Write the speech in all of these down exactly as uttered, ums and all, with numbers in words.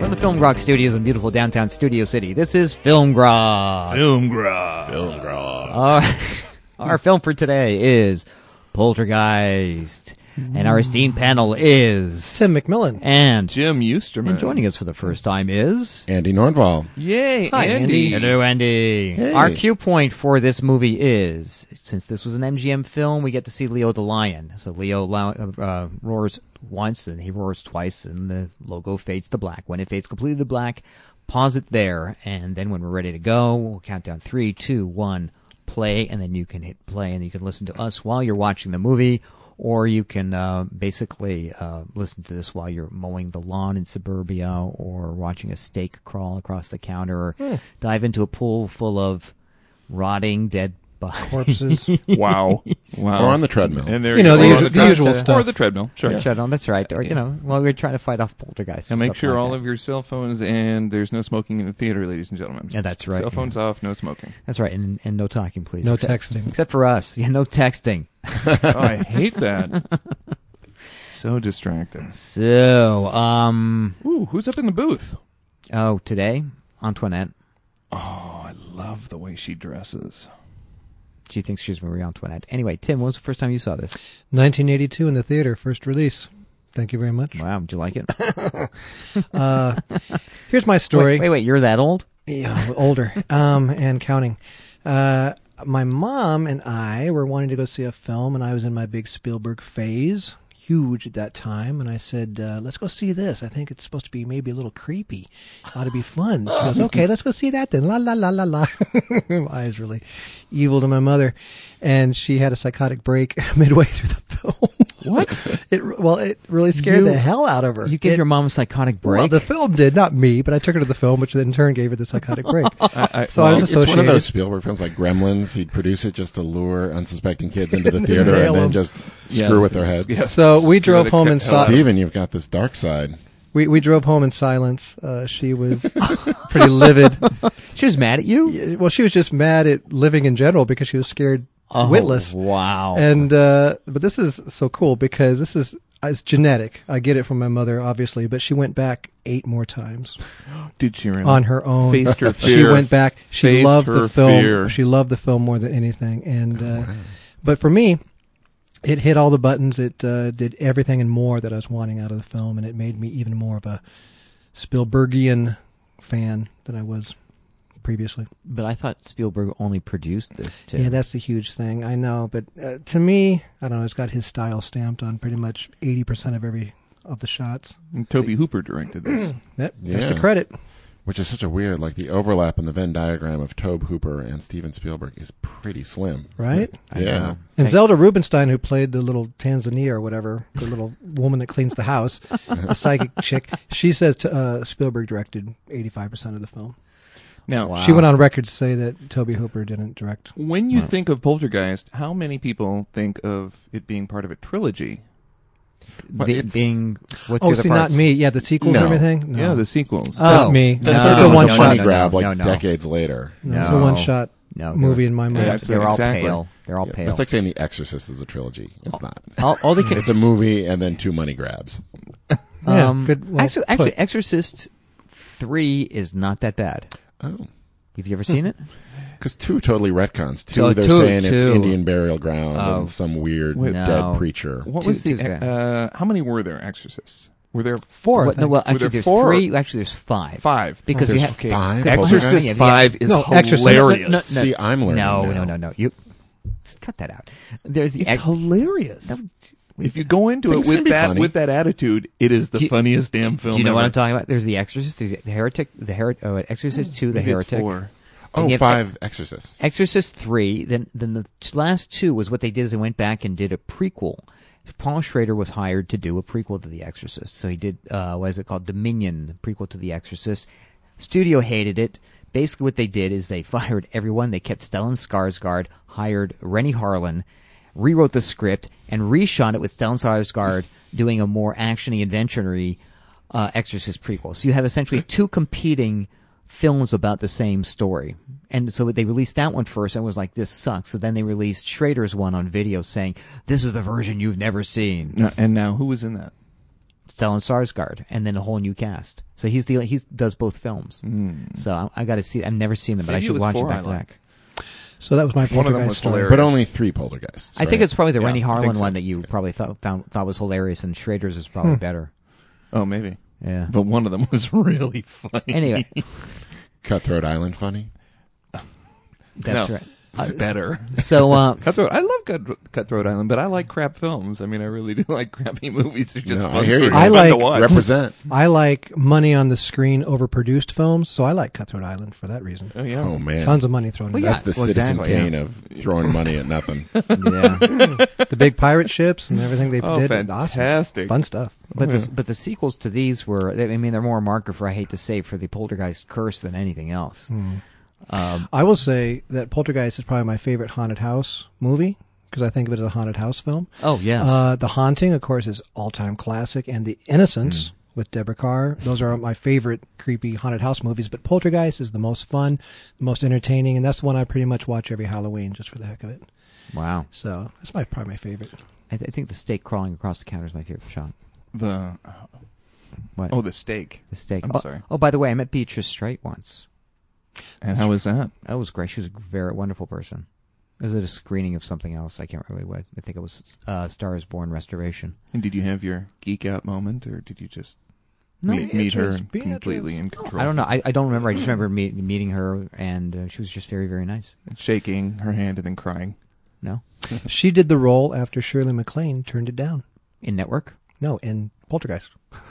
From the Film Grok Studios in beautiful downtown Studio City, this is Film Grok. Film Grok. Film Grok. Our, our film for today is Poltergeist. And our esteemed panel is... Tim McMillan. And... Jim Eusterman. And joining us for the first time is... Andy Nornval. Yay, Hi, Andy. Andy. Hello, Andy. Hey. Our cue point for this movie is, since this was an M G M film, we get to see Leo the Lion. So Leo uh, roars once, and he roars twice, and the logo fades to black. When it fades completely to black, pause it there, and then when we're ready to go, we'll count down three, two, one, play, and then you can hit play, and you can listen to us while you're watching the movie. Or you can uh, basically uh, listen to this while you're mowing the lawn in suburbia or watching a steak crawl across the counter or Hmm. dive into a pool full of rotting dead bodies. Corpses. Wow. Wow. Or on the treadmill. And there You know, go. the Or usual- on the usual treadmill. stuff. Or the treadmill. Sure. Shut on, that's right. Or, you know, while we're trying to fight off poltergeists. And or make something sure like all that. of your cell phones and there's no smoking in the theater, ladies and gentlemen. Yeah, that's right. Cell phones off, no smoking. That's right, and, and no talking, please. No except, texting. Except for us. Yeah, no texting. Oh, I hate that. So distracting. So, um, Ooh, who's up in the booth? oh, today, Antoinette. Oh, I love the way she dresses. She thinks she's Marie Antoinette. Anyway, Tim, when was the first time you saw this? nineteen eighty-two in the theater, first release. Thank you very much. Wow, did you like it? Uh, here's my story. Wait, wait, wait, you're that old? Yeah, older, um, and counting. Uh, my mom and I were wanting to go see a film, and I was in my big Spielberg phase, huge at that time, and I said, uh, let's go see this. I think it's supposed to be maybe a little creepy. Ought to be fun. She goes, okay, let's go see that then. La, la, la, la, la. My eyes really evil to my mother. And she had a psychotic break midway through the film. What? It, well, it really scared You- the hell out of her. You gave It- your mom a psychotic break? Well, the film did, not me, but I took her to the film, which in turn gave her the psychotic break. I, I, So I well, was It's one of associated. those Spielberg films like Gremlins. He'd produce it just to lure unsuspecting kids into the theater Nail and then 'em. just Yeah. screw with their heads. Yeah. So we drove Screw home the and hell saw. out of it. Steven, you've got this dark side. We we drove home in silence. Uh, she was pretty livid. She was mad at you? Yeah, well, she was just mad at living in general because she was scared Oh, witless. wow. And uh, but this is so cool because this is it's genetic. I get it from my mother, obviously, but she went back eight more times Did she really? on her own. Faced her She fear. went back. She Faced loved her the film. fear. She loved the film more than anything. And uh, but for me, it hit all the buttons. It uh, did everything and more that I was wanting out of the film, and it made me even more of a Spielbergian fan than I was previously. But I thought Spielberg only produced this, too. Yeah, that's the huge thing. I know, but uh, to me, I don't know. It's got his style stamped on pretty much eighty percent of every of the shots. And Toby Hooper directed this. Yep, that's Yeah. the credit. Which is such a weird, like the overlap in the Venn diagram of Tobe Hooper and Steven Spielberg is pretty slim. Right? I Yeah. know. And Thank- Zelda Rubinstein, who played the little Tanzania or whatever, the little woman that cleans the house, the psychic chick, she says to, uh, Spielberg directed eighty-five percent of the film. Now, Wow. She went on record to say that Toby Hooper didn't direct. when you Wow. think of Poltergeist, how many people think of it being part of a trilogy? But Be- it's- being... What's Oh, the other see, parts? not me. Yeah, the sequels No. and everything? No. Yeah, the sequels. Oh. Not me. The No, third It's a one was one a shot. money no, grab no, like no, no. decades later. No, it's a No. one-shot No, they're- movie in my mind. Yeah, They're all Exactly. pale. They're all Yeah, pale. It's like saying The Exorcist is a trilogy. It's not. all, all they can... It's a movie and then two money grabs. Yeah, um, good- well actually, actually, put. Exorcist three is not that bad. Oh. Have you ever seen it? Because two totally retcons. Two, So they're two- saying it's two. Indian burial ground Oh. and some weird Wait, no. dead preacher. What Two- was the? two's bad. Uh, how many were there? Exorcists? Were there Four, I What- no, think. well, Were actually, there there's four? three. Actually, there's five. five? Because you There's have... five. Exorcist Yeah, yeah. five is No, Exorcist- hilarious. No, no, See, I'm learning No, now. no, no, no. You just cut that out. There's the It's ex- hilarious. No, If you go into Things it can with be that funny. with that attitude, it is the Do you- funniest damn film. Do you know what ever. I'm talking about? There's the Exorcist. There's the Heretic. The Her- oh, Exorcist two. The Maybe it's Heretic. four. Oh, And you have five Exorcists. Exorcist three. Then, then the t- last two was what they did is they went back and did a prequel. Paul Schrader was hired to do a prequel to The Exorcist. So he did, uh, what is it called? Dominion, the prequel to The Exorcist. Studio hated it. Basically what they did is they fired everyone. They kept Stellan Skarsgård, hired Rennie Harlan, rewrote the script, and reshot it with Stellan Skarsgård doing a more action-y, adventure-y uh, Exorcist prequel. So you have essentially two competing films about the same story. And so they released that one first and was like, this sucks. So then they released Schrader's one on video saying, this is the version you've never seen. No, and now, who was in that? Stellan Skarsgård, and then a whole new cast. So he's the he does both films. Mm. So I, I got to see. I've never seen them, but Maybe I it should was watch it four back I to back. liked. So that was my One of them Poltergeist was story. hilarious. But only three poltergeists. I think right? it's probably the Yeah, Rennie I think Harlan so. one that you probably thought found, thought was hilarious, and Schrader's is probably Hmm. better. Oh, maybe. Yeah. But one of them was really funny. Anyway, Cutthroat Island funny. that's No. right. Uh, Better. So, uh, Cutthroat. I love Cut, Cutthroat Island, but I like crap films. I mean, I really do like crappy movies. They're just No, I fun hear for- you. I fun like- to watch. Represent. I like money on the screen overproduced films, so I like Cutthroat Island for that reason. Oh yeah. Oh man, Tons of money thrown Well, in. yeah. that's the well, Citizen exactly, Kane yeah. of throwing money at nothing. yeah. The big pirate ships and everything they Oh, did. Awesome. fantastic. Fun stuff. But the, but the sequels to these were, I mean, they're more a marker for, I hate to say, for the Poltergeist curse than anything else. Um, I will say that Poltergeist is probably my favorite haunted house movie because I think of it as a haunted house film. oh, yes. Uh, the Haunting, of course, is all-time classic, and The Innocents Hmm. with Deborah Carr. Those are my favorite creepy haunted house movies. But Poltergeist is the most fun, the most entertaining, and that's the one I pretty much watch every Halloween just for the heck of it. wow. So that's my probably my favorite. I, th- I think the steak crawling across the counter is my favorite shot. The What? oh, the steak. the steak. I'm oh, sorry. Oh, by the way, I met Beatrice Straight once. And how was that? That was great. She was a very wonderful person. It was at a screening of something else. I can't remember what. I think it was uh, Star is Born Restoration. And did you have your geek out moment, or did you just No, meet, meet her Beatrice, Beatrice. completely in control? I don't know. I, I don't remember. I just remember meet, meeting her, and uh, she was just very, very nice. Shaking her hand and then crying. No? She did the role after Shirley MacLaine turned it down. In Network? No, in Poltergeist.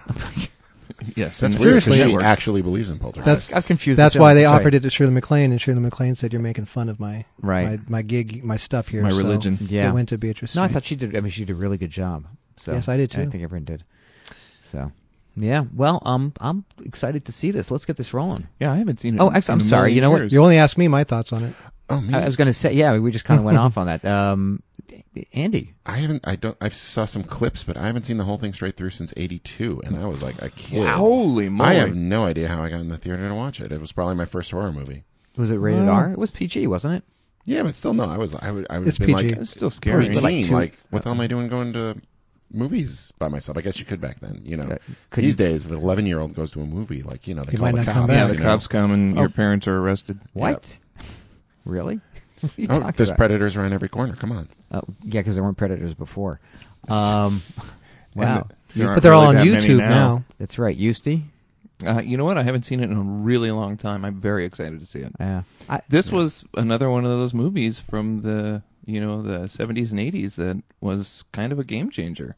Yes, That's and weird. 'cause Seriously. she network. actually believes in poltergeists. That's- I've confused That's the why films, they that's offered right. it to Shirley MacLaine, and Shirley MacLaine said, "You're making fun of my Right. my, my gig, my stuff here." My so religion. Yeah. It went to Beatrice. No, I Straight. thought she did. I mean, she did a really good job. So Yes, I did, too. I think everyone did. So, yeah. Well, um, I'm excited to see this. Let's get this rolling. Yeah, I haven't seen it. Oh, in- actually, in I'm a sorry. million You know what? years. You only asked me my thoughts on it. oh me. I, I was going to say, yeah, we just kind of went off on that. Um, Andy, I haven't. I don't. I saw some clips, but I haven't seen the whole thing straight through since eighty-two, and I was like a kid. Holy moly! I have no idea how I got in the theater to watch it. It was probably my first horror movie. was it rated Wow. R? It was P G, wasn't it? Yeah, but still, no. I was. I would. I would It's have been P G. like It's still scary. preteen. Like Like, two- what the hell am I doing going to movies by myself? I guess you could back then. You know, Uh, could these you- days, if an eleven-year-old goes to a movie, like you know, they He call might the not cops. come back. yeah, you the know. cops come and your Oh. parents are arrested. What? Really? What are you Oh, talking there's about? predators around every corner. Come on. Oh, yeah, because there weren't predators before. Um, wow, There But aren't they're all really on that many YouTube now. now. that's right. Eusty? Uh, you know what? I haven't seen it in a really long time. I'm very excited to see it. Yeah. I, This was another one of those movies from the you know the seventies and eighties that was kind of a game changer.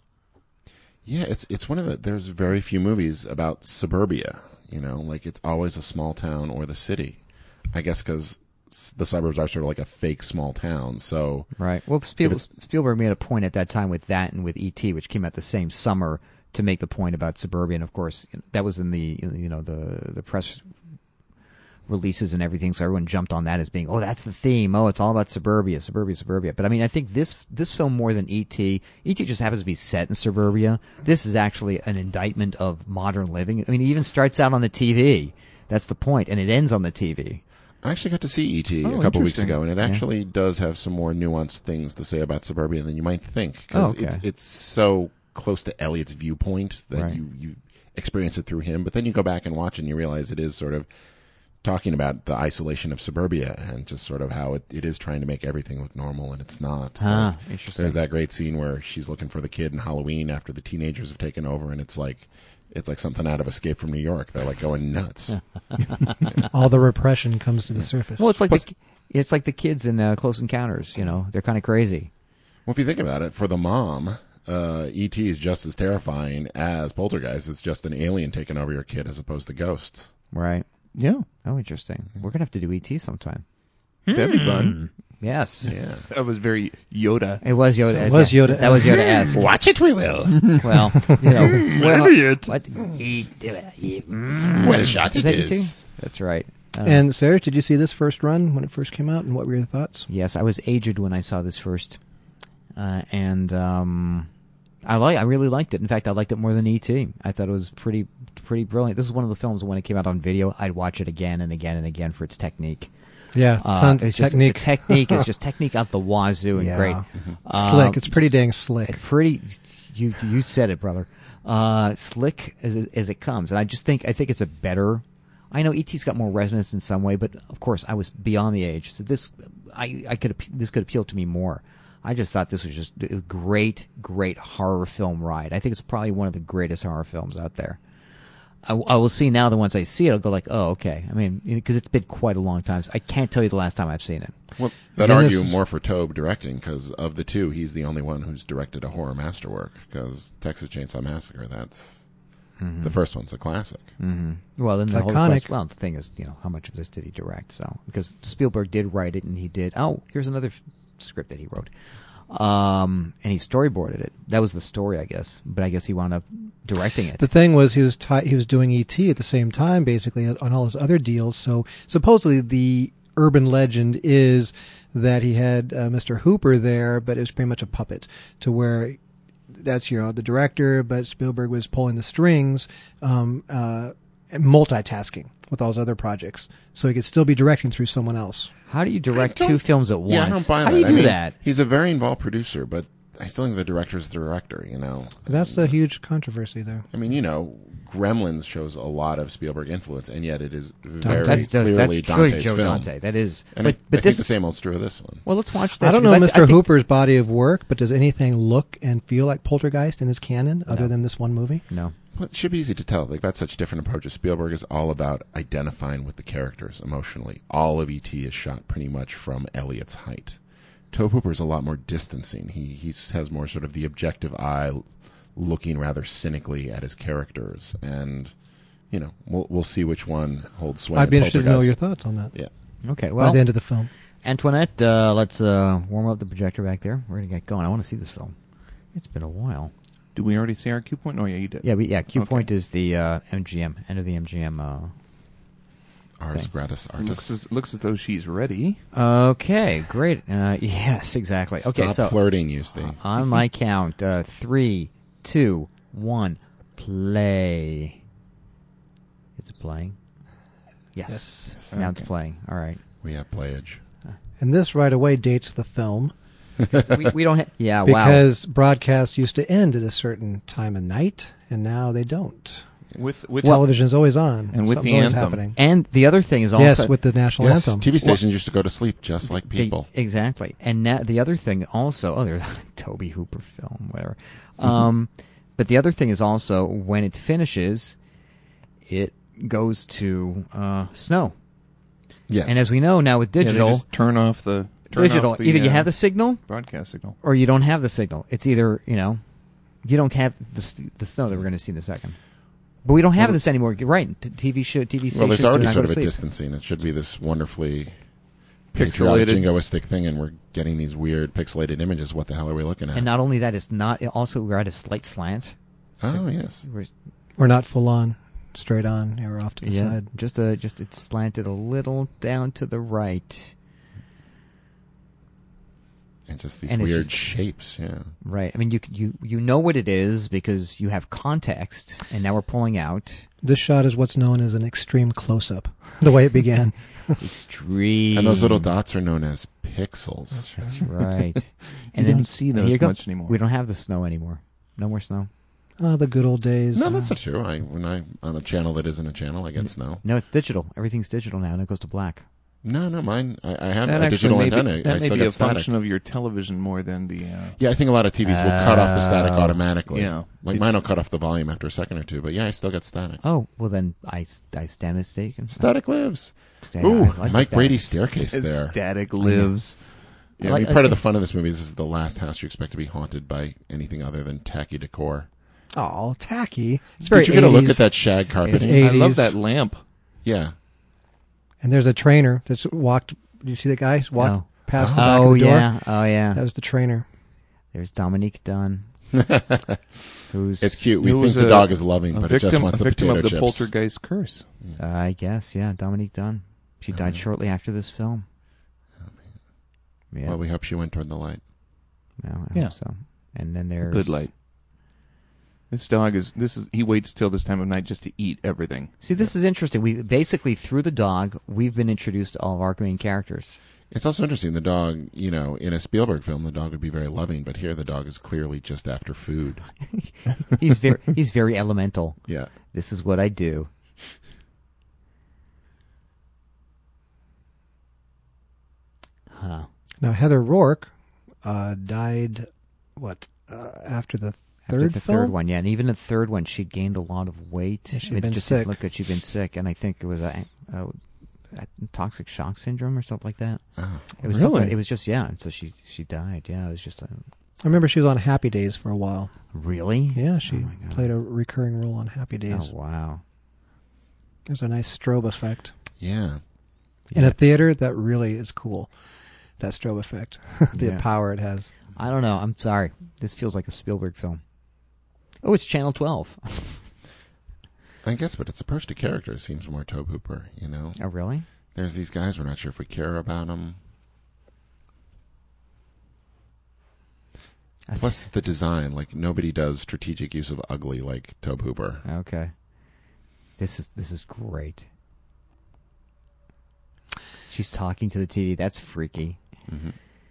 Yeah, it's it's one of the. There's very few movies about suburbia. You know, like it's always a small town or the city. I guess because the suburbs are sort of like a fake small town. So Right. Well, Spiel- If Spielberg made a point at that time with that and with E T, which came out the same summer, to make the point about suburbia. And of course, that was in the you know the the press releases and everything. So everyone jumped on that as being, oh, that's the theme. Oh, it's all about suburbia, suburbia, suburbia. But I mean, I think this this film more than E T. E T just happens to be set in suburbia. This is actually an indictment of modern living. I mean, it even starts out on the T V. That's the point, and it ends on the T V. I actually got to see E T Oh, a couple weeks interesting. ago, and it Yeah. actually does have some more nuanced things to say about suburbia than you might think. Because Oh, okay. it's it's so close to Elliot's viewpoint that Right. you you experience it through him. But then you go back and watch, and you realize it is sort of talking about the isolation of suburbia and just sort of how it, it is trying to make everything look normal, and it's not. Ah, Like, interesting. There's that great scene where she's looking for the kid in Halloween after the teenagers have taken over, and it's like it's like something out of Escape from New York. They're like going nuts. All the repression comes to the surface. Well, it's like Plus- the, it's like the kids in uh, Close Encounters. You know, they're kind of crazy. Well, if you think about it, for the mom, uh, E T is just as terrifying as Poltergeist. It's just an alien taking over your kid as opposed to ghosts. Right. Yeah, Oh, interesting. We're gonna have to do E T sometime. that'd be fun. Yes. Yeah. That was very Yoda. It was Yoda. It was Yoda. That was Yoda-esque. Watch it, we will. Well, you know, well, what? Eat, eat, mm. Well shot Is it that E T? is. That's right. Uh, And Sarah, did you see this first run when it first came out, and what were your thoughts? yes, I was aged when I saw this first, uh, and um, I like. I really liked it. In fact, I liked it more than E T. I thought it was pretty, pretty brilliant. This is one of the films when it came out on video, I'd watch it again and again and again for its technique. Yeah, Uh, tons of it's just, technique. The technique is just technique out the wazoo and Yeah. great. Mm-hmm. Slick. Um, It's pretty dang slick. It's pretty. You you said it, brother. Uh, slick as it- as it comes, and I just think I think it's a better. I know E T's got more resonance in some way, but of course I was beyond the age, so this I I could ap- this could appeal to me more. I just thought this was just a great, great horror film ride. I think it's probably one of the greatest horror films out there. I, I will see now the ones I see it, I'll go like, oh, okay. I mean, because it's been quite a long time. So I can't tell you the last time I've seen it. Well, that Again, argue this is- more for Tobe directing, because of the two, he's the only one who's directed a horror masterwork. Because Texas Chainsaw Massacre, that's the first one's a classic. Mm-hmm. Well, then It's the whole iconic. question, well, the thing is, you know, how much of this did he direct? So because Spielberg did write it, and he did. Oh, here's another f- script that he wrote, um, and he storyboarded it. That was the story, I guess. But I guess he wound up directing it. The thing was, he was ti- he was doing E T at the same time, basically, on all his other deals. So supposedly, the urban legend is that he had uh, Mister Hooper there, but it was pretty much a puppet, to where that's you know the director, but Spielberg was pulling the strings, um, uh, and multitasking with all his other projects, so he could still be directing through someone else. How do you direct I two don't- films at once? Yeah, I don't buy how that. do you I do mean, that? He's a very involved producer, but I still think the director's the director, you know. That's the huge controversy there. I mean, you know, Gremlins shows a lot of Spielberg influence, and yet it is very That's, clearly that's clearly Dante's Joe film. Dante. That is. And but I, but I this think the same old's true of this one. Well, let's watch this. I don't know because Mister I think- Hooper's body of work, but does anything look and feel like Poltergeist in his canon, other No. than this one movie? No. Well, it should be easy to tell. They've got such different approaches. Spielberg is all about identifying with the characters emotionally. All of E T is shot pretty much from Elliot's height. Tobe Hooper's a lot more distancing. He he has more sort of the objective eye, looking rather cynically at his characters, and you know we'll we'll see which one holds sway. I'd be in interested to know Poltergeist. your thoughts on that Yeah. Okay. by Well, the end of the film. Antoinette, uh, let's uh, warm up the projector back there. We're gonna get going. I want to see this film. It's been a while. Did we already say our cue point? Oh, yeah, you did. Yeah, we, yeah. Q Okay. point is the uh, M G M end of the M G M. Uh, Ars Okay. gratis It looks artis. as, looks as though she's ready. okay, great. Uh, yes, exactly. Okay, Stop so flirting, Eustace. on my count, uh, three, two, one, play. Is it playing? Yes. Yes. Now it's Okay. playing. All right. We have playage. And this right away dates the film So we, we don't. Ha- yeah. Wow. because broadcasts used to end at a certain time of night, and now they don't. With with Television's always on, And with Something's the always anthem. happening. And the other thing is also Yes, with the national Yes, anthem. T V stations used to go to sleep just like They- people. exactly. And now the other thing also, oh, there's a Toby Hooper film, whatever. Um, but the other thing is also when it finishes, it goes to uh, snow. Yes. And as we know now with yeah, they digital, just turn off the turn digital, off the, either you uh, have the signal broadcast signal. or you don't have the signal. It's either you know, you don't have the, s- the snow that we're going to see in a second. But we don't have Well, this anymore. You're right. T- T V show, T V stations well, there's do already not sort go of to a sleep. distancing. It should be this wonderfully patriotic, Pixelated. jingoistic thing, and we're getting these weird pixelated images. What the hell are we looking at? And not only that, it's not. It also, we're at a slight slant. oh, yes. We're- We're not full on, straight on. We're off to the yeah, side. just a just it's slanted a little down to the right. And just these And it's weird just- shapes, yeah. Right. I mean, you you you know what it is because you have context, and now we're pulling out This shot is what's known as an extreme close-up, the way it began. extreme. And those little dots are known as pixels. That's right. You don't see and those here you go. much anymore. We don't have the snow anymore. No more snow. Ah, the good old days. No, that's not true. I, when I'm on a channel that isn't a channel, I get snow. No, it's digital. Everything's digital now, and it goes to black. No, no, mine. I, I have That a actually digital may be, antenna. that I may still be a get static. function of your television more than the. Uh, Yeah, I think a lot of T Vs will cut off the static Oh. automatically. Yeah. Like It's- mine will cut off the volume after a second or two, but yeah, I still get static. Oh well, then I I stand mistaken. Static lives. Stand, Ooh, I like the Mike static. Brady's staircase there. static lives. Yeah, I I like- mean, part I of the think- fun of this movie is this is the last house you expect to be haunted by anything other than tacky decor. Oh, tacky. It's very Did you get a look eighties. at that shag carpeting? eighties. I love that lamp. Yeah. And there's a trainer that's walked. Do you see that guy walked No. past the back Oh of the door? yeah, oh yeah. That was the trainer. There's Dominique Dunn, who's It's cute. We It think was the a- dog is loving, A but it victim, just wants a the victim potato of the chips. poltergeist curse. Uh, I guess, yeah, Dominique Dunn. She died Uh, shortly after this film. Yeah, Well, we hope she went toward the light. no, I Yeah. hope so. And then there's Good light. This dog is this is he waits till this time of night just to eat everything. See, this is interesting. We basically through the dog, we've been introduced to all of our main characters. It's also interesting. The dog, you know, in a Spielberg film, the dog would be very loving, but here the dog is clearly just after food. He's very he's very elemental. Yeah. This is what I do. Huh. Now Heather Rourke uh, died. What uh, after the third After the film? third one, yeah, and even the third one, she'd gained a lot of weight. Yeah, she'd I mean, it been just sick. didn't look good. She'd been sick, and I think it was a, a, a toxic shock syndrome or something like that. Oh. It was Really? something- It was just yeah. And so she she died. Yeah, it was just a, I remember she was on Happy Days for a while. really. Yeah, she Oh my God. played a recurring role on Happy Days. Oh wow. There's a nice strobe effect Yeah. in a theater. That really is cool. That strobe effect, the Yeah. power it has. I don't know. I'm sorry. This feels like a Spielberg film. Oh, it's Channel twelve. I guess, but its approach to character seems more Tobe Hooper, you know? Oh, really? There's these guys, we're not sure if we care about them. Plus the design, like nobody does strategic use of ugly like Tobe Hooper. Okay. This is this is great. She's talking to the T V. That's freaky. hmm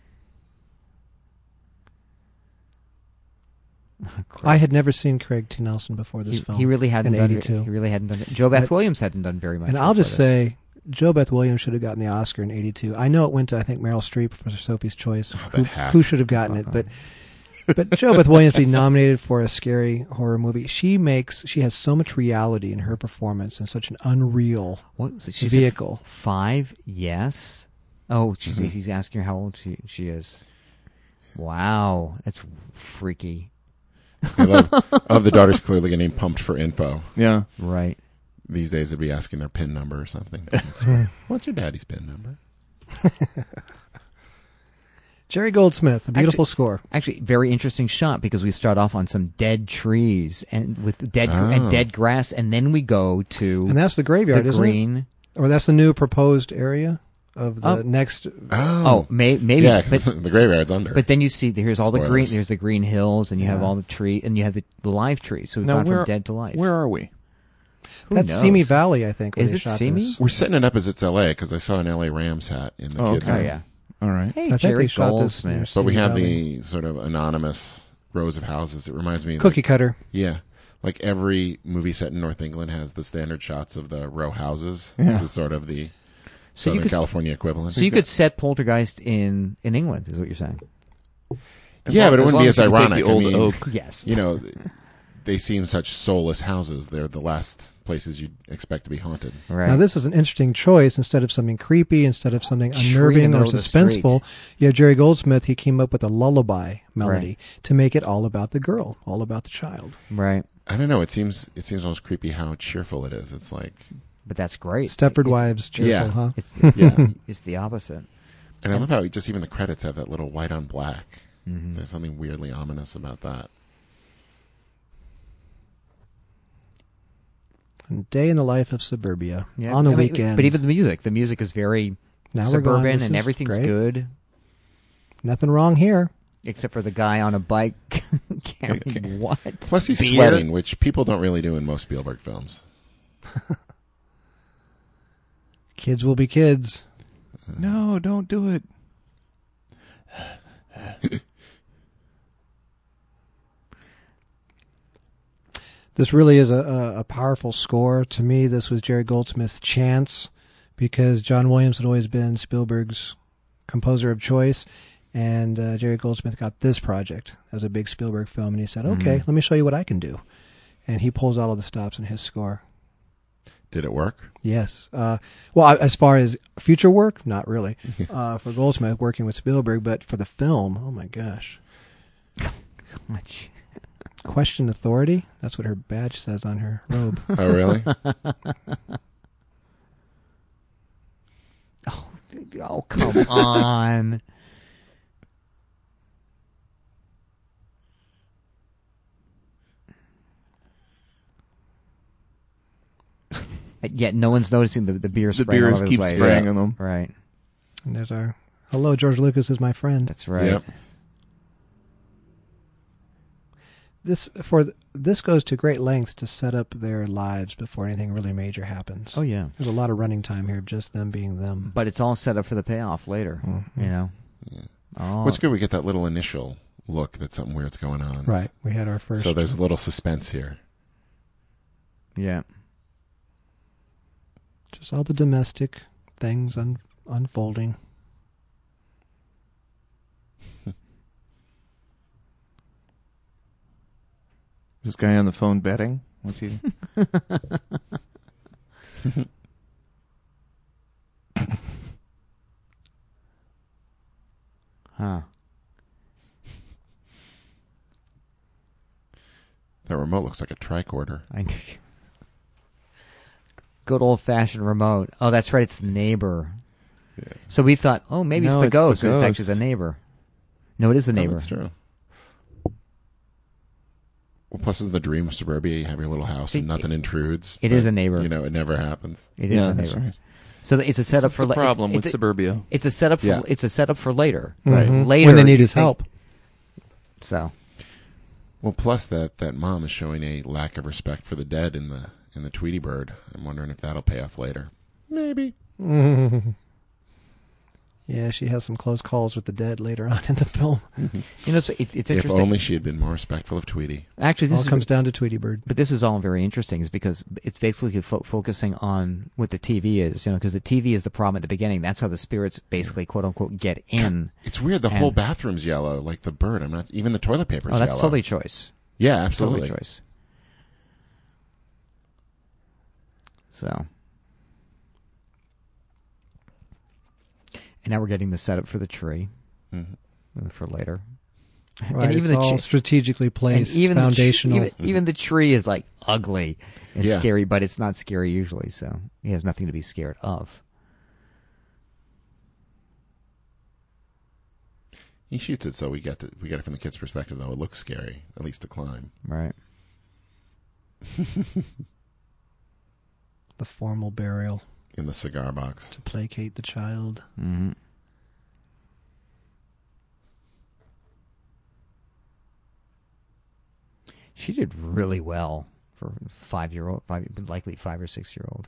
Oh, great. I had never seen Craig T. Nelson before this he, film. he really hadn't in done. eighty-two. He really hadn't done. Joe Beth But- Williams hadn't done very much. And I'll before just this. say, Joe Beth Williams should have gotten the Oscar in eighty-two. I know it went to, I think, Meryl Streep for Sophie's Choice, Oh, that who, hack. who should have gotten it. But but Joe Beth Williams being nominated for a scary horror movie, she makes, she has so much reality in her performance and such an unreal What was it? She said vehicle. five. Yes. Oh, she's, Mhm. he's asking her how old she she is. Wow, that's freaky. I love, I love the daughter's clearly getting pumped for info. Yeah. Right. These days they'd be asking their PIN number or something. What's your daddy's PIN number? Jerry Goldsmith, a beautiful Actually- score. Actually, very interesting shot because we start off on some dead trees and with dead Oh. and dead grass, and then we go to And that's the graveyard, the isn't green. it? Or that's the new proposed area of the Oh. next. Oh, Oh, may, maybe. yeah, 'cause but, the graveyard's under. but then you see here's all the green. Spoilers. There's the green hills, and you have Yeah. all the tree, and you have the, the live trees. So we've Now gone where from dead to life. where are we? Who That's knows? Simi Valley, I think. where Is they it shot Simi? this. We're setting it up as it's L A because I saw an L A Rams hat in the Oh, kids' okay. Oh room. yeah. All right. Hey, I think Jerry they shot this near Goldsmith. But we Simi have Valley. the sort of anonymous rows of houses. It reminds me, Cookie like, cutter. yeah, like every movie set in North England has the standard shots of the row houses. Yeah. This is sort of the So you Southern could- California equivalent. So you could set Poltergeist in in England, is what you're saying? As yeah, long- but it as wouldn't long be as as you can take ironic. the old I mean, oak. Yes. you know, they seem such soulless houses. They're the last places you'd expect to be haunted. Right. Now, this is an interesting choice. Instead of something creepy, instead of something Tree in the unnerving or middle of the suspenseful, street. you have Jerry Goldsmith. He came up with a lullaby melody Right. to make it all about the girl, all about the child. Right. I don't know. It seems it seems almost creepy how cheerful it is. It's like, But that's great. Stepford It's- Wives, cheerful, Yeah. huh? It's yeah. it's the opposite. And I love how just even the credits have that little white on black. Mhm. There's something weirdly ominous about that. And Day in the Life of Suburbia Yeah. on the I mean, weekend. But even the music, the music is very now we're going. suburban This and is everything's great. good, Nothing wrong here. except for the guy on a bike carrying what? Plus, he's Beer? sweating, which people don't really do in most Spielberg films. Kids will be kids. No, don't do it. This really is a, a, a powerful score. To me, this was Jerry Goldsmith's chance because John Williams had always been Spielberg's composer of choice, and uh, Jerry Goldsmith got this project as a big Spielberg film, and he said, okay, Mhm. let me show you what I can do. And he pulls out all the stops in his score. Did it work? Yes. Uh, well, as far as future work, not really. uh, for Goldsmith, working with Spielberg, but for the film, oh my gosh. Much. Question authority? That's what her badge says on her robe. Oh, really? Oh, oh, come on. Yet no one's noticing the, the beer The spraying all beers over keep the place. spraying Yeah. on them. Right. And there's our, hello, George Lucas is my friend. That's right. Yep. this for this goes to great lengths to set up their lives before anything really major happens. Oh yeah, There's a lot of running time here, of just them being them. but it's all set up for the payoff later. Mhm. You know. Yeah. Oh, What's good? We get that little initial look that something weird's going on. Right. We had our first. So there's a little suspense here. Yeah. just all the domestic things un- unfolding. This guy on the phone betting? What's he? Huh. That remote looks like a tricorder. I do. Good old fashioned remote. Oh, that's right. It's the neighbor. Yeah. So we thought, oh, maybe it's No, the it's the ghost, but it's actually ghost. the neighbor. No, it is the No, neighbor. that's true. Well, plus in the dream of suburbia, you have your little house See, and nothing intrudes. it but, is a neighbor. You know, it never happens. It is Yeah, the that's neighbor. right. So it's a This setup is for the la- problem it's, with it's a, suburbia. It's a setup for Yeah. it's a setup for later. Right. Mhm. Later when they need his they- help. So Well, plus that, that mom is showing a lack of respect for the dead in the in the Tweety Bird. I'm wondering if that'll pay off later. Maybe. Yeah, she has some close calls with the dead later on in the film. you know, so it, it's If interesting. only she had been more respectful of Tweety. Actually, this All is comes down to Tweety Bird. But this is all very interesting, is because it's basically fo- focusing on what the T V is, you know, because the T V is the problem at the beginning. That's how the spirits basically, quote unquote, get in. It's weird. The And- whole bathroom's yellow, like the bird. I'm not even the toilet paper's Oh, that's yellow. totally choice. Yeah, absolutely. Totally choice. So, and now we're getting the setup for the tree Mhm. uh, for later. Right, and even it's the all chi- strategically and placed, even foundational. The tr- even, even the tree is like ugly and Yeah. scary, but it's not scary usually. So he has nothing to be scared of. He shoots it so we get to, we get it from the kid's perspective, though. It looks scary, at least to climb. Right. The formal burial In the cigar box. to placate the child. Mm-hmm. She did really well for five-year-old, five, likely five or six-year-old.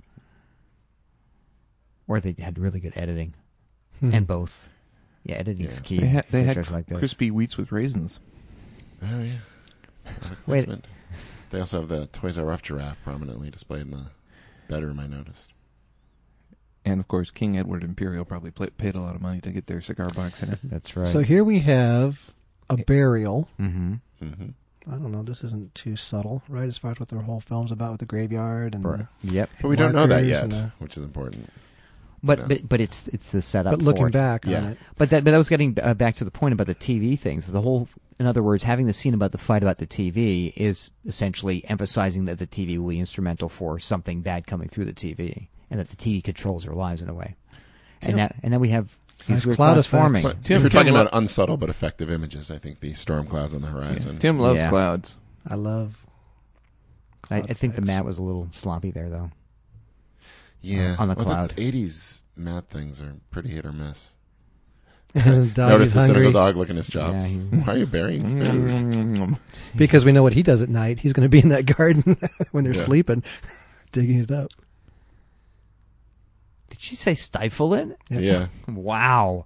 Or they had really good editing, and both. Yeah, editing's Yeah. key. They had, in they had situations like this. crispy wheats with raisins. Oh, yeah. Product Wait. placement. They also have the Toys R Us giraffe prominently displayed in the bedroom, I noticed. And, of course, King Edward Imperial probably pla paid a lot of money to get their cigar box in it. That's right. So here we have a burial. mm-hmm. Mm-hmm. I don't know. This isn't too subtle, right? As far as what their whole film's about with the graveyard and. For, The, yep. But we don't know that markers yet, and the- which is important. But Yeah. but but it's it's the setup. but looking for it. back Yeah. on it, But that, but that was getting uh, back to the point about the T V things. The whole, in other words, having the scene about the fight about the T V is essentially emphasizing that the T V will be instrumental for something bad coming through the T V, and that the T V controls our lives in a way. And Tim- now, and then we have these Nice weird cloud clouds effects. forming. But Tim- if you're Tim talking lo- about unsubtle but effective images, I think the storm clouds on the horizon. Tim loves Yeah. clouds. I love. I, I cloud think the effects. mat was a little sloppy there, though. Yeah. on the well, that's cloud. eighties matte things are pretty hit or miss. And the dog Notice is the hungry cynical dog licking his chops. Yeah, he- Why are you burying Mm, food? mm, mm, mm. because we know what he does at night. He's going to be in that garden when they're Yeah. sleeping, digging it up. Did she say stifle it? Yeah. Wow.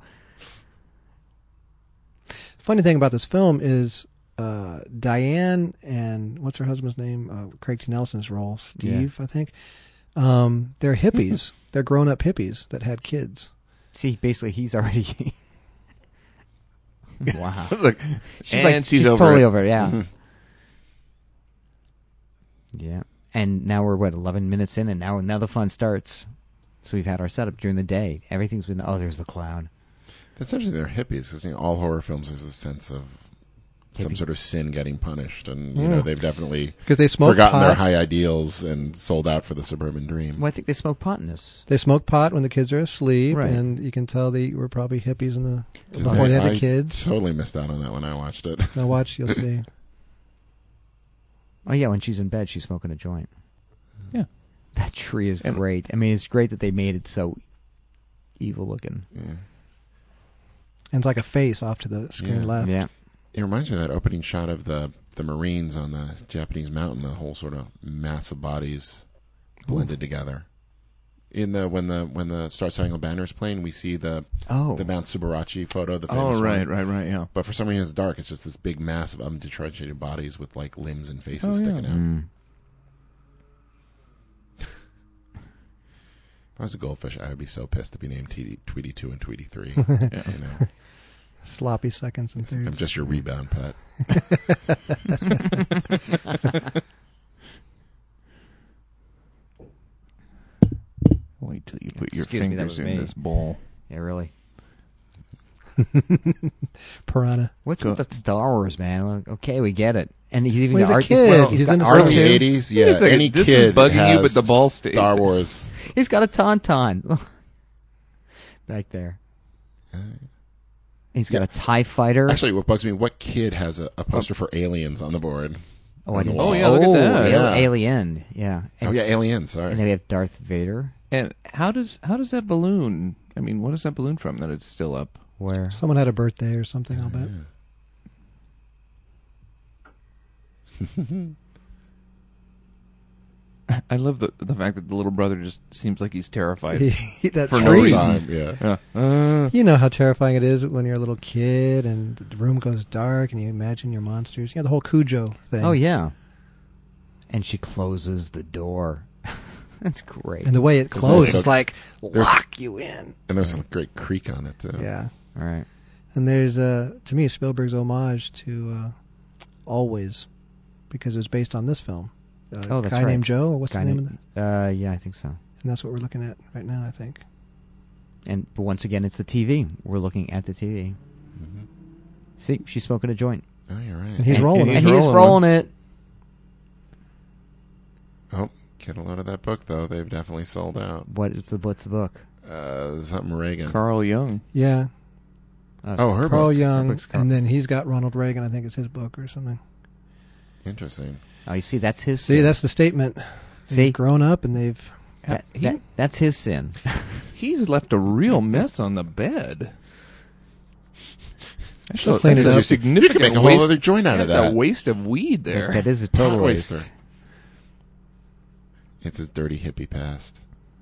Funny thing about this film is uh, Diane and what's her husband's name? Uh, Craig T. Nelson's role, Steve, I think. Um, they're hippies. They're grown-up hippies that had kids. See, basically, he's already. Wow. Look, She's and like, she's over totally it. over it, yeah. Mhm. Yeah. And now we're, what, eleven minutes in, and now now the fun starts. So we've had our setup during the day. Everything's been, oh, there's the cloud. That's actually they're hippies because you know, all horror films there's a sense of some Hippie. sort of sin getting punished, and you Mm. know they've definitely Because they smoke forgotten their pot. high ideals and sold out for the suburban dream. Well, I think they smoke pot in this. They smoke pot when the kids are asleep, Right. and you can tell they were probably hippies in the Did before they had I the kids. Totally missed out on that when I watched it. Now watch, you'll see. Oh, yeah, when she's in bed, she's smoking a joint. Yeah. That tree is And- great. I mean, it's great that they made it so evil looking. Yeah. And it's like a face off to the screen Yeah. left. Yeah. It reminds me of that opening shot of the the Marines on the Japanese mountain, the whole sort of mass of bodies blended together. In the when the when the Star Spangled Banner is playing, we see the Oh. the Mount Subarachi photo. The famous Oh, right, one. right, right, yeah. But for some reason, it's dark. It's just this big mass of undifferentiated bodies with like limbs and faces Oh, yeah. sticking out. Mm. If I was a goldfish, I would be so pissed to be named Tweety, Tweety two and Tweety three. You know, Sloppy seconds and I'm thirds. just your rebound pet. Wait till you put your Excuse me, that fingers was in me. this bowl. Yeah, really. Piranha. What's Go- with the Star Wars, man? Like, okay, we get it. And he's even Well, he's got a art- kid. well, He's got into art- Early too. eighties, yeah. Wait a second, Any this is kid bugging you, has but the ball state. Star Wars. He's got a tauntaun back there. He's got Yeah. a TIE fighter. Actually, what bugs me, what kid has a, a poster for Aliens on the board? oh, I on the didn't wall? Oh, see- yeah, look at that. Al- Yeah. Alien, yeah. And, Oh, yeah, Aliens, sorry. and then we have Darth Vader. And how does how does that balloon? I mean, what is that balloon from that it's still up? Where? Someone had a birthday or something, I'll bet. I love the the fact that the little brother just seems like he's terrified. that For no tree. reason. Time, yeah. Yeah. Uh, You know how terrifying it is when you're a little kid and the room goes dark and you imagine your monsters. You know, the whole Cujo thing. Oh, yeah. And she closes the door. That's great. And the way it There's closed also- is like, there's- lock you in. And there's a great creak on it, too. Yeah. All right. And there's, uh, to me, Spielberg's homage to uh, Always, because it was based on this film. Uh, Oh, that's Guy right. Named Joe, or what's Guy the name named- of that? Uh, yeah, I think so. And that's what we're looking at right now, I think. And but once again, it's the T V. We're looking at the T V. Mm-hmm. See, she's smoking a joint. Oh, you're right. And he's and, rolling and it. he's rolling rolling it. Oh, get a load of that book, though. They've definitely sold out. What is the what's the book? Uh, something Reagan. Carl Jung. Yeah. Uh, Oh, her Carl book. Jung, book's Carl- and then he's got Ronald Reagan. I think it's his book or something. Interesting. oh, you see, that's his. See, sin. that's the statement. See? They've grown up and they've... That- He- that- that's his sin. He's left a real mess on the bed. That's She'll a, clean that's it a up. significant You could make a whole waste, other joint out of that's that. a waste of weed there. that is a total Pot waste. waster. It's his dirty hippie past.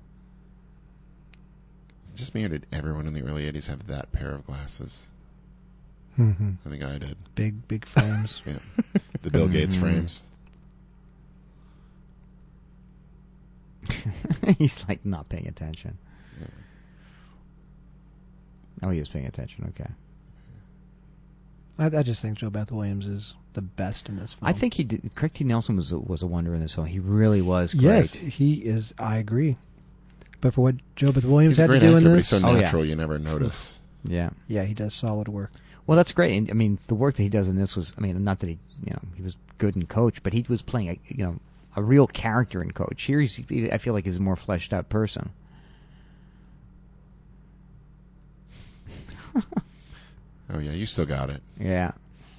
Just me, or did everyone in the early eighties have that pair of glasses? hmm I think I did. Big, big frames. Yeah. The Bill Gates Mhm. frames. He's like not paying attention. Yeah. Oh, he is paying attention. Okay. I, I just think Joe Beth Williams is the best in this film. I think he did. Craig T. Nelson was a, was a wonder in this film. He really was great. Yes, he is. I agree. But for what Joe Beth Williams He's a had to great do actor, in but he's this, so Oh, yeah. natural you never notice. Yeah. yeah, he does solid work. Well, that's great. And, I mean, the work that he does in this was, I mean, not that he, you know, he was good in Coach, but he was playing a, you know, a real character in Coach. Here, he's, I feel like he's a more fleshed out person. Oh, yeah, you still got it. Yeah.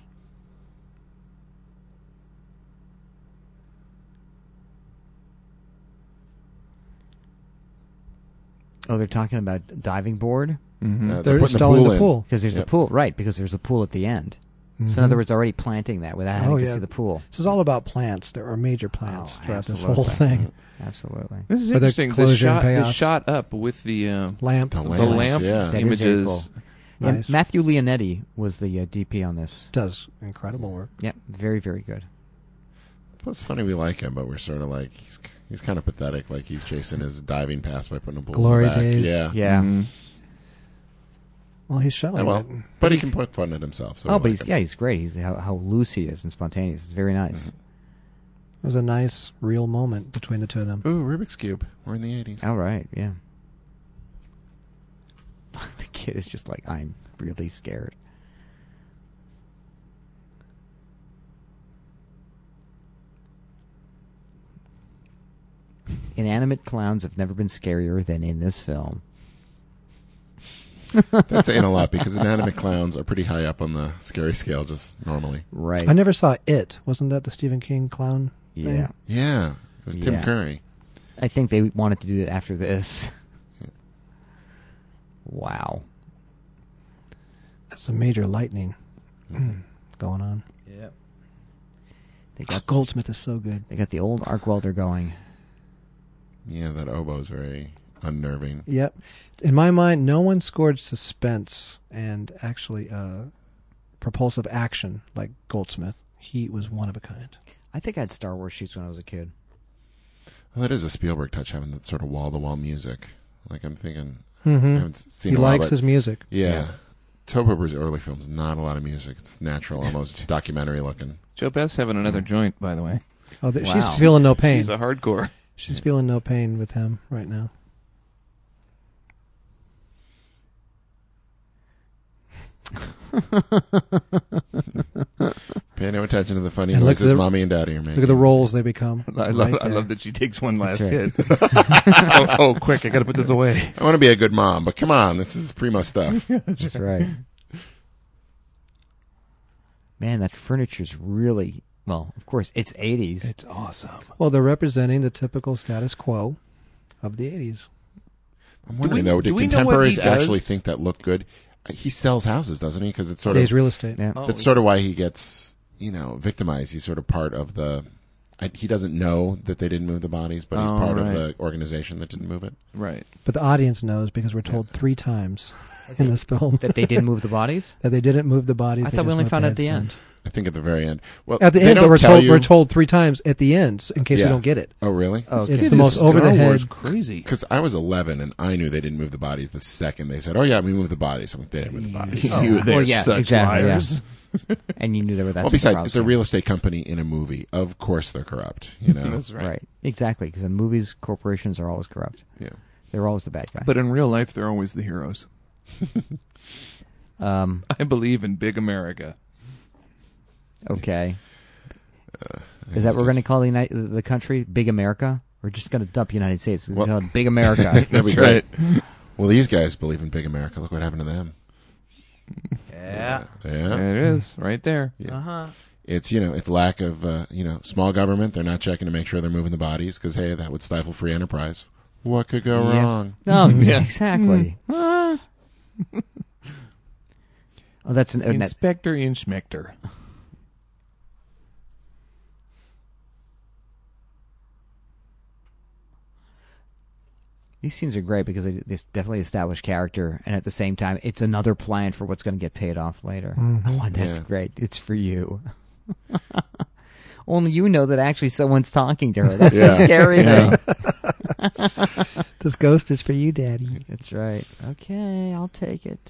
Oh, they're talking about diving board Mhm. Uh, They're putting installing the in. pool. because there's Yep. a pool, right? Because there's a pool at the end. So in Mhm. other words, already planting that without having Oh, to yeah. see the pool. This is all about plants. There are major plants Oh, throughout this absolutely. whole thing. Absolutely. This is For the interesting. The closure and shot, the payoffs. shot up with the uh, Lamp. The the lamps, lamp yeah. That is very images. cool. Nice. And Matthew Leonetti was the uh, D P on this. Does incredible work. Yeah, very, very good. Well, it's funny we like him, but we're sort of like, he's he's kind of pathetic. Like he's chasing his diving pass by putting a bull Glory in the back. days. Yeah. Yeah. Mhm. Well, he's showing Yeah, well, it. but he He's- can poke fun at himself. So oh, we but like he's him. yeah, he's great. He's how, how loose he is and spontaneous. It's very nice. It was a nice, real moment between the two of them. Ooh, Rubik's Cube. We're in the eighties. All right, yeah. The kid is just like, I'm really scared. Inanimate clowns have never been scarier than in this film. That's saying a lot because inanimate clowns are pretty high up on the scary scale just normally. Right. I never saw It. Wasn't that the Stephen King clown Yeah. thing? Yeah. It was Tim Yeah. Curry. I think they wanted to do it after this. Wow. That's some major lightning going on. Yep. They Oh, got Goldsmith is so good. they got the old arc welder going. Yeah, that oboe is very unnerving. Yep. In my mind, no one scored suspense and actually uh, propulsive action like Goldsmith. He was one of a kind. I think I had Star Wars shoots when I was a kid. Well, that is a Spielberg touch, having that sort of wall-to-wall music. Like, I'm thinking, Mm-hmm. I haven't seen He a lot, likes but- his music. Yeah. Yeah. Tobe Hooper's early films, not a lot of music. It's natural, almost documentary looking. Joe Beth's having another joint, by the way. Oh, th- Wow. she's feeling no pain. He's a hardcore. She's feeling no pain with him right now. Pay no attention to the funny And look noises at the- mommy and daddy are making. Look at the roles they become. I love, right I there. love that she takes one last That's hit. oh, oh, quick! I got to put this away. I want to be a good mom, but come on, this is primo stuff. That's right. Man, that furniture's really well. Of course, it's eighties. It's awesome. Well, they're representing the typical status quo of the eighties. I'm wondering we- though, do did we know what contemporaries he actually does? think that look good? He sells houses, doesn't he? Because it's sort Days of real estate. Yeah. Oh, that's sort of why he gets, you know, victimized. He's sort of part of the. I, he doesn't know that they didn't move the bodies, but he's Oh, part of right. the organization that didn't move it. right. But the audience knows because we're told three times in this film That they didn't move the bodies. that they didn't move the bodies. I they thought we just only moved found out at the headstones. end. I think at the very end. Well, At the they end, but don't we're tell told you. we're told three times at the end in case Yeah. we don't get it. Oh, really? Oh, It's okay. the most over the Star Wars head. crazy. Because I was eleven and I knew they didn't move the bodies the second they said, "Oh yeah, we moved the bodies." I'm like, they didn't move the bodies. Oh. You, they're Well, yeah, such exactly, yeah. liars. And you knew there were that. well, besides, it's a real estate company in a movie. Of course, they're corrupt. You know. That's right. right. Exactly, because in movies, corporations are always corrupt. Yeah. They're always the bad guy. But in real life, they're always the heroes. um, I believe in big America. okay, Uh, is that what we're going to just- call the United, the country? Big America? We're just going to dump United States. We're Well- going to call it Big America. That'd be That's great. right. Well, these guys believe in big America. Look what happened to them. yeah. Yeah. There it is, right there. Yeah. Uh huh. It's, you know, it's lack of, uh, you know, small government. They're not checking to make sure they're moving the bodies because, hey, that would stifle free enterprise. What could go Yeah. wrong? No, Yeah. exactly. Ah. Oh, that's an. and that- Inspector Inschmector. These scenes are great because they, they definitely establish character, and at the same time, it's another plan for what's going to get paid off later. Mhm. Oh, that's Yeah. great. It's for you. Only you know that actually someone's talking to her. That's Yeah. the scary Yeah. thing. This ghost is for you, Daddy. That's right. Okay, I'll take it.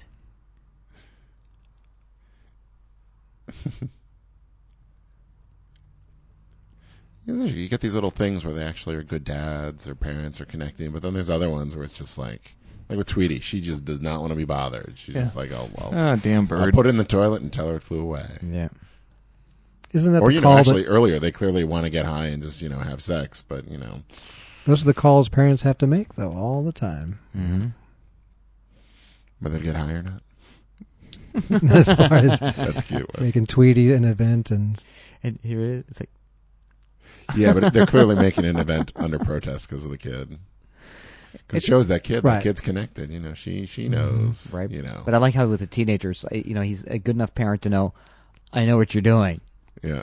You get these little things where they actually are good dads or parents are connecting, but then there's other ones where it's just like, like with Tweety, she just does not want to be bothered. She's Yeah. just like, oh, well, Ah, damn I'll bird. put it in the toilet and tell her it flew away. Yeah. Isn't that Or, the you know, call? actually that, earlier, they clearly want to get high and just, you know, have sex, but, you know, those are the calls parents have to make, though, all the time. Mm-hmm. whether they get high or not. As far as That's cute. making Tweety an event and And here it is. It's like, Yeah, but they're clearly making an event under protest because of the kid. Because it shows that kid, Right. that kid's connected. You know, she she knows. right. You know. But I like how with the teenagers, I- you know, he's a good enough parent to know, I know what you're doing. Yeah.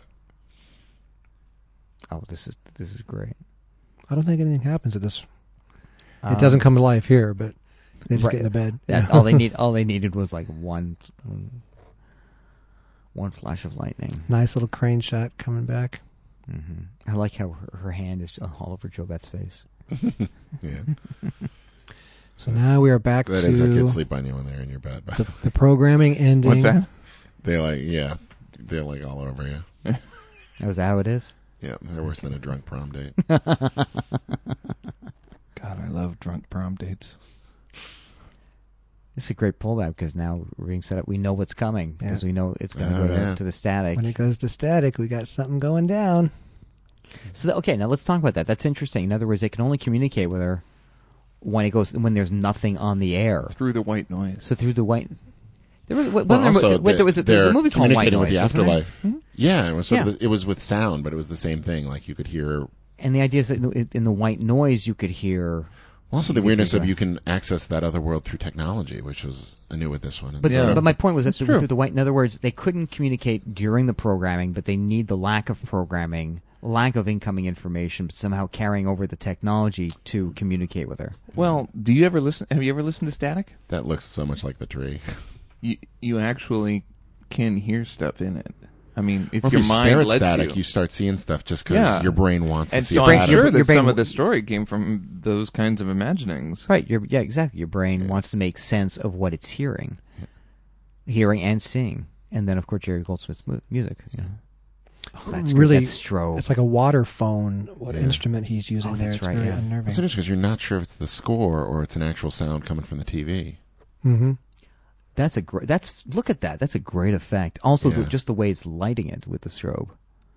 Oh, this is this is great. I don't think anything happens at this. Um, It doesn't come to life here, but they just right. get into bed. That, all they need, all they needed was like one, one flash of lightning. Nice little crane shot coming back. hmm I like how her, her hand is all over Joe Bet's face. Yeah. So now we are back That to is how kids sleep on you when they're in your bed. the, the programming ending. What's that? They like, yeah, they're like all over you. Oh, is that how it is? Yeah, they're worse than a drunk prom date. God, I love drunk prom dates. It's a great pullback because now we're being set up. We know what's coming because Yeah. we know it's going to Oh, go to, yeah. to the static. When it goes to static, we got something going down. So th- okay, now let's talk about that. That's interesting. In other words, they can only communicate with her when it goes when there's nothing on the air. Through the white noise. So through the white. There was, wasn't Well, there, also, wait, there was a, there was a they're movie called White communicating Noise, with the wasn't there? afterlife. Yeah, it was sort Yeah. of. The, it was with sound, but it was the same thing. Like you could hear. And the idea is that in the, in the white noise you could hear. Also, the You weirdness can of go- you can access that other world through technology, which was new with this one. But, Yeah. but my point was that It's the, true. through the way, in other words, they couldn't communicate during the programming, but they need the lack of programming, lack of incoming information, but somehow carrying over the technology to communicate with her. Well, do you ever listen? Have you ever listened to static? That looks so much like the tree. You you actually can hear stuff in it. I mean, if Or if your you mind stare at lets static, you. you start seeing stuff just because Yeah. your brain wants to And see so a I'm brain- pattern. sure your that brain- some of the story came from those kinds of imaginings. Right. Your, yeah, exactly. Your brain wants to make sense of what it's hearing, hearing and seeing, and then of course Jerry Goldsmith's mu- music. Yeah. Oh, that's good. Really, That's strobe. It's like a water phone. What Yeah. instrument he's using Oh, there? that's It's right, very yeah. unnerving. It's interesting because you're not sure if it's the score or it's an actual sound coming from the T V. Mm-hmm. That's a great. That's look at that. That's a great effect. Also, the, Yeah. just the way it's lighting it with the strobe.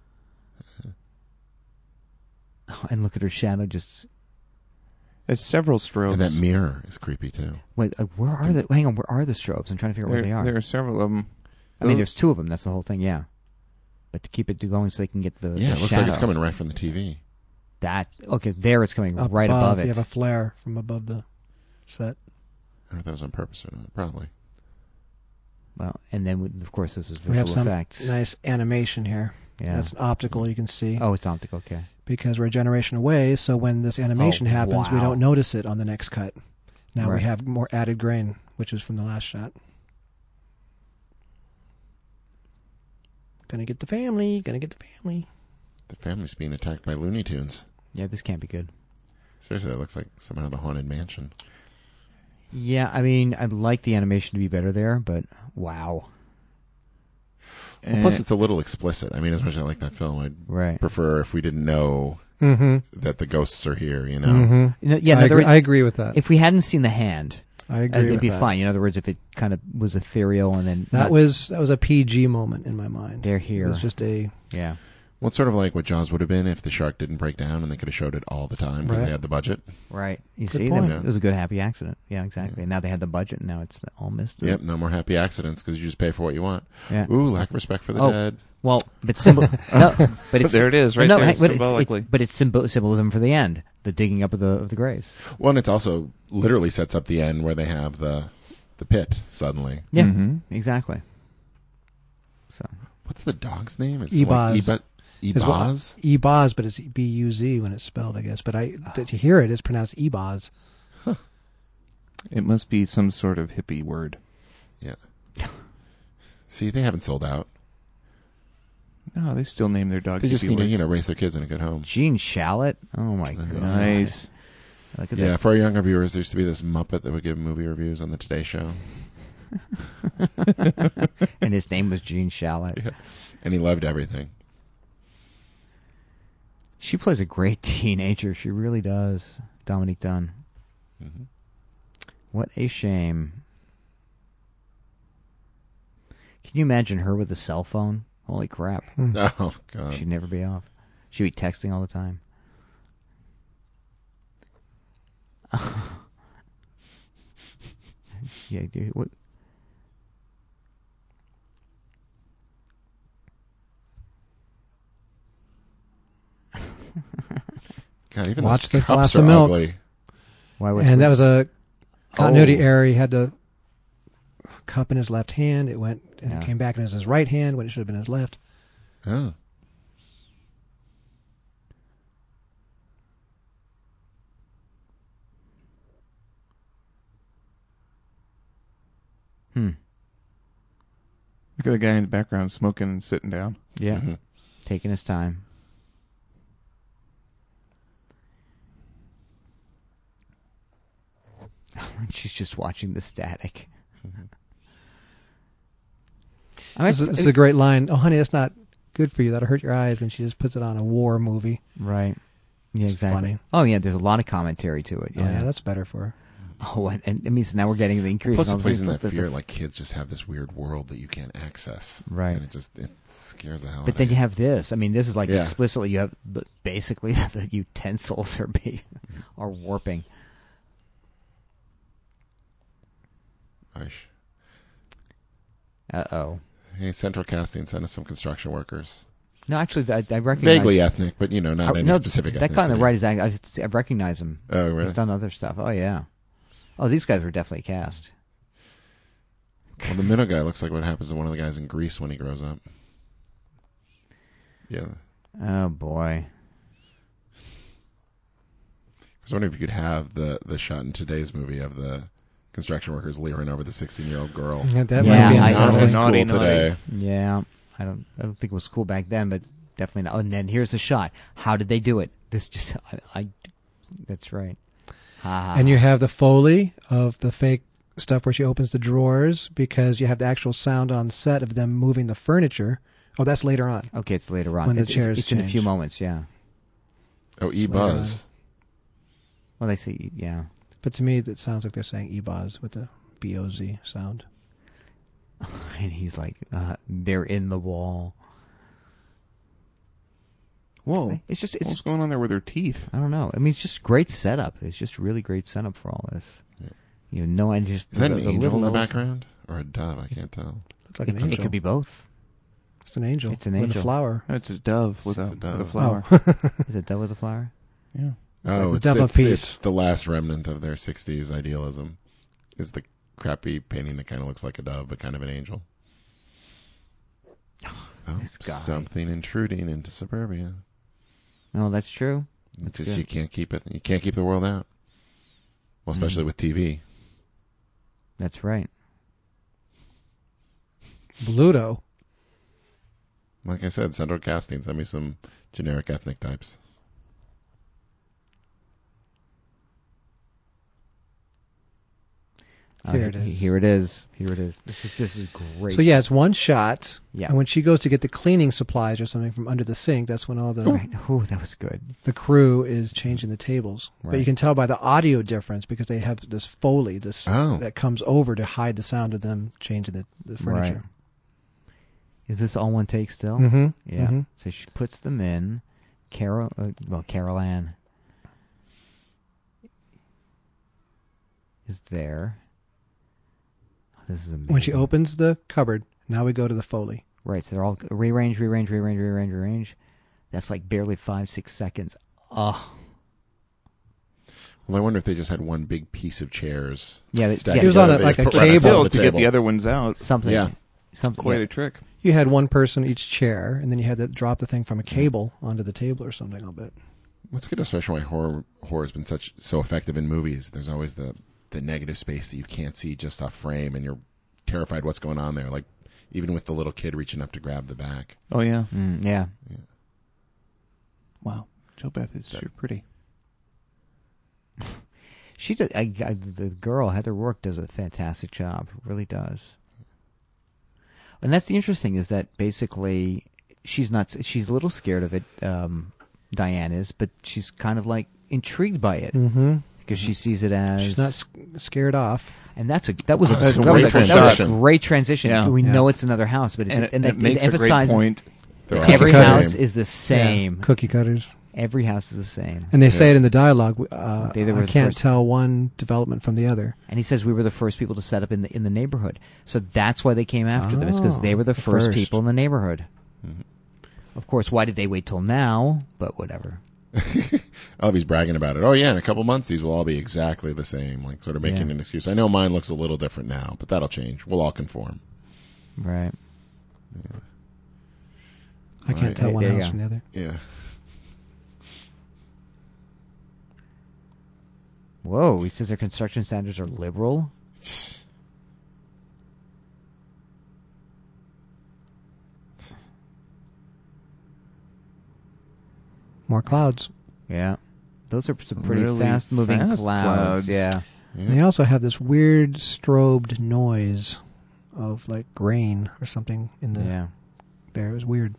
Oh, and look at her shadow. Just There's several strobes. And that mirror is creepy too. wait. Uh, where are the? Hang on. Where are the strobes? I'm trying to figure out there, where they are. there are several of them. I mean, there's two of them. That's the whole thing. Yeah. But to keep it going so they can get the Yeah, the it looks like it's shadow. coming right from the T V. That okay? There, it's coming Up right above, You it. have a flare from above the set. I don't know if that was on purpose or not. Probably. Well, and then with- of course this is We have visual some effects. nice animation here. Yeah. That's optical. You can see Oh, it's optical. Okay. because we're a generation away. So when this animation Oh, happens, we wow. don't notice it on the next cut. Now Right. we have more added grain, which is from the last shot. Gonna get the family. Gonna get the family. The family's being attacked by Looney Tunes. Yeah, this can't be good. Seriously, it looks like some out of the Haunted Mansion. Yeah, I mean, I'd like the animation to be better there, but wow. Well, Eh, plus, it's a little explicit. I mean, as much as I like that film, I'd Right. prefer if we didn't know Mm-hmm. that the ghosts are here, you know? Mm-hmm. You know, yeah, in I, other agree, words, I agree with that. if we hadn't seen the hand, I uh, agree it'd with be that. fine. In other words, if it kind of was ethereal and then That not- was that was a P G moment in my mind. they're It here. was just a Yeah. Well, it's sort of like what Jaws would have been if the shark didn't break down and they could have showed it all the time because Right. they had the budget. Right. You Good see, point. that, it was a good happy accident. Yeah, exactly. And now they had the budget, and now it's all missed. Yep, no more happy accidents because you just pay for what you want. Yeah. Ooh, lack of respect for the Oh. dead. Well, but symbol. no, but it's There it is, right no, there, hang- but symbolically. It's, it, but it's symbol, symbolism for the end, the digging up of the of the graves. Well, and it's also literally sets up the end where they have the the pit suddenly. Yeah, Mhm. exactly. So What's the dog's name? It's Ebaz. Like Eba- Is what- Ebaz? Ebaz, but it's B U Z when it's spelled, I guess. But I to to hear it, it's pronounced Ebaz. It must be some sort of hippie word. Yeah. See, they haven't sold out. No, they still name their dog They just hippie need to, words. you know, raise their kids in a good home. Gene Shalit. Oh my god. Nice. Look at Yeah, that. for our younger viewers, there used to be this Muppet that would give movie reviews on the Today Show. And his name was Gene Shalit. Yeah. And he loved everything. She plays a great teenager. She really does. Dominique Dunn. hmm What a shame. Can you imagine her with a cell phone? Holy crap. Oh, God. She'd never be off. She'd be texting all the time. Yeah, dude. What? God, even Watch those the cups glass are of milk. ugly. Why was And that was a continuity Oh. error. He had the cup in his left hand. It went and Yeah. it came back and it was his right hand when it should have been his left. Oh. Hmm. Look at the guy in the background smoking and sitting down. Yeah. Mhm. Taking his time. She's just watching the static. I This is, this is a great line. Oh, honey, that's not good for you. That'll hurt your eyes. And she just puts it on a war movie. right. Yeah, It's exactly. funny. Oh, yeah, there's a lot of commentary to it. Oh, Yeah. yeah, that's better for her. Oh, and, and it means now we're getting the increase. Plus, in it all plays the- in that the- the- fear, like kids just have this weird world that you can't access. Right. And it just it scares the hell out But of then you. you have this. I mean, this is like Yeah. explicitly you have the, basically the utensils are be, are warping. Aish. Uh oh. Hey, Central Casting, send us some construction workers. No, actually, I, I recognize Vaguely ethnic, but you know, not I- any no, specific ethnicity. That guy on the right is. I, I recognize him. Oh, really? He's done other stuff. Oh yeah. Oh, these guys were definitely cast. Well, the middle guy looks like what happens to one of the guys in Greece when he grows up. Yeah. Oh boy. I was wondering if you could have the, the shot in today's movie of the construction workers leering over the sixteen-year-old girl. Yeah, that Yeah, might be I- Not unsettling. as Naughty, cool naughty. today. Yeah. I don't. I don't think it was cool back then, but definitely not. Oh, and then here's the shot. How did they do it? This just. I. I that's right. Ha, ha, And you ha. have the Foley of the fake stuff where she opens the drawers because you have the actual sound on set of them moving the furniture. Oh, that's later on. Okay, it's later on. When the it's, it's- chairs it's in a few change. moments. Yeah. Oh, E-Buzz. Well, they say yeah. But to me, that sounds like they're saying E-Boz with the B O Z sound. And he's like, uh, they're in the wall. Whoa. It's just. What's It's. going on there with her teeth? I don't know. I mean, it's just great setup. It's just really great setup for all this. Yeah. You know, and just Is that the, an the angel little in the little- background? Or a dove? I can't tell. Looks like It, an angel. it could be both. It's an angel. It's an with angel. a flower. Oh, it's a dove with, It's a, a dove. with a flower. Is it dove with a flower? Yeah. Oh, like it's, the dove of it's, peace. it's the last remnant of their sixties idealism. Is the crappy painting that kind of looks like a dove, but kind of an angel. Oh, This guy. something intruding into suburbia. No, that's true. That's Just good. you can't keep it. You can't keep the world out. Well, especially Mm. with T V. That's right. Bluto. Like I said, Central Casting, send me some generic ethnic types. Uh, Here it he- is. Here it is. Here it is. This is this is great. So yeah, it's one shot. Yeah. And when she goes to get the cleaning supplies or something from under the sink, that's when all the Right. Oh, that was good. the crew is changing the tables. But you Right. can tell by the audio difference because they have this Foley, this Oh. that comes over to hide the sound of them changing the, the furniture. Is this all one take still? Mm-hmm. Yeah. hmm So she puts them in. Carol, uh, well, Carol Ann is there. Oh, this is amazing. When she opens the cupboard, now we go to the Foley. Right, so they're all rearrange, rearrange, rearrange, rearrange, rearrange. That's like barely five, six seconds. Oh, Well, I wonder if they just had one big piece of chairs. yeah, they, stacked yeah, He was on together. a- like They a put right on top cable. of Still, the to get table. the other ones out. something. Yeah. something. Quite yeah. a trick. You had one person each chair, and then you had to drop the thing from a cable onto the table or something. I'll bet. What's good, especially why horror horror has been such so effective in movies. There's always the the negative space that you can't see just off frame, and you're terrified what's going on there. Like even with the little kid reaching up to grab the back. Oh, yeah. Mm, yeah. Wow. Joe Beth is sure pretty. She does. I, I, the girl Heather Rourke does a fantastic job. Really does. And that's the interesting is that basically she's not. She's a little scared of it. Um, Diane is, but she's kind of like intrigued by it Mm-hmm. because she sees it as. She's not sc- scared off. And that's a that was a, That's a that was great a, that was a transition. great transition. Yeah. We Yeah. know it's another house, but it's, And it, and it they, makes they a great emphasize point. They're all every the house same. is the same. Yeah, cookie cutters. Every house is the same. And they Yeah. say it in the dialogue. Uh, They- they were I the can't first. tell one development from the other. And he says we were the first people to set up in the in the neighborhood. So that's why they came after them. It's because Oh, they were the the first, first. people in the neighborhood. Mhm. Of course, why did they wait till now? But whatever. Oh, he's bragging about it. Oh yeah, in a couple months these will all be exactly the same. Like sort of making Yeah. an excuse. I know mine looks a little different now, but that'll change. We'll all conform. Right. I can't Right. tell Hey, one there you house go. from the other. Yeah. Whoa, he says their construction standards are liberal. More clouds. Yeah. Those are some pretty Really fast moving fast clouds. clouds. Yeah. Yeah. They also have this weird strobed noise of like grain or something in the Yeah. there. It was weird.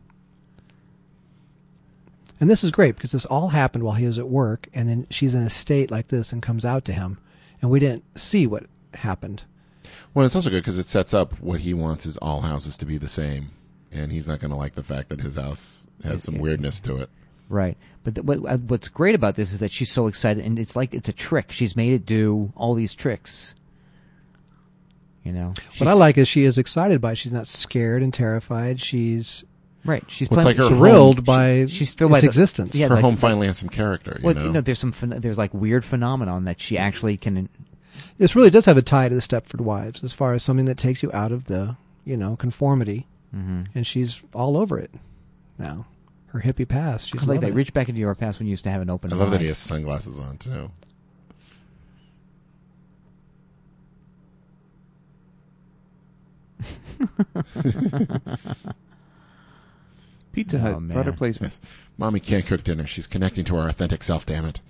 And this is great because this all happened while he was at work, and then she's in a state like this and comes out to him, and we didn't see what happened. Well, it's also good because it sets up what he wants is all houses to be the same, and he's not going to like the fact that his house has some Yeah. weirdness to it. Right. But th- what, uh, what's great about this is that she's so excited, and it's like it's a trick. She's made it do all these tricks. You know. What I She's- like is she is excited by it. She's not scared and terrified. She's Right. She's Well, it's playing, like her she- Thrilled she- by she's thrilled its by the- existence. Yeah, Her like- home finally has some character. You Well, know? you know, there's some phen- there's like weird phenomenon that she actually can. This really does have a tie to the Stepford Wives, as far as something that takes you out of the, you know, conformity, Mm-hmm. and she's all over it now. Her hippie past, she's I like loving that. it. Reach back into your past when you used to have an open I love that mind. he has sunglasses on too. Pizza Oh, Hut, man. product placement. Yes. Mommy can't cook dinner. She's connecting to her authentic self. Damn it.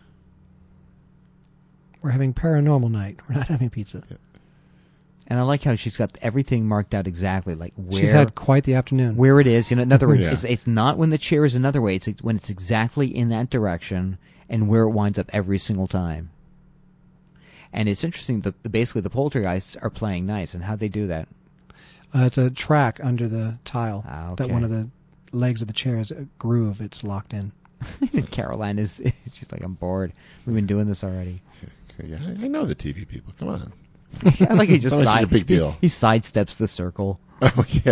We're having paranormal night. We're not having pizza. And I like how she's got everything marked out exactly, like where She's had quite the afternoon. where it is. You know, in other words, Yeah. it's, it's not when the chair is another way. It's it's when it's exactly in that direction and where it winds up every single time. And it's interesting that the, basically the poltergeists are playing nice, and how they do that. Uh, it's a track under the tile Ah, that okay. one of the legs of the chair is a groove. It's locked in. Caroline is she's like, I'm bored. We've been doing this already. Yeah, I I know the T V people. Come on. I like he just It's not side, such a big deal. He, he sidesteps the circle. Oh yeah.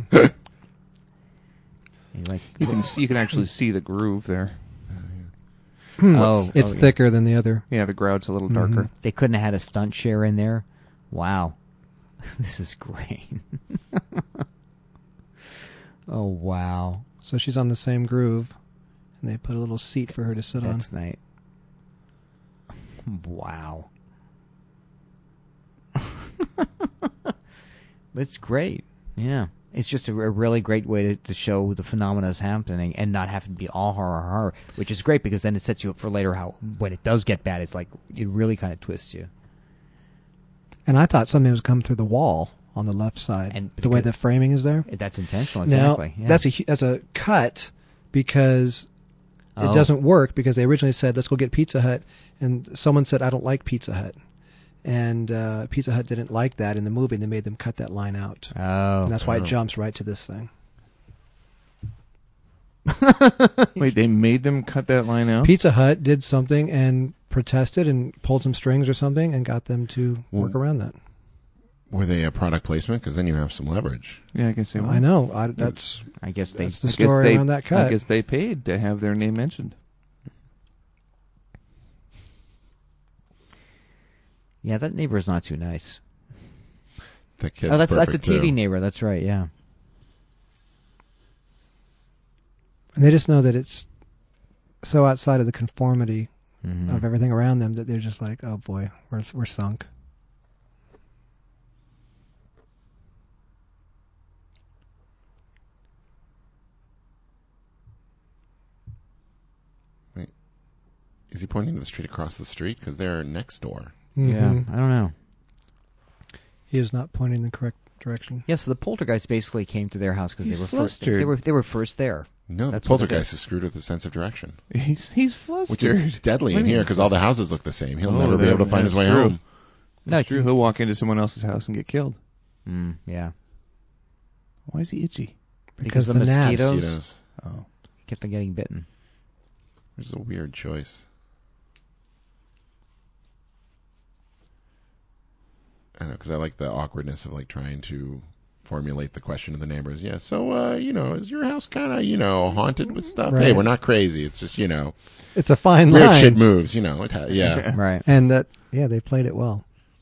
He like, You can see, you can actually see the groove there. oh, It's oh, yeah. thicker than the other. Yeah, the grout's a little darker. They couldn't have had a stunt chair in there. Wow, this is great. Oh wow, So she's on the same groove, and they put a little seat for her to sit that's nice. Wow, it's great. Yeah, it's just a, a really great way to, to show the phenomena is happening and not having to be all horror horror, which is great because then it sets you up for later. How when it does get bad, it's like it really kind of twists you. on. And I thought something was come through the wall on the left side. And the way because- the framing is there. That's intentional, exactly. Now yeah. that's a hu- that's a cut because Oh. it doesn't work because they originally said let's go get Pizza Hut, and someone said I don't like Pizza Hut, and uh, Pizza Hut didn't like that in the movie, and they made them cut that line out, Oh, and that's why oh. it jumps right to this thing. Wait, they made them cut that line out? Pizza Hut did something and protested and pulled some strings or something and got them to work Well, around that. Were they a product placement? Because then you have some leverage. Yeah, I guess they were. I know. I, that's I guess they. that's the I guess story they, around that cut. I guess they paid to have their name mentioned. Yeah, that neighbor's not too nice. That kid's oh, that's that's a perfect, T V too. neighbor. That's right. Yeah. And they just know that it's so outside of the conformity Mhm. of everything around them that they're just like, oh boy, we're we're sunk. Is he pointing to the street across the street? Because they're next door. Yeah, Mhm. I don't know. He is not pointing the correct direction. Yeah, so the poltergeist basically came to their house because they He's were first. flustered. They were they were first there. No, That's the what it poltergeist is screwed with a sense of direction, He's he's flustered. which is deadly What in do you here mean because all the houses look the same. He'll Oh, never be that- able to find his that's way true. home. No, It's true. He'll walk into someone else's house and get killed. Mm, yeah, Why is he itchy? because, the the gnats. mosquitoes Mosquitoes. Oh, kept on getting bitten. Which is a weird choice. I don't know, because I like the awkwardness of like trying to formulate the question to the neighbors. Yeah, so uh, you know, is your house kind of you know haunted with stuff? Hey, Right. we're not crazy. It's just you know It's a fine weird line. shit moves. You know, it ha- yeah. Right. And that, yeah, they played it well.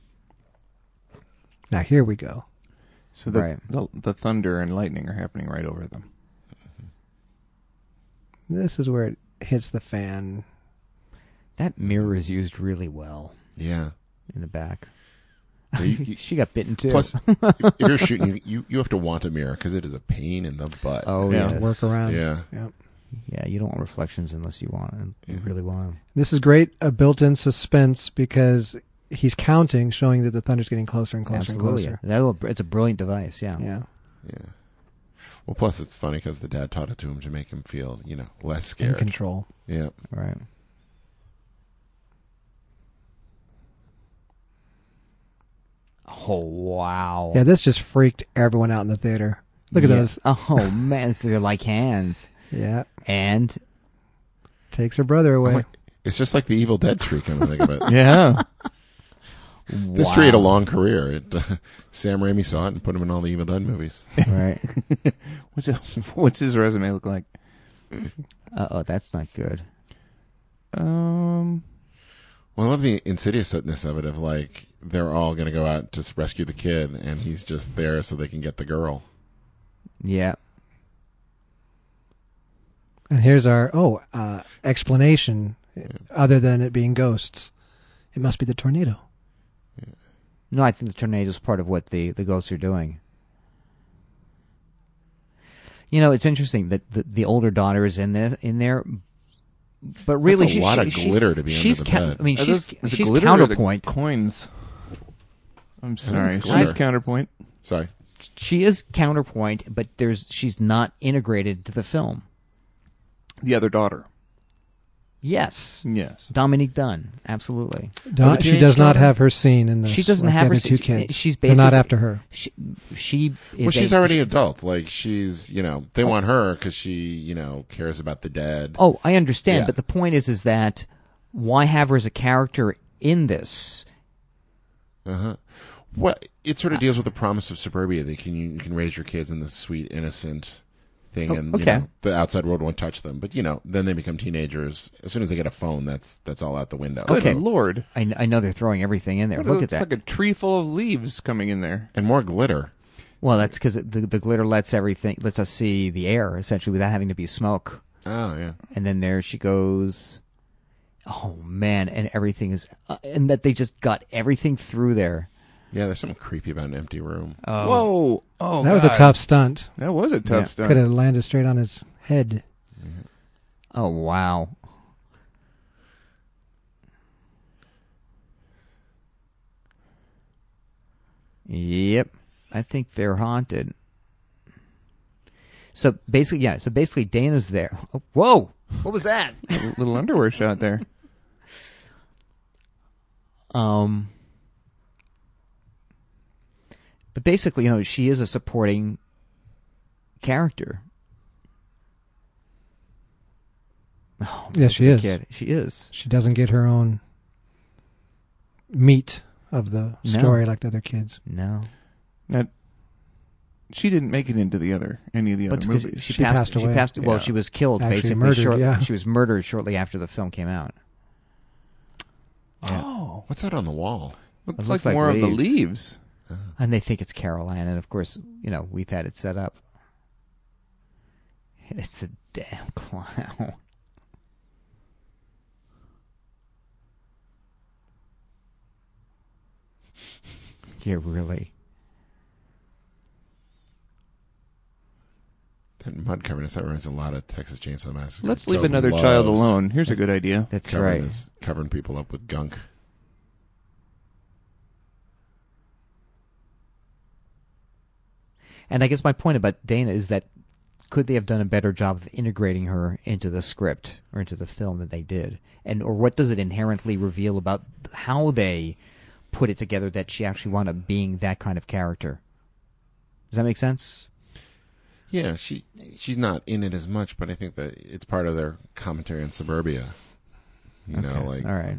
Now here we go. so the, Right. the the thunder and lightning are happening right over them. This is where it hits the fan. That mirror is used really well Yeah. in the back. Yeah, you- you- She got bitten too. Plus, if if you're shooting, you, you, you have to want a mirror because it is a pain in the butt. oh Yeah. yes. Work around. Yeah. Yep. Yeah, you don't want reflections unless you want them. You Yeah. really want them. This is great, a built-in suspense because he's counting, showing that the thunder's getting closer and closer Absolutely. and closer. That will, it's a brilliant device. Yeah. Yeah. Yeah. Well, plus it's funny because the dad taught it to him to make him feel, you know, less In scared. control. Yeah. Right. Oh wow. Yeah, this just freaked everyone out in the theater. Look at Yeah. those. Oh man, they're like hands. Yeah. And Takes her brother I'm away. like, it's just like the Evil Dead tree, kind of think of it. Yeah. This Wow. tree had a long career. It, uh, Sam Raimi saw it and put him in all the Evil Dead movies. Right. What's his, what's his resume look like? Uh oh, that's not good. Um, Well, I love the insidiousness of it, of like, they're all going to go out to rescue the kid, and he's just there so they can get the girl. Yeah. And here's our oh uh, explanation, other than it being ghosts. It must be the tornado. No, I think the tornado is part of what the, the ghosts are doing. You know, it's interesting that the, the older daughter is in there, in there, but really, That's a she, lot she, of she- glitter to be under she's the ca- bed. I mean, are she's those- is it she's glitter or the counterpoint. coins. I'm sorry. glitter. She's counterpoint. Sorry. She is counterpoint, but there's she's not integrated to the film. The other daughter. Yes, Yes. Dominique Dunn, absolutely. Don, the she teenage does not daughter? have her scene in this. She doesn't like have the her other two scene. kids. She's They're not basically- after her. She, she is Well, she's a- already adult. Like, she's, you know, they want her because she, you know, cares about the dead. Oh, I understand, Yeah. but the point is, is that why have her as a character in this? Uh-huh. Well, it sort of deals with the promise of suburbia. That can you, you can raise your kids in this sweet, innocent thing, Oh, and okay. you know, the outside world won't touch them. But you know, then they become teenagers. As soon as they get a phone, that's that's all out the window. Good Okay. So- Lord. I, I know they're throwing everything in there. What, Look it's at that. like a tree full of leaves coming in there. and more glitter. Well, that's because the the glitter lets everything lets us see the air essentially without having to be smoke. Oh yeah. And then there she goes. Oh man, and everything is, uh, and that they just got everything through there. Yeah, there's something creepy about an empty room. Oh. Whoa. Oh, that was a God. tough stunt. That was a tough Yeah. stunt. Could have landed straight on his head. Oh wow. Yep, I think they're haunted. So basically, yeah. So basically, Dana's there. Oh, whoa! What was that? A little underwear shot there. Um, but basically, you know, she is a supporting character. Oh, Yes, she the is. Kid. She is. She doesn't get her own meat of the No. story like the other kids. No, Now, she didn't make it into the other any of the but other because movies. she, She passed. passed She away. passed. Well, Yeah. she was killed Actually basically. murdered, short- yeah. She was murdered shortly after the film came out. Oh, What's that on the wall? looks, It like, looks like more of the leaves. leaves. And they think it's Caroline, and of course, you know, we've had it set up. And it's a damn clown. Yeah, really. That mud covering his head reminds a lot of Texas Chainsaw Massacre. Let's leave Toby another child loves alone. Here's a good idea. That's Covering, right. his, covering people up with gunk. And I guess my point about Dana is that could they have done a better job of integrating her into the script or into the film than they did? And or what does it inherently reveal about how they put it together that she actually wound up being that kind of character? Does that make sense? Yeah, she she's not in it as much, but I think that it's part of their commentary on suburbia. You know, Okay. like all right.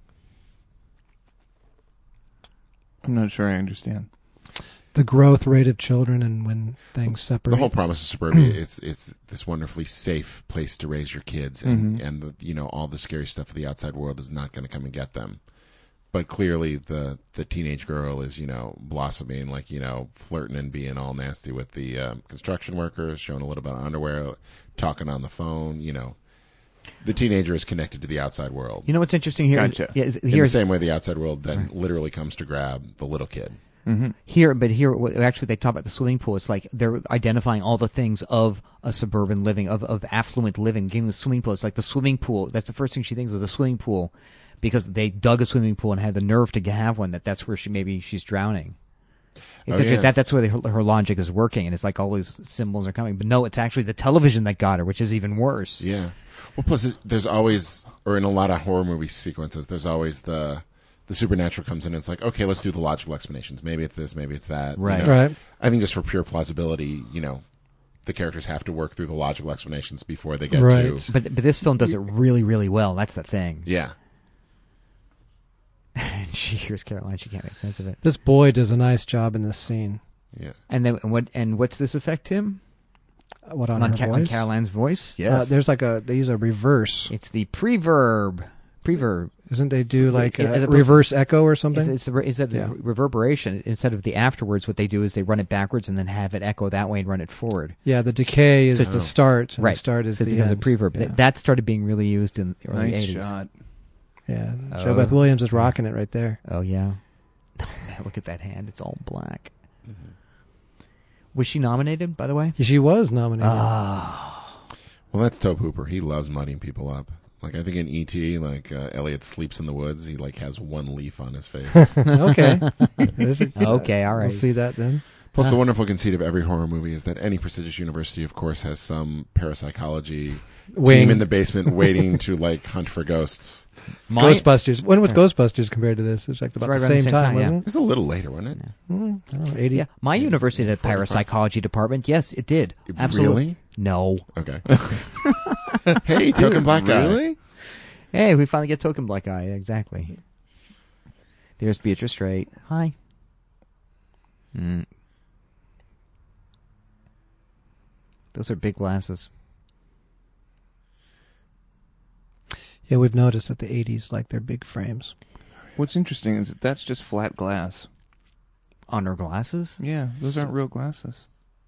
I'm not sure I understand. The growth rate of children and when things separate. the whole promise of suburbia. it's it's this wonderfully safe place to raise your kids, and Mhm. and the, you know, all the scary stuff of the outside world is not going to come and get them. But clearly, the the teenage girl is, you know, blossoming, like, you know, flirting and being all nasty with the um, construction workers, showing a little bit of underwear, talking on the phone. You know, the teenager is connected to the outside world You know what's interesting here? is- Gotcha. yeah, is- in the here's same way the outside world then literally comes to grab the little kid. Mm-hmm. here, but here what- actually they talk about the swimming pool. It's like they're identifying all the things of a suburban living, of of affluent living. Getting the swimming pool. It's like the swimming pool. That's the first thing she thinks of, the swimming pool, because they dug a swimming pool and had the nerve to have one. That that's where she maybe she's drowning. It's Oh, like yeah. that. That's where the, her, her logic is working, and it's like all these symbols are coming. But no, it's actually the television that got her, which is even worse. Yeah. Well, plus it, there's always, or in a lot of horror movie sequences, there's always the the supernatural comes in and it's like, okay, let's do the logical explanations. Maybe it's this, maybe it's that. you Right. know. Right. I think just for pure plausibility, you know, the characters have to work through the logical explanations before they get Right. to. But but this film does it really really well. That's the thing. Yeah. and she hears Caroline. She can't make sense of it. This boy does a nice job in this scene. Yeah. And then and what? And what's this affect, Tim? Uh, What on, on, her Ca- voice? on Caroline's voice? Uh, Yes. there's like a they use a reverse. It's the preverb. Preverb. Isn't they do like It- a as opposed to- reverse echo or something? It's, it's, the, it's the Yeah. reverberation. Instead of the afterwards, what they do is they run it backwards and then have it echo that way and run it forward. yeah, the decay is So- the start. And Right. The start is so it the becomes end. a preverb. Yeah. Th- That started being really used in the early Nice eighties. shot. Yeah, Oh. Joe Beth Williams is rocking it right there. Oh, yeah. Oh, man, look at that hand. It's all black. Was she nominated, by the way? She was nominated. Ah. Well, that's Tobe Hooper. He loves mudding people up. Like I think in E T, like uh, Elliot sleeps in the woods. He like has one leaf on his face. Okay. There's a- Okay, all right. We'll see that then. Plus, Uh. the wonderful conceit of every horror movie is that any prestigious university, of course, has some parapsychology Wing. team in the basement waiting to like hunt for ghosts. My- Ghostbusters. When was Sorry. Ghostbusters compared to this? It's like about right the around the same, same time, time, wasn't It was a little later, wasn't it? it? Mm, I don't know, eighty. Yeah, my university had a parapsychology department. Yes, it did. Absolutely. Really? No. Okay. Hey, token black guy. Really? Hey, we finally get token black eye. Exactly. There's Beatrice Straight. Hi. Mm. Those are big glasses. Yeah, we've noticed that the eighties like their big frames. What's interesting is that that's just flat glass. On her glasses? Yeah, those aren't real glasses.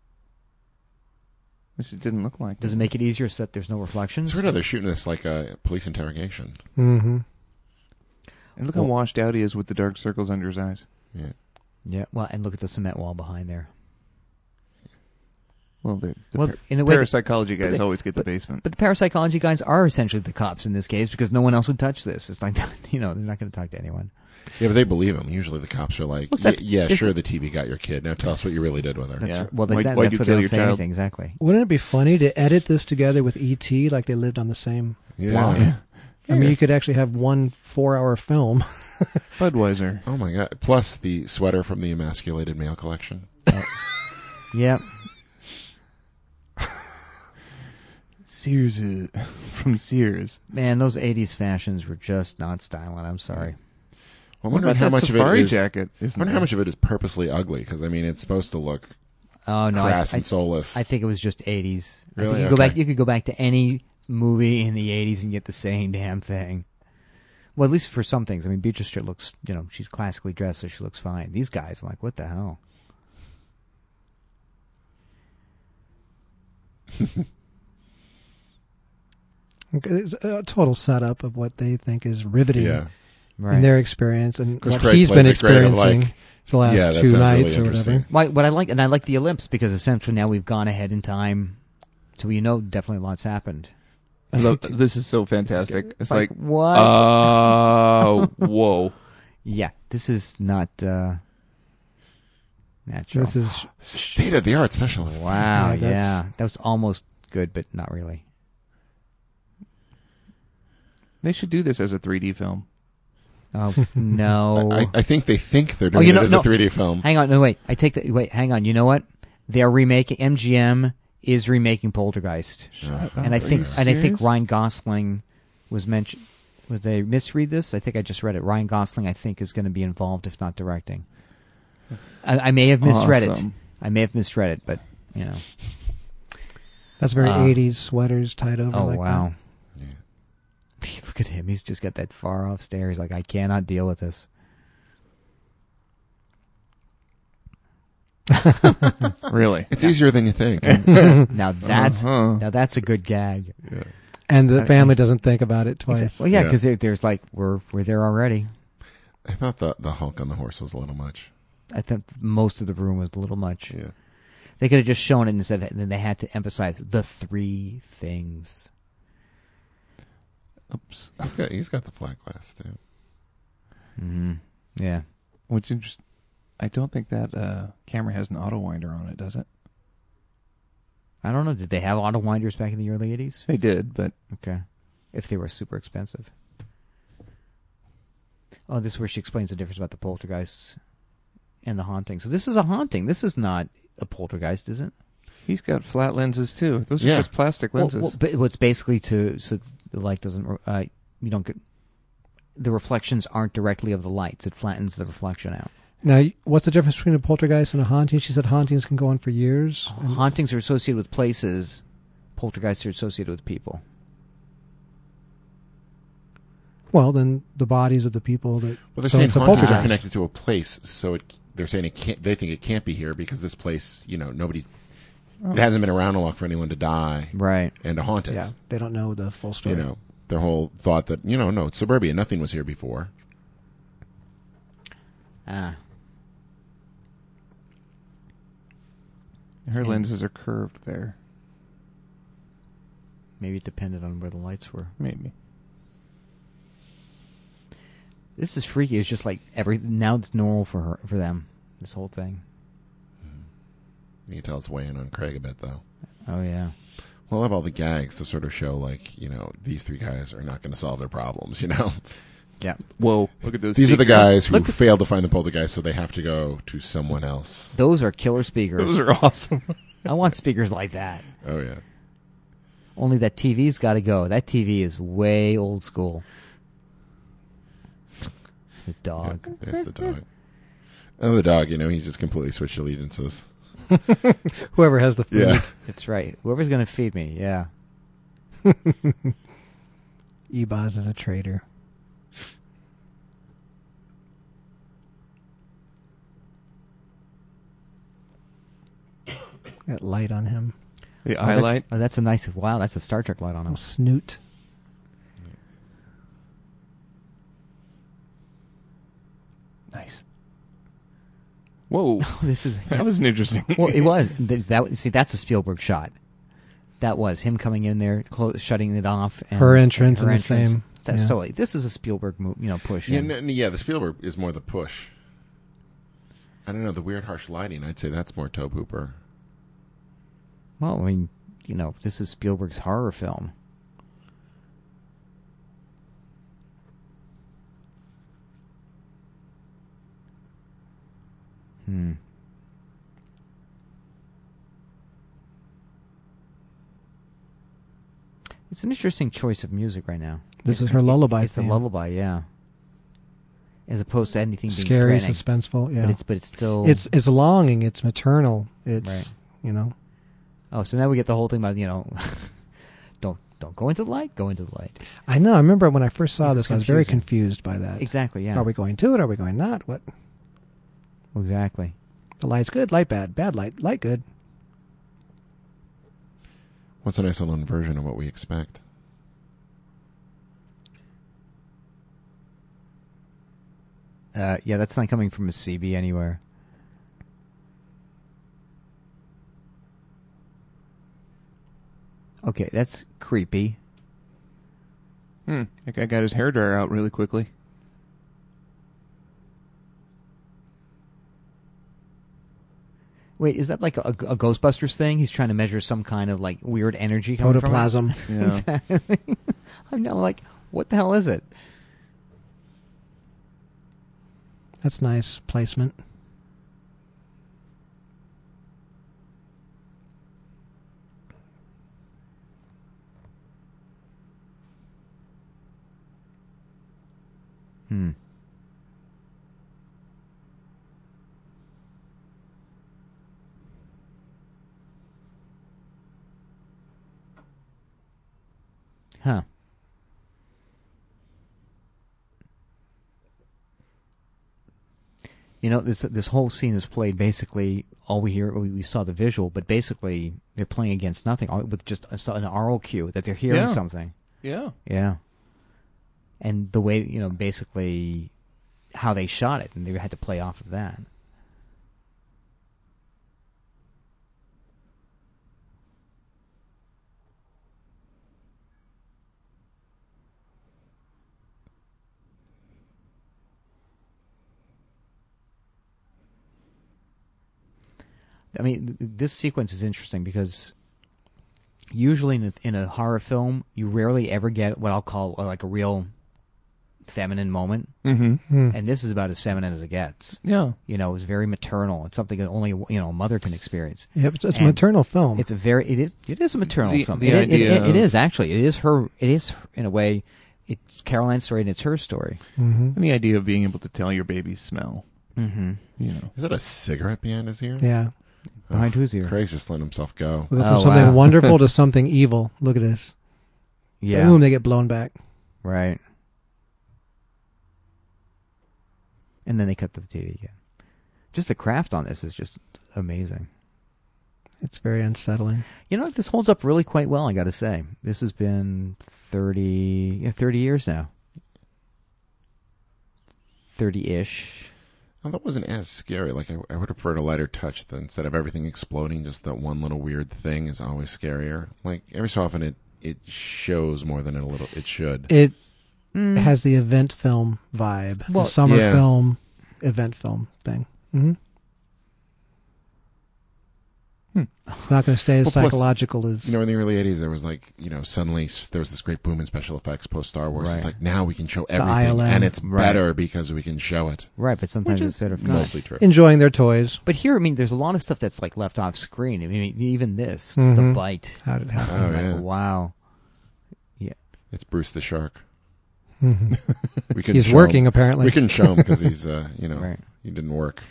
This it didn't look like. Does it make it easier so that there's no reflections? It's weird how they're shooting this like a police interrogation. Mm-hmm. And look how washed out he is with the dark circles under his eyes. Yeah. Yeah, well, and look at the cement wall behind there. Well, the, the Well, par- in a way, parapsychology but guys they- always get the basement. But the parapsychology guys are essentially the cops in this case because no one else would touch this. It's like, you know, they're not going to talk to anyone. Yeah, but they believe him. Usually the cops are like, What's "Y- that- yeah, it's sure, the- the T V got your kid. Now tell us what you really did with her. That's Yeah. right. Well, Why- exactly, why'd that's you what kill they don't your say child? anything. Exactly. Wouldn't it be funny to edit this together with E T like they lived on the same Yeah. line? I mean, you could actually have one four-hour film. Budweiser. Oh my god! Plus the sweater from the emasculated male collection. Yeah. Sears is, from Sears. Man, those eighties fashions were just not styling. I'm sorry. Well, I'm What wondering about how that much of safari it is. jacket? I Isn't wonder how there? much of it is purposely ugly because I mean it's supposed to look Oh no, I, crass I, and soulless. I think it was just eighties. I Really? think you could go Okay. back. You could go back to any movie in the eighties and get the same damn thing. Well, at least for some things. I mean, Beatrice Straight looks, you know, she's classically dressed, so she looks fine. These guys, I'm like, what the hell? Okay, it's a total setup of what they think is riveting yeah. Right. in their experience and 'Cause what Craig he's plays been it great of, experiencing like, for the last yeah, that two sounds really nights or interesting. whatever. Why, what I like, and I like the Olymps because essentially now we've gone ahead in time, so we know definitely lots happened. I love, this is so fantastic. It's like, what? oh, whoa. yeah, this is not uh, natural. This is State of the art special effects. wow. Yeah, Yeah, that's- that was almost good, but not really. They should do this as a three D film. Oh no! I, I think they think they're Oh, doing you know- it as no. a three D film. Hang on, no wait. I take that. Wait, hang on. You know what? They are remaking. M G M is remaking Poltergeist, Uh, and I Are think you and I think serious? Ryan Gosling was mentioned. Was they misread this? I think I just read it. Ryan Gosling, I think, is going to be involved, if not directing. I, I may have misread it. Awesome. I may have misread it, but you know. that's very Uh, eighties sweaters tied over. Oh like wow! yeah. Look at him. He's just got that far off stare. He's like, I cannot deal with this. Really? It's easier than you think. Now that's Uh-huh. now that's a good gag. yeah. that. And the I- family doesn't think about it twice. Well, yeah, Yeah. because there's like we're we're there already. I thought the the Hulk on the horse was a little much. I think most of the room was a little much. Yeah. They could have just shown it instead, and then they had to emphasize the three things. Oops. He's got he's got the flat glass too. Mm-hmm. Yeah. What's interesting, I don't think that uh, camera has an auto winder on it, does it? I don't know. Did they have auto winders back in the early eighties? They did, but Okay. If they were super expensive. Oh, this is where she explains the difference about the poltergeists and the haunting. So this is a haunting. This is not a poltergeist, is it? he's got flat lenses too. Those Yeah. are just plastic Well, lenses. well, but what's basically to so the light doesn't uh, you don't get the reflections aren't directly of the lights. It flattens the reflection out. Now, what's the difference between a poltergeist and a haunting? She said hauntings can go on for years. And Hauntings are associated with places. Poltergeists are associated with people. well, then the bodies of the people that. Well, they're so saying it's a hauntings are poltergeist. connected to a place, so it, they're saying it can't. They think it can't be here because this place, you know, nobody's. It hasn't been around long for anyone to die Right. and to haunt it. Yeah, they don't know the full story. You know, their whole thought that you know, no, it's suburbia. Nothing was here before. Ah. Her lenses are curved there. Maybe it depended on where the lights were. Maybe. This is freaky. It's just like every now it's normal for her for them. This whole thing. You can tell it's weighing on Craig a bit, though. Oh yeah. Well, I have all the gags to sort of show, like, you know, these three guys are not going to solve their problems, you know? Yeah. Whoa! Look at those. These are the speakers. guys who Look at- failed to find the poltergeist, so they have to go to someone else. Those are killer speakers. Those are awesome. I want speakers like that. Oh, yeah. Only that T V's got to go. That T V is way old school. The dog. Yeah, there's the dog. Oh, the dog, you know, he's just completely switched allegiances. Whoever has the food. Yeah. That's right. Whoever's going to feed me, yeah. Ebaz is a traitor. That light on him. The Oh, eye that's- light. Oh, that's a nice. Wow, that's a Star Trek light on him. Little snoot. Nice. Whoa! This is. That was an interesting. Well, it was. There's That see, that's a Spielberg shot. That was him coming in there, clo- shutting it off. And Her entrance and her in the entrance. same- That's yeah. totally. This is a Spielberg, mo- you know, push. Yeah, in. no, no, yeah, the Spielberg is more the push. I don't know, the weird harsh lighting, I'd say that's more Tobe Hooper. Well, I mean, you know, this is Spielberg's horror film. Hmm. It's an interesting choice of music right now. This is her lullaby It's the theme. lullaby, yeah. As opposed to anything being Scary, threatening. suspenseful. Yeah. But it's but it's still It's it's longing. It's maternal. It's Right. you know. Oh, so now we get the whole thing about, you know, don't don't go into the light, go into the light. I know. I remember when I first saw This this, is I was very confusing. confused by that. Exactly, yeah. Are we going to it? Are we going not? What? Exactly. The light's good. Light bad. Bad light. Light good. What's a nice little inversion of what we expect? Uh, yeah, that's not coming from a C B anywhere. Okay, that's creepy. Hmm. That guy got his hairdryer out really quickly. Wait, is that like a, a Ghostbusters thing? He's trying to measure some kind of like weird energy coming from it? Protoplasm. Yeah. Exactly. I'm now like, what the hell is it? That's nice placement. Hmm. Huh. You know, this this whole scene is played basically. All we hear, we, we saw the visual, but basically they're playing against nothing all- with just a, an oral cue that they're hearing Yeah. something. Yeah. Yeah. And the way, you know, basically how they shot it, and they had to play off of that. I mean, th- this sequence is interesting because usually in a, in a horror film, you rarely ever get what I'll call uh, like a real feminine moment, Mm-hmm. Hmm. and this is about as feminine as it gets. Yeah. You know, it's very maternal. It's something that only you know a mother can experience. Yep, it's, it's a And maternal film. It's a very it is it is a maternal The- film. the It- it, it, idea it of- is actually it is her it is in a way it's Caroline's story and it's her story. Mm-hmm. And the idea of being able to tell your baby's smell. Mm-hmm. You know. Is that a cigarette behind his ear? Yeah. Behind whose ear? Craig's just letting himself go. We go from Oh, something wow. wonderful to something evil. Look at this. Yeah. Boom, they get blown back. Right. And then they cut to the T V again. Just the craft on this is just amazing. It's very unsettling. You know, this holds up really quite well, I got to say. This has been thirty, yeah, thirty years now. thirty-ish. Oh, that wasn't as scary. Like I, I would have preferred a lighter touch than instead of everything exploding, just that one little weird thing is always scarier. Like every so often, it it shows more than a little. It should. It Mm. has the event film vibe. Well, the summer yeah. film, event film thing. Mm-hmm. Hmm. It's not going to stay as Well, plus, psychological as... You know, in the early eighties, there was like, you know, suddenly s- there was this great boom in special effects post Star Wars. It's Right. like now we can show I everything, L M. and it's Right. better because we can show it. Right, but sometimes Which it's is better if not. mostly true. enjoying their toys. But here, I mean, there's a lot of stuff that's like left off screen. I mean, even this, the Mhm. bite. How did it happen? Oh, Like, yeah. wow. It's Bruce the Shark. Mhm. We couldn't He's show working, Him. apparently. We couldn't show him because he's, uh, you know, Right. he didn't work.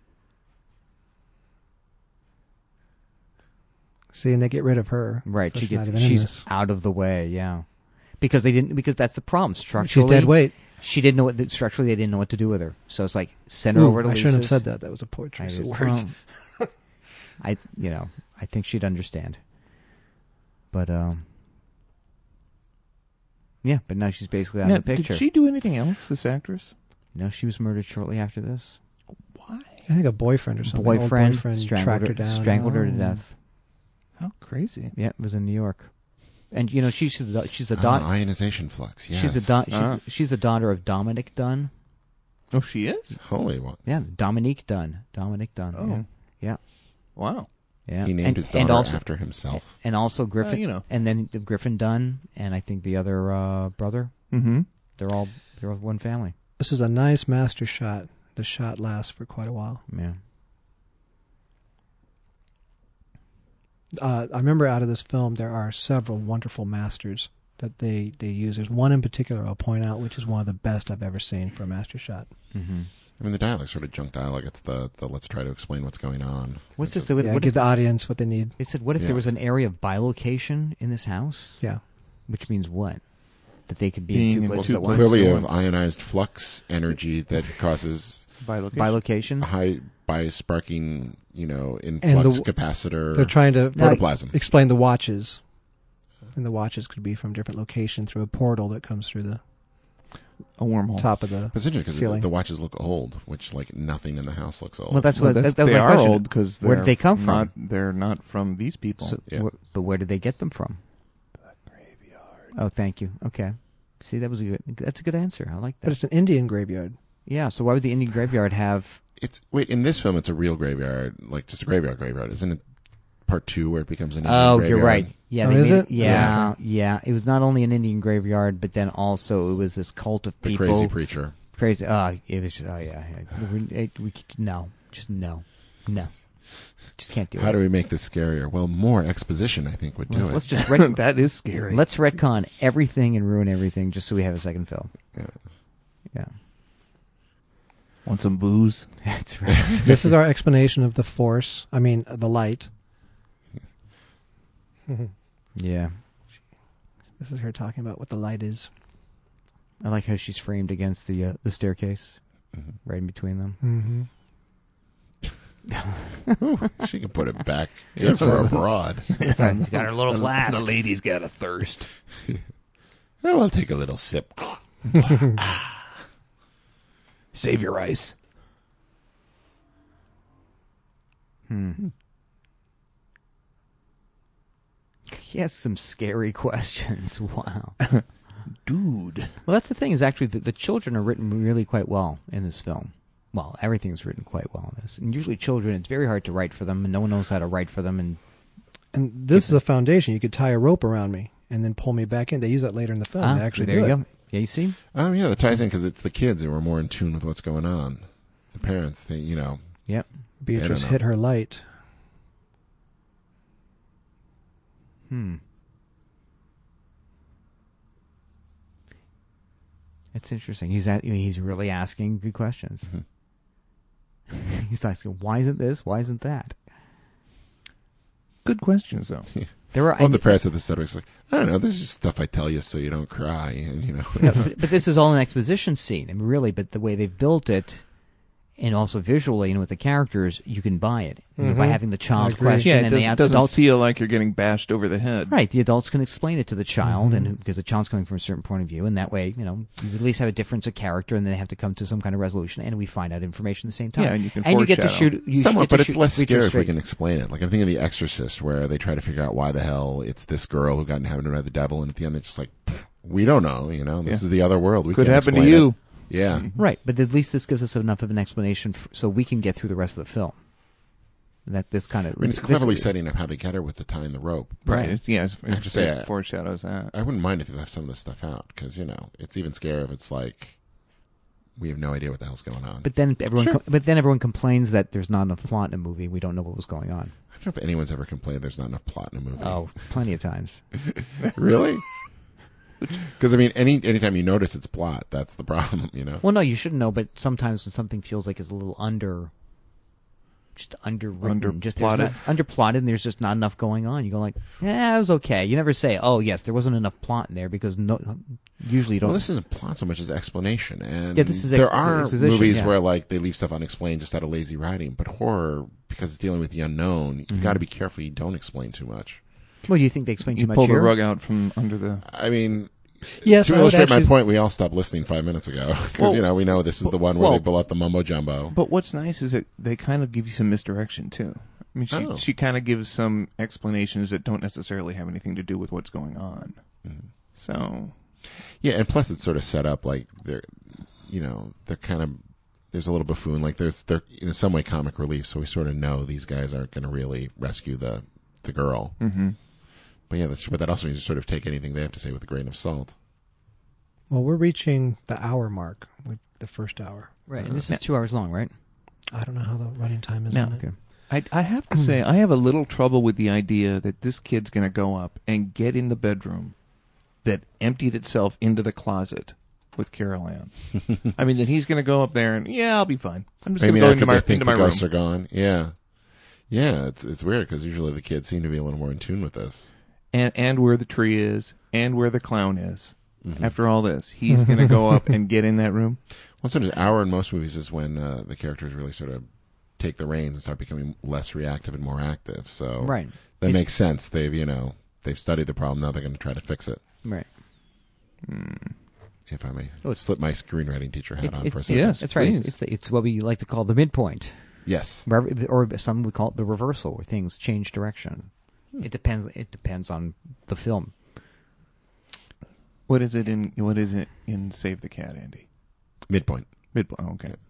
See, and they get rid of her. Right, So she she's not gets even in she's this. out of the way, yeah. Because they didn't because that's the problem. She's Structurally, dead weight. she didn't know what structurally they didn't know what to do with her. So it's like send her Ooh, over to I shouldn't have Lisa's. said that. That was a poor I choice of just- words. well, I you know, I think she'd understand. But um yeah, but now she's basically out Now, of the picture. did she do anything else, this actress? No, she was murdered shortly after this. Why? I think a boyfriend or something. Old Boyfriend, boyfriend strangled tracked her, her down. strangled her to Oh. death. How crazy. Yeah, it was in New York. And you know, she's the she's the Ah, daughter. ionization flux. Yes. She's the da- she's, Ah. she's the daughter of Dominic Dunn. Oh, she is? Holy what? Yeah, Dominique Dunn. Dominic Dunn. Oh. Yeah. Yeah. Wow. Yeah. He named and, his daughter and also, after himself. And also Griffin, you know. and then the Griffin Dunn, and I think the other uh, brother. Mm-hmm. They're all they're all one family. This is a nice master shot. The shot lasts for quite a while. Yeah. Uh, I remember out of this film there are several wonderful masters that they, they use. There's one in particular I'll point out, which is one of the best I've ever seen for a master shot. Mm-hmm. I mean, the dialogue sort of junk dialogue. It's the, the let's try to explain what's going on. What's It's this? just- What, Yeah, what give if the audience what they need. they said? What if Yeah. there was an area of bilocation in this house? Yeah. Which means what? That they could be Being in two in places two at once. Clearly, so of on. ionized flux energy that causes By location. Bilocation. high by sparking, you know, influx the- capacitor They're trying to protoplasm. explain the watches. And the watches could be from different locations through a portal that comes through the A wormhole. top of the... It's interesting because the, ceiling. the watches look old, which like nothing in the house looks old. Well, that's Well, what that's, that, that was they my are question. old because Where did they come from? Not, they're not from these people. So, Yeah. wh- but where did they get them from? the graveyard. Oh, thank you. Okay. See, that was a good. That's a good answer. I like But that. it's an Indian graveyard. Yeah. So why would the Indian graveyard have? It's wait in this film, it's a real graveyard, like just a graveyard graveyard, isn't it? Part two where it becomes an Indian Oh, graveyard. you're right. Yeah. Oh, they is made it? Yeah, yeah. It was not only an Indian graveyard, but then also it was this cult of The people. crazy preacher. Crazy. Oh, it was. Oh, yeah. yeah. We, it, we, no. Just no. No. Just can't do How it. do we make this scarier? Well, more exposition, I think, would do let's, it. let's just ret- That is scary. let's retcon everything and ruin everything just so we have a second film. Yeah. Yeah. Want some booze? That's right. This is our explanation of the force. I mean, uh, the light. Yeah. This is her talking about what the light is. I like how she's framed against the uh, the staircase, Mhm. right in between them. Mm-hmm. She can put it back. Good for a broad. She's got her little flask. lady's got a thirst. Oh, I'll take a little sip. Save your ice. Hmm. He has some scary questions. Wow. Dude. Well, that's the thing is actually the, the children are written really quite well in this film. Well, everything's written quite well in this. And usually children, it's very hard to write for them, and no one knows how to write for them. And And this is a foundation. You could tie a rope around me and then pull me back in. They use that later in the film. ah, they actually there do you it. go. Yeah, you see? Oh, yeah, that ties in because it's the kids who are more in tune with what's going on. The parents, they, you know, Yep. Beatrice know. hit her light. Hmm. It's interesting. He's at, he's really asking good questions. Mm-hmm. He's asking, why isn't this? Why isn't that? Good questions, though. There were. Well, I- the parents at the set was like, I don't know, this is just stuff I tell you so you don't cry, and you know. Yeah, but, but this is all an exposition scene. I mean, really, but the way they've built it, and also visually, and with the characters, you can buy it you know, by Mhm. having the I child agree. question, Yeah, it and doesn't, the ad- doesn't adults. feel like you're getting bashed over the head. Right, the adults can explain it to the child, Mhm. and who- because the child's coming from a certain point of view, and that way, you know, you at least have a difference of character, and then they have to come to some kind of resolution, and we find out information at the same time. Yeah, and you can and you get to foreshadow. shoot you Somewhat, get to but it's shoot less Reacher scary if we straight. can explain it. Like I'm thinking of The Exorcist, where they try to figure out why the hell it's this girl who got inhabited by the devil, and at the end they're just like, we don't know. You know, this Yeah. is the other world. We Could can't happen to explain you. it. Yeah. Right, but at least this gives us enough of an explanation f- so we can get through the rest of the film. That this kind of I mean, it's this- cleverly setting up how they get her with the tying the rope. But Right. It's, yeah, it's, I have to say, it I- foreshadows that. I wouldn't mind if they left some of this stuff out because you know it's even scarier if it's like we have no idea what the hell's going on. But then everyone, Sure. com- but then everyone complains that there's not enough plot in a movie. We don't know what was going on. I don't know if anyone's ever complained there's not enough plot in a movie. Oh, plenty of times. Really? Because I mean, any anytime you notice it's plot, that's the problem. You know. Well, no, you shouldn't know. But sometimes when something feels like it's a little under, just underwritten, just there's Underplotted. not, underplotted, and there's just not enough going on. You go like, yeah, it was okay. You never say, oh yes, there wasn't enough plot in there because no, usually you don't. Well, this isn't plot so much as explanation, and Yeah, this is there ex- are exposition, movies yeah. where like they leave stuff unexplained just out of lazy writing. But horror, because it's dealing with the unknown, Mm-hmm. you got to be careful you don't explain too much. well, do you think they explain You too much pull the here? rug out from under the. I mean, Yes, to I would illustrate my actually- point, we all stopped listening five minutes ago because Well- you know we know this is the one where well- they pull out the mumbo jumbo. But what's nice is that they kind of give you some misdirection too. I mean, she Oh. she kind of gives some explanations that don't necessarily have anything to do with what's going on. Mm-hmm. So Yeah, and plus it's sort of set up like they're, you know, they're kind of there's a little buffoon. Like there's they're in some way comic relief, so we sort of know these guys aren't going to really rescue the the girl. mm-hmm. But yeah, that's, but that also means you sort of take anything they have to say with a grain of salt. Well, we're reaching the hour mark with the first hour. Right, and this is two hours long, right? I don't know how the running time is No. on it. Okay. I, I have to say, I have a little trouble with the idea that this kid's going to go up and get in the bedroom that emptied itself into the closet with Carol Ann. I mean, that he's going to go up there and, yeah, I'll be fine. I'm just I going to mean, go after into my, they think into my the room. ghosts are gone, yeah, yeah, it's it's weird because usually the kids seem to be a little more in tune with this. And, and where the tree is, and where the clown is. Mhm. After all this, he's going to go up and get in that room. Well, sort of an hour in most movies is when uh, the characters really sort of take the reins and start becoming less reactive and more active. So Right. that It- makes sense. They've you know they've studied the problem. Now they're going to try to fix it. Right. If I may Oh, it's- slip my screenwriting teacher hat It's- on it- for a second. yes. That's right. please. It's, it's, the, it's what we like to call the midpoint. Yes. Or or some would call it the reversal, where things change direction. It depends. It depends on the film. What is it in What is it in Save the Cat, Andy? Midpoint. Midpoint. Oh, okay.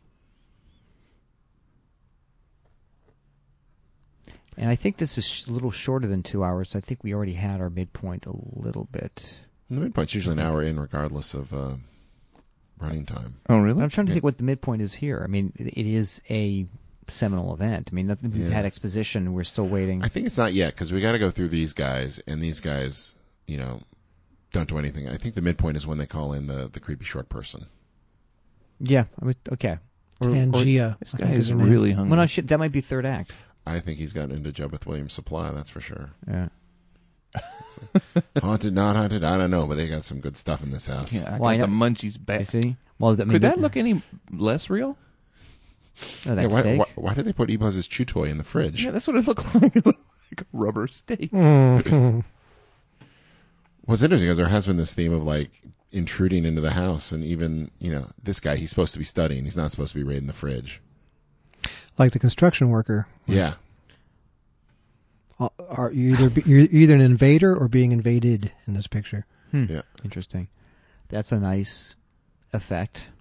And I think this is sh- a little shorter than two hours. I think we already had our midpoint a little bit. And the midpoint's usually an hour in, regardless of uh, running time. Oh, But really? I'm trying to Yeah. think what the midpoint is here. I mean, it, it is a seminal event. I mean, nothing, we've Yeah. had exposition. We're still waiting. I think it's not yet because we got to go through these guys, and these guys, you know, don't do anything. I think the midpoint is when they call in the the creepy short person. yeah. I would, okay. Or- or- Tangia. This I guy think is her name. really hungry. well, no, shit, that might be third act. I think he's gotten into Judith Williams' Supply. That's for sure. Yeah. Haunted, not haunted. I don't know, but they got some good stuff in this house. Yeah, I Well, I got the know- munchies You back. see? Well, I mean, Could that the- look any less real? Oh, that Yeah, why, steak? why, why did they put Eboz's chew toy in the fridge? Yeah, that's what it looked like. It looked like a rubber steak. Mhm. What's interesting is there has been this theme of like intruding into the house, and even you know this guy, he's supposed to be studying. He's not supposed to be raiding the fridge. Like the construction worker. Yeah, Uh, Are you either you're either an invader or being invaded in this picture? Hmm. yeah. Interesting. That's a nice effect.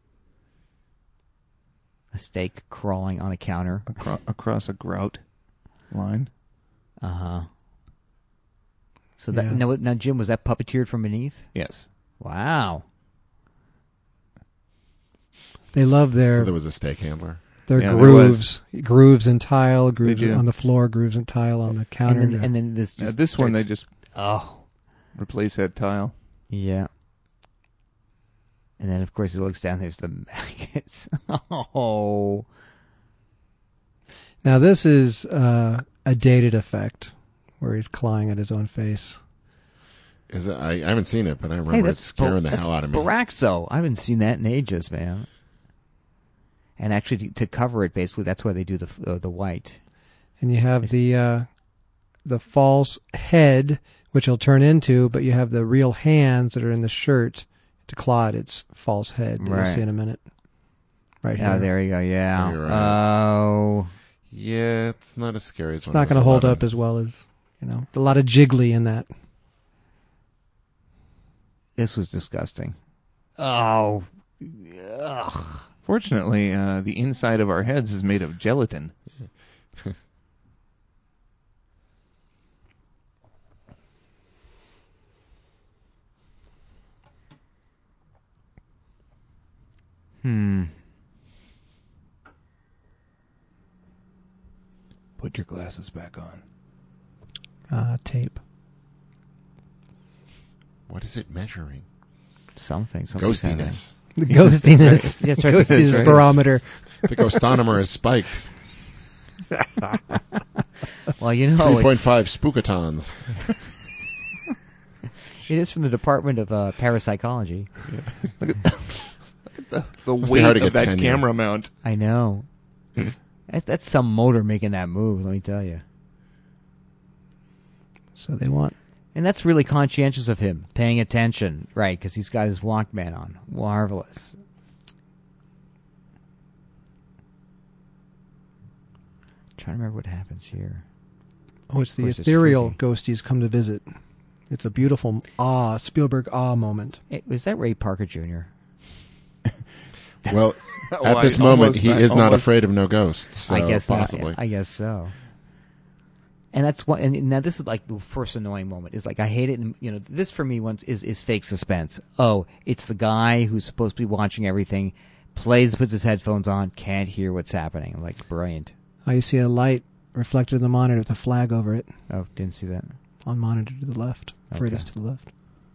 A steak crawling on a counter. Acro- across a grout line. Uh huh. So that Yeah. now, now, Jim, was that puppeteered from beneath? Yes. Wow. They love their So there was a steak handler. their Yeah, there grooves, grooves in tile, grooves do. on the floor, grooves in tile on the counter. And then, and then this. Now, Just this one, they starts- just Oh. replace that tile. Yeah. And then, of course, he looks down. There's the maggots. Oh. Now, this is uh, a dated effect where he's clawing at his own face. Is it? I, I haven't seen it, but I remember Hey, it that's scaring the that's hell out of me. Baraxo. I haven't seen that in ages, man. And actually, to, to cover it, basically, that's why they do the uh, the white. And you have the uh, the false head, which he'll turn into, but you have the real hands that are in the shirt to claw at its false head that Right. you'll see in a minute. Right Oh, here. there you go. Yeah. You're right. Oh. Yeah, it's not as scary as It's when not I was going to hold eleven. up as well as, you know, a lot of jiggly in that. This was disgusting. Oh. Ugh. Fortunately, uh, the inside of our heads is made of gelatin. Hmm. Put your glasses back on. Uh, tape. What is it measuring? Something. Something's happening. Ghostiness. The ghostiness. That's right. Ghostiness That's right. barometer. The ghostonomer is spiked. Well, you know, three point it's, five spookatons. it is from the Department of uh, Parapsychology. The Must be weight hard to of get that tenure. camera mount. I know. that, that's some motor making that move, let me tell you. So they want. And that's really conscientious of him, paying attention, right, because he's got his Walkman on. Marvelous. Trying to remember what happens here. Oh, it's the course it's ethereal freaky. ghosties come to visit. It's a beautiful ah Spielberg ah moment. Hey, was that Ray Parker Junior? Well, Oh, at I this moment, almost- he I is not almost- afraid of no ghosts. So I guess not. possibly. I guess so. And that's what. And now this is like the first annoying moment. Is like I hate it. And you know, this for me once is is fake suspense. Oh, it's the guy who's supposed to be watching everything, plays, puts his headphones on, can't hear what's happening. Like brilliant. Oh, you see a light reflected in the monitor with a flag over it Oh, didn't see that. on monitor to the left, Okay. furthest to the left.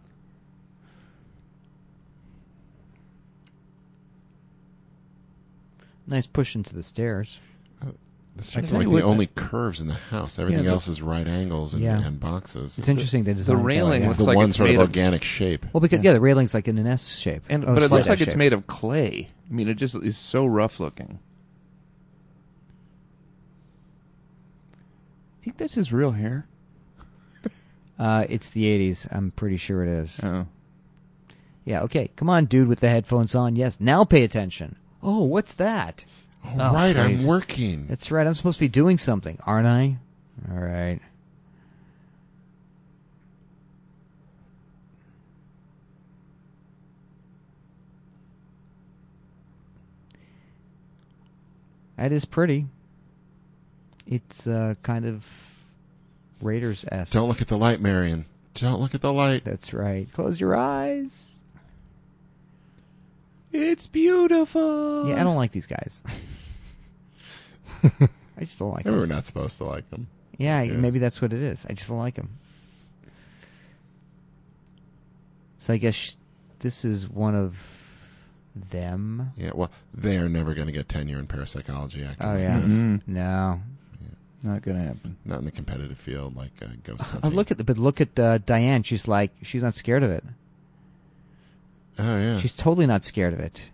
Nice push into the stairs. This I seems tell like you the what- only curves in the house. Everything the- else is right angles and, Yeah. and boxes. It's interesting they the designed it that way, railing yeah. It's looks the like one it's sort of made of- organic shape. Well, because yeah. the railing's like in an S shape. And Oh, but it slight looks like S it's shape. made of clay. I mean, it just is so rough looking. Think this is real hair? Uh, it's the eighties. I'm pretty sure it is. Oh. Yeah. Okay. Come on, dude, with the headphones on. Yes. Now pay attention. Oh, what's that? Oh, Oh, right, please. I'm working. That's right. I'm supposed to be doing something, aren't I? All right. That is pretty. It's uh, kind of Raiders-esque. Don't look at the light, Marion. Don't look at the light. That's right. Close your eyes. It's beautiful. Yeah, I don't like these guys. I just don't like Maybe them. we're not supposed to like them. Yeah, Yeah. maybe that's what it is. I just don't like them. So I guess sh- this is one of them. Yeah, well, they are never going to get tenure in parapsychology acting Oh like yeah, this. Mhm. no. Not gonna happen. Not in a competitive field like uh, ghost Oh, hunting. look at the but look at uh, Diane. She's like she's not scared of it. Oh, yeah. She's totally not scared of it.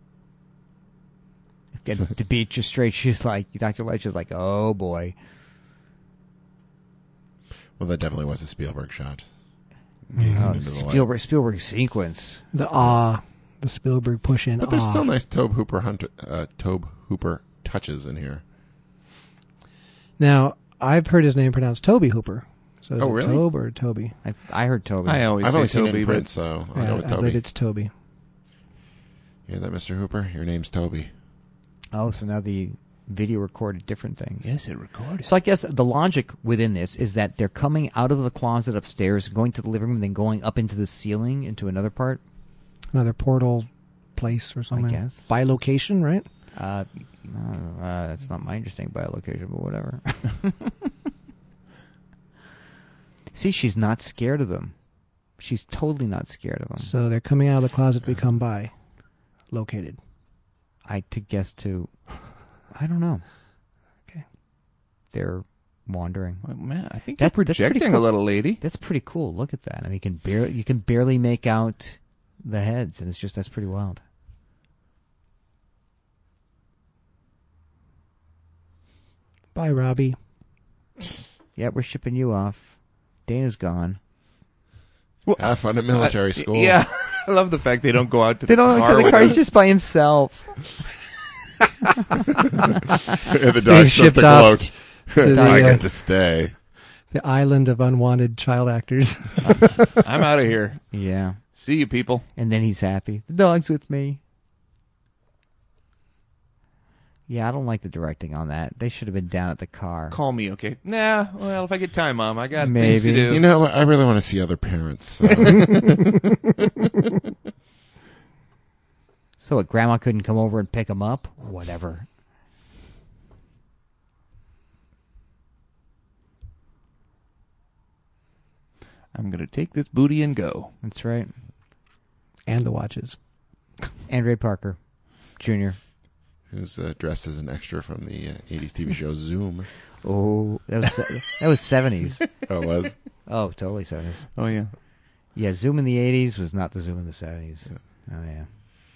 And to beat you straight, she's like Doctor Leitch is like, oh boy. Well, that definitely was a Spielberg shot. Oh, Gazing into the light. Spielberg Spielberg sequence. The ah, the Spielberg push in. But there's ah. still nice Tobe Hooper Hunter, uh, Tobe Hooper touches in here. Now I've heard his name pronounced Toby Hooper. So is Oh, it really? Tobe or Toby? I I heard Toby. I always I've say only seen it Toby, in but print, so I'll Yeah, go with I Toby. believe it's Toby. You hear that, Mister Hooper? Your name's Toby. Oh, so now the video recorded different things. yes, it recorded. So I guess the logic within this is that they're coming out of the closet upstairs, going to the living room, then going up into the ceiling into another part. Another portal place or something. guess. By location, right? Uh, uh, that's not my interesting biolocation, but whatever. See, she's not scared of them. She's totally not scared of them. So they're coming out of the closet to become bi. Located. I to guess to, I don't know. Okay. They're wandering. Well, man, I think That- you're that's pretty projecting cool. a little, lady. That's pretty cool. Look at that. I mean, you can barely you can barely make out the heads, and it's just that's pretty wild. Bye, Robbie. Yeah, we're shipping you off. Dana's gone. Have fun at military school. Yeah, I love the fact they don't go out to They the don't car. look at the with car. them. He's just by himself. the Being dog shipped shipped the off gloat. to the, I uh, get to stay. The island of unwanted child actors. I'm out of here. Yeah. See you, people. And then he's happy. The dog's with me. Yeah, I don't like the directing on that. They should have been down at the car. Call me, okay? Nah, well, if I get time, Mom, I got Maybe. things to do. You know, what? I really want to see other parents. So. So what, Grandma couldn't come over and pick him up? Whatever. I'm going to take this booty and go. That's right. And the watches. Andre Parker, Junior Who's uh, dressed as an extra from the uh, eighties T V show Zoom. Oh, that was that was seventies. Oh, it was? Oh, totally seventies. Oh, yeah. Yeah, Zoom in the eighties was not the Zoom in the seventies. Oh yeah.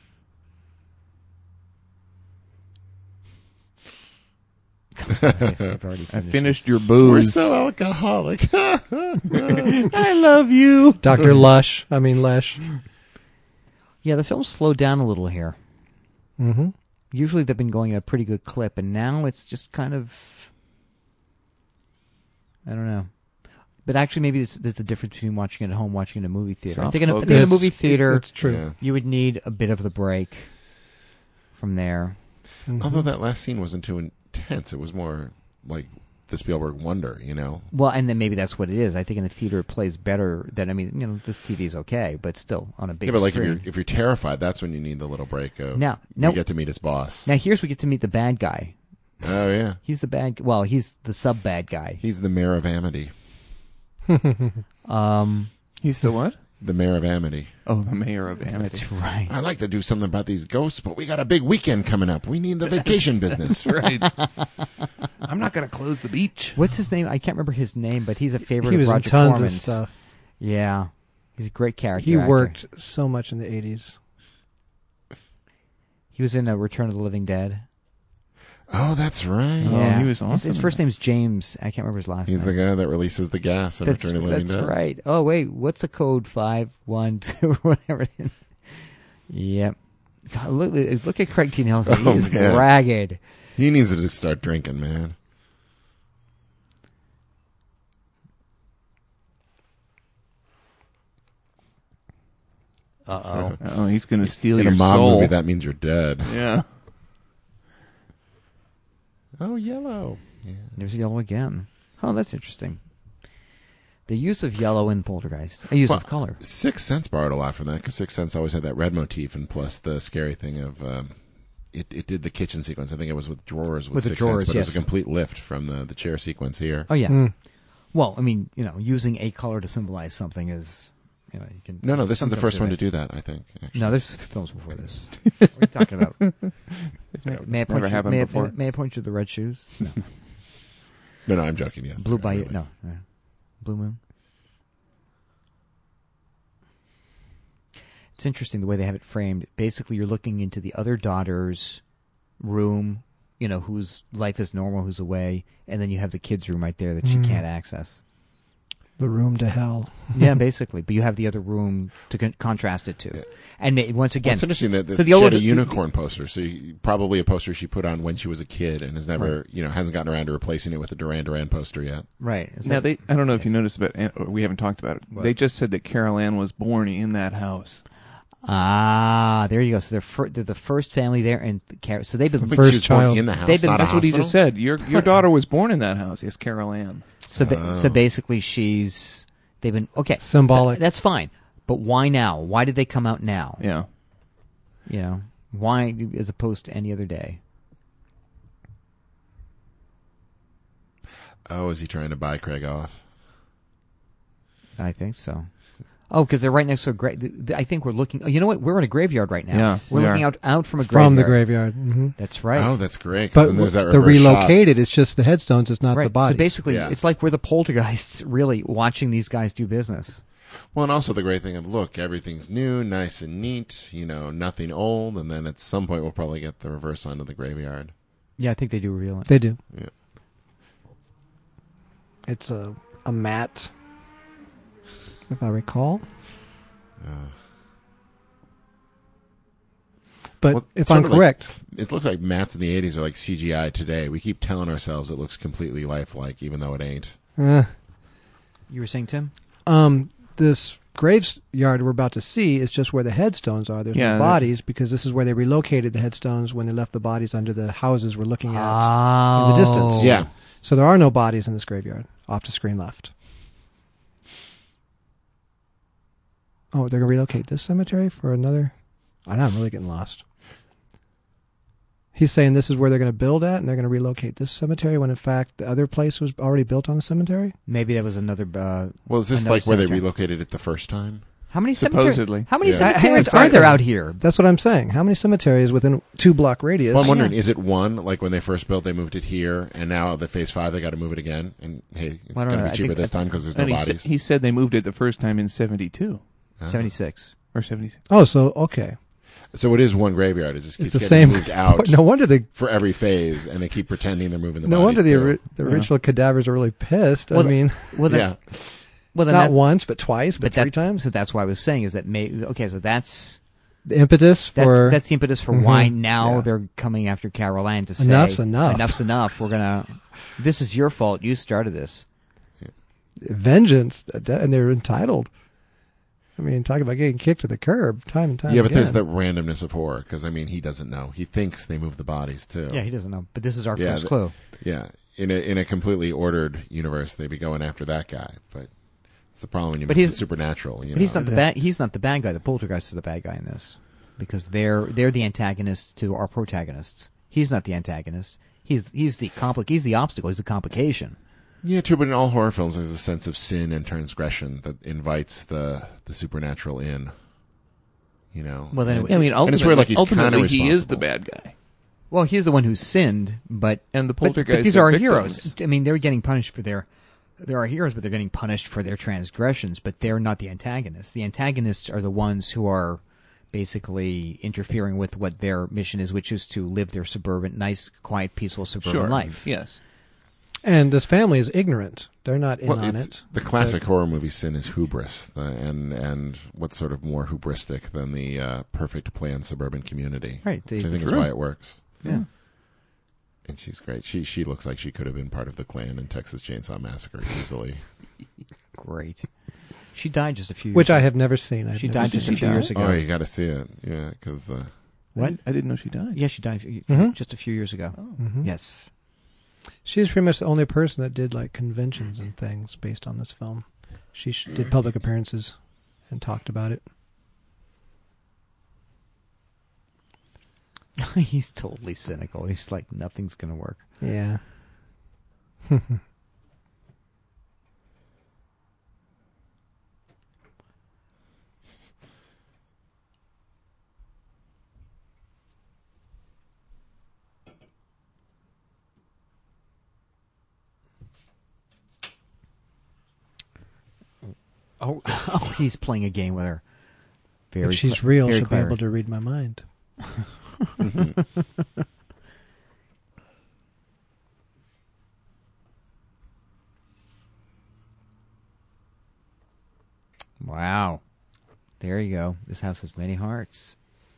I've already I finished finished your We're booze. so alcoholic. it. I love you. Doctor Lush. I mean, Lesh. Yeah, the film slowed down a little here. Mm-hmm. Usually they've been going at a pretty good clip, and now it's just kind of, I don't know. But actually, maybe there's, there's a difference between watching it at home and watching it in a movie theater. I Soft think in a, I focus. think in a It's- movie theater, It's true. Yeah. you would need a bit of the break from there. Mhm. Although that last scene wasn't too intense. It was more like the Spielberg wonder, you know? Well, and then maybe that's what it is. I think in a theater it plays better than, I mean, you know, this T V is okay, but still on a big Yeah, but like if screen. you're, if you're terrified, that's when you need the little break of Now- you now- get to meet his boss. Now here's we get to meet the bad guy. Oh, yeah. He's the bad, well, he's the sub bad guy. He's the mayor of Amity. Um, He's the what? The mayor of Amity. Oh, the mayor of Amity. that's right. I'd like to do something about these ghosts, but we got a big weekend coming up. We need the vacation business. Right. I'm not going to close the beach. What's his name? I can't remember his name, but he's a favorite He of was in Roger tons Corman's. of stuff. Yeah, he's a great character. He actor. worked so much in the eighties. He was in uh, Return of the Living Dead. Oh, that's right. Oh, yeah, he was His- awesome His in first that. name's James. I can't remember his last He's name. the guy that releases the gas in That's, Return of the Living that's Dead. right. Oh wait, what's the code? Five one two whatever. Yep. God, look, look at Craig T. Nelson. He Oh, is man. ragged. He needs to start drinking, man. Uh oh. Oh, he's going to steal In your a mob soul. movie, that means you're dead. Yeah. Oh, yellow. Yeah. There's yellow again. Oh, that's interesting. The use of yellow in Poltergeist. A use Well, of color. Sixth Sense borrowed a lot from that because Sixth Sense always had that red motif, and plus the scary thing of um, it. It did the kitchen sequence. I think it was with drawers with, With the Sixth drawers, Sense, but it yes. was a complete lift from the the chair sequence here. Oh yeah. Mm. Well, I mean, you know, using a color to symbolize something is, you know, you can. No, no, this some is the films first one to that. do that. I think. Actually. No, there's films before this. What are you talking about? May I point Never you, happened may, I, before. may I point you to the red shoes? No. no, no, I'm joking. Yes, Blue I by realize. no, no. Blue Moon. It's interesting the way they have it framed. Basically, you're looking into the other daughter's room, you know, whose life is normal, who's away, and then you have the kid's room right there that she Mm. can't access. The room to hell. Yeah, basically. But you have the other room to con- contrast it to. Yeah. And ma- once Well, again, it's interesting that, that so the she had older- a unicorn poster. So you, probably a poster she put on when she was a kid and has never, you know, hasn't gotten around to replacing it with a Duran Duran poster yet. right. Is Now, that- they, I don't know if you Yes. noticed, but uh, we haven't talked about it. What? They just said that Carol Ann was born in that house. Ah, there you go. So they're, fir- they're the first family there, and the Car- so they've been But First she was born child. in the house. They've been- not a That's what he hospital? just said. Your your daughter was born in that house. Yes, Carol Ann. so ba- Oh. so basically she's they've been okay. Symbolic. Th- that's fine, but why now? Why did they come out now? Yeah. You know, why as opposed to any other day? Oh, is he trying to buy Craig off? I think so. Oh, because they're right next to a grave. I think we're looking. Oh, you know what? We're in a graveyard right now. Yeah, we're we looking are. out out from a graveyard. From the graveyard. hmm That's right. Oh, that's great. 'Cause But then there's that the reverse shot. relocated, it's just the headstones, it's not right. the body. So basically, Yeah. it's like we're the poltergeists, really watching these guys do business. Well, and also the great thing of, look, everything's new, nice and neat, you know, nothing old, and then at some point we'll probably get the reverse onto the graveyard. Yeah, I think they do reveal it. They do. Yeah. It's a, a mat, if I recall. Uh, But well, if sort I'm of like- correct, it looks like mats in the eighties are like C G I today. We keep telling ourselves it looks completely lifelike, even though it ain't. uh, You were saying, Tim? um, this graveyard we're about to see is just where the headstones are. There's Yeah, no that- bodies because this is where they relocated the headstones when they left the bodies under the houses we're looking at. Oh. in the distance. Yeah. So there are no bodies in this graveyard. Off to screen left. Oh, they're going to relocate this cemetery for another? I know, I'm really getting lost. He's saying this is where they're going to build at, and they're going to relocate this cemetery when, in fact, the other place was already built on a cemetery? Maybe that was another. Uh, Well, is this Another like where they cemetery. relocated it the first time? how many cemeteries? Supposedly. How many Yeah. cemeteries I- I- are there out here? That's what I'm saying. How many cemeteries within two block radius? Well, I'm wondering, is it one, like when they first built, they moved it here, and now the phase five, they got to move it again? And hey, it's Well, I don't going to know. be I cheaper think- this time because there's no And he, sa- bodies. he said they moved it the first time in seventy-two Uh, Seventy-six. or seventy-six. Oh, so, okay. So it is one graveyard. It just keeps It's the getting same. moved out No wonder the for every phase, and they keep pretending they're moving the no bodies wonder the, too. ori- the Yeah. original cadavers are really pissed. Well, I mean, Well, then, yeah. well, then not that's, once, but twice, but, but three that, times. So that's why I was saying is that may, okay. So that's The impetus that's for that's the impetus for Mhm. why now Yeah. they're coming after Carol Ann to say Enough's enough. Enough's enough. We're gonna. This is your fault. You started this. vengeance, and they're entitled. I mean, talk about getting kicked to the curb time and time Yeah, but there's again. the randomness of horror, because, I mean, he doesn't know. He thinks they move the bodies, too. Yeah, he doesn't know. But this is our Yeah, first the- clue. Yeah. In a, in a completely ordered universe, they'd be going after that guy, but it's the problem when you But mix he's- the supernatural. You But he's know? not the Yeah. bad. He's not the bad guy. The poltergeist is the bad guy in this, because they're they're the antagonist to our protagonists. He's not the antagonist. He's he's the compli- He's the obstacle. He's the complication. Yeah, true, but in all horror films, there's a sense of sin and transgression that invites the, the supernatural in. You know? Well, then And- it- I mean, and it's where, ultimately, like, he's ultimately kinda he is the responsible. bad guy. Well, he's the one who sinned, but And the but, but poltergeists these are are our victims. heroes. I mean, they're getting punished for their. There are heroes, but they're getting punished for their transgressions. But they're not the antagonists. The antagonists are the ones who are basically interfering with what their mission is, which is to live their suburban, nice, quiet, peaceful suburban Sure. life. Yes. And this family is ignorant. They're not in Well, on it's, it. the classic horror movie sin is hubris, the, and and what's sort of more hubristic than the uh, perfect planned suburban community, Right, Which I think is True. why it works. Yeah. And she's great. She she looks like she could have been part of the Klan in Texas Chainsaw Massacre easily. Great. She died just a few. Which years I have never seen. I've She never died seen just a it. few years ago. Oh, you got to see it, yeah, because uh, What? I, I didn't know she died. Yeah, she died a few- Mhm. just a few years ago. Oh. Mhm. Yes. She's pretty much the only person that did like conventions and things based on this film. She sh- did public appearances and talked about it. He's totally cynical. He's like, nothing's going to work. Yeah. Oh, oh, he's playing a game with her. Very if she's cle- real, very she'll clever. be able to read my mind. Wow. There you go. This house has many hearts.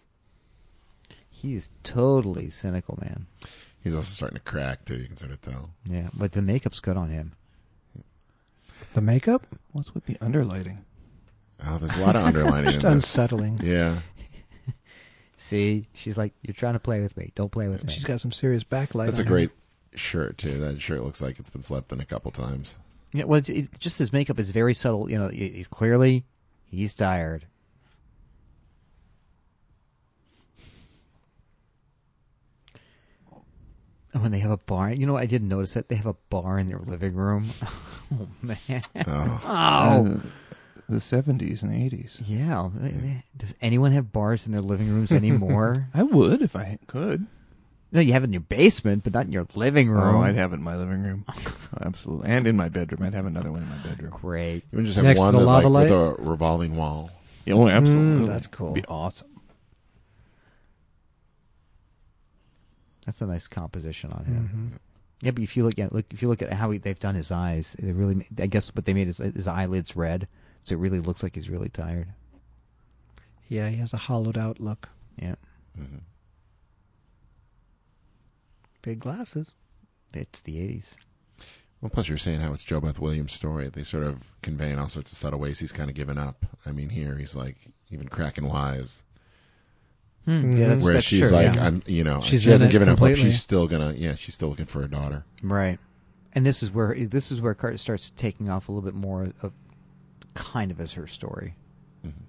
He is totally cynical, man. he's also starting to crack too. You can sort of tell. Yeah, but the makeup's good on him. The makeup? What's with the underlighting? Oh, there's a lot of underlining Just in this. unsettling. Yeah, See, she's like, you're trying to play with me. Don't play with me. She's got some serious backlight. that's a on her. great shirt too. That shirt looks like it's been slept in a couple times. Yeah, well, it's, it, just his makeup is very subtle. You know, it, it, clearly he's tired. And when they have a bar, you know, I didn't notice that they have a bar in their living room. Oh man! Oh, Oh, Uh, the seventies and eighties. Yeah. Does anyone have bars in their living rooms anymore? I would if I could. No, you have it in your basement, but not in your living room. Oh, I'd have it in my living room. Absolutely. And in my bedroom. I'd have another one in my bedroom. Great. You would just have Next to one the that, lava like, with light? a revolving wall. Yeah, oh, absolutely. Mm, that's cool. It'd be awesome. That's a nice composition on him. Mm-hmm. Yeah, but if you look at look if you look at how he, they've done his eyes, they really I guess what they made is his eyelids red, so it really looks like he's really tired. Yeah, he has a hollowed out look. Yeah. Mm-hmm. Big glasses. It's the eighties. Well, plus you're saying how it's Joe Beth Williams' story. They sort of convey in all sorts of subtle ways he's kind of given up. I mean, here he's like even cracking wise. Hmm. Yeah, that's, Whereas that's she's true, like, yeah. I'm, you know, She's she in hasn't it given up hope. completely. She's still gonna, yeah, she's still looking for a daughter. Right. And this is where this is where Carter starts taking off a little bit more of kind of as her story. Mm-hmm.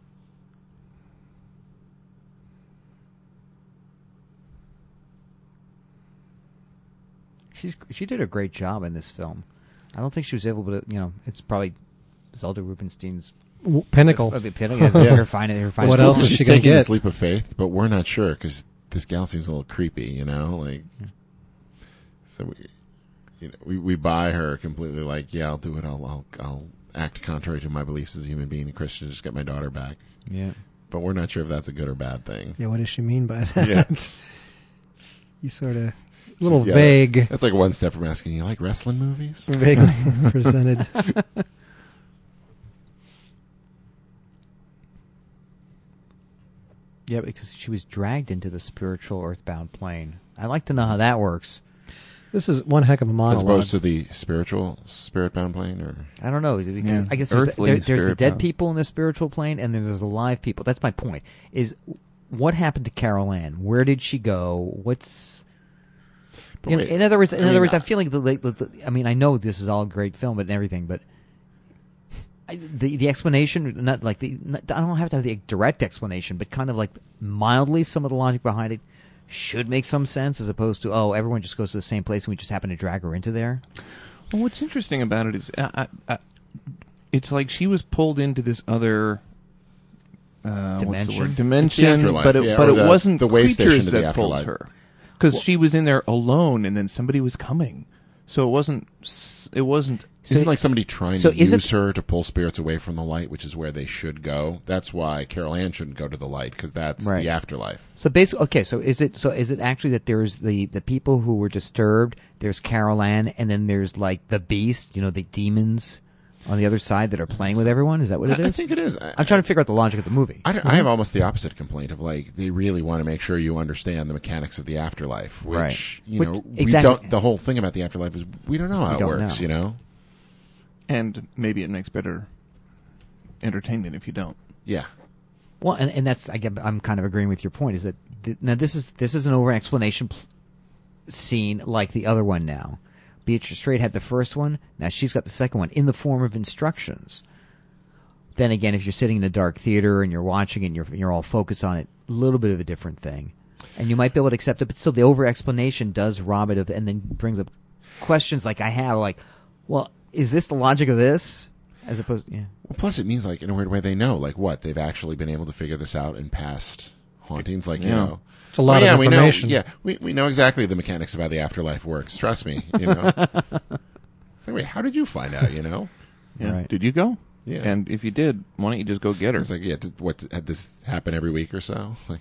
She's she did a great job in this film. I don't think she was able to, you know, it's probably Zelda Rubinstein's W- Pinnacle. Uh, the pinnacle. Yeah. Her fine, her fine What school. else is She's she gonna taking get? this leap of faith, but we're not sure because this gal seems a little creepy, you know, like. So we, you know, we we buy her completely. Like, yeah, I'll do it. I'll I'll I'll act contrary to my beliefs as a human being, a Christian, just get my daughter back. Yeah. But we're not sure if that's a good or bad thing. Yeah, what does she mean by that? Yeah. You sort of, a little Yeah, vague, That's like one step from asking, you like wrestling movies? vaguely presented. Yeah, because she was dragged into the spiritual earthbound plane. I'd like to know how that works. This is one heck of a As monologue. opposed to the spiritual spirit-bound plane, or I don't know. Because Yeah. I guess there's, Earthly there, there's the spirit dead bound. people in the spiritual plane, and then there's the live people. That's my point. Is what happened to Carol Ann? Where did she go? What's But you know, wait, in other words, in I other mean, words, I- I'm feeling the, the, the. I mean, I know this is all great film and everything, but I, the the explanation, not like the. Not, I don't have to have the direct explanation, but kind of like mildly, some of the logic behind it should make some sense, as opposed to oh, everyone just goes to the same place and we just happen to drag her into there. Well, what's interesting about it is, I, I, I, it's like she was pulled into this other uh, Dimension? What's the word? It's the Dimension, afterlife, but it, yeah, but or it the- wasn't the way station creatures to the that pulled afterlife. her, because she was in there alone, and then somebody was coming. So it wasn't. s- It wasn't. So Isn't it- like somebody trying so to is use it- her to pull spirits away from the light, which is where they should go. That's why Carol Ann shouldn't go to the light, because that's Right. the afterlife. So basically, okay. So is it? So is it actually that there's the the people who were disturbed? There's Carol Ann, and then there's like the beast. You know, the demons on the other side that are playing with everyone. Is that what it I, I is? think it is. I, I'm trying to figure out the logic of the movie. I, don't- I have almost the opposite complaint of like they really want to make sure you understand the mechanics of the afterlife, which Right. you Which- know exactly. we don't. The whole thing about the afterlife is we don't know how We it don't works. know. You know, And maybe it makes better entertainment if you don't. yeah. Well, and, and that's I get, I'm kind of agreeing with your point. Is that th- now this is this is an over explanation pl- scene like the other one. Now, Beatrice Straight had the first one. Now she's got the second one in the form of instructions. Then again, if you're sitting in a dark theater and you're watching it and you're you're all focused on it, a little bit of a different thing, and you might be able to accept it. But still, the over explanation does rob it of, and then brings up questions like I have, like, well, is this the logic of this? As opposed, yeah. Well, plus it means like in a weird way they know like what they've actually been able to figure this out in past hauntings. Like you Yeah. know, It's a lot oh, yeah, of information. We know, yeah, we we know exactly the mechanics of how the afterlife works. Trust me. You know. It's like, wait, how did you find out? You know. Yeah. Right. Did you go? Yeah. And if you did, why don't you just go get her? It's like, yeah, did, what had this happen every week or so? Like,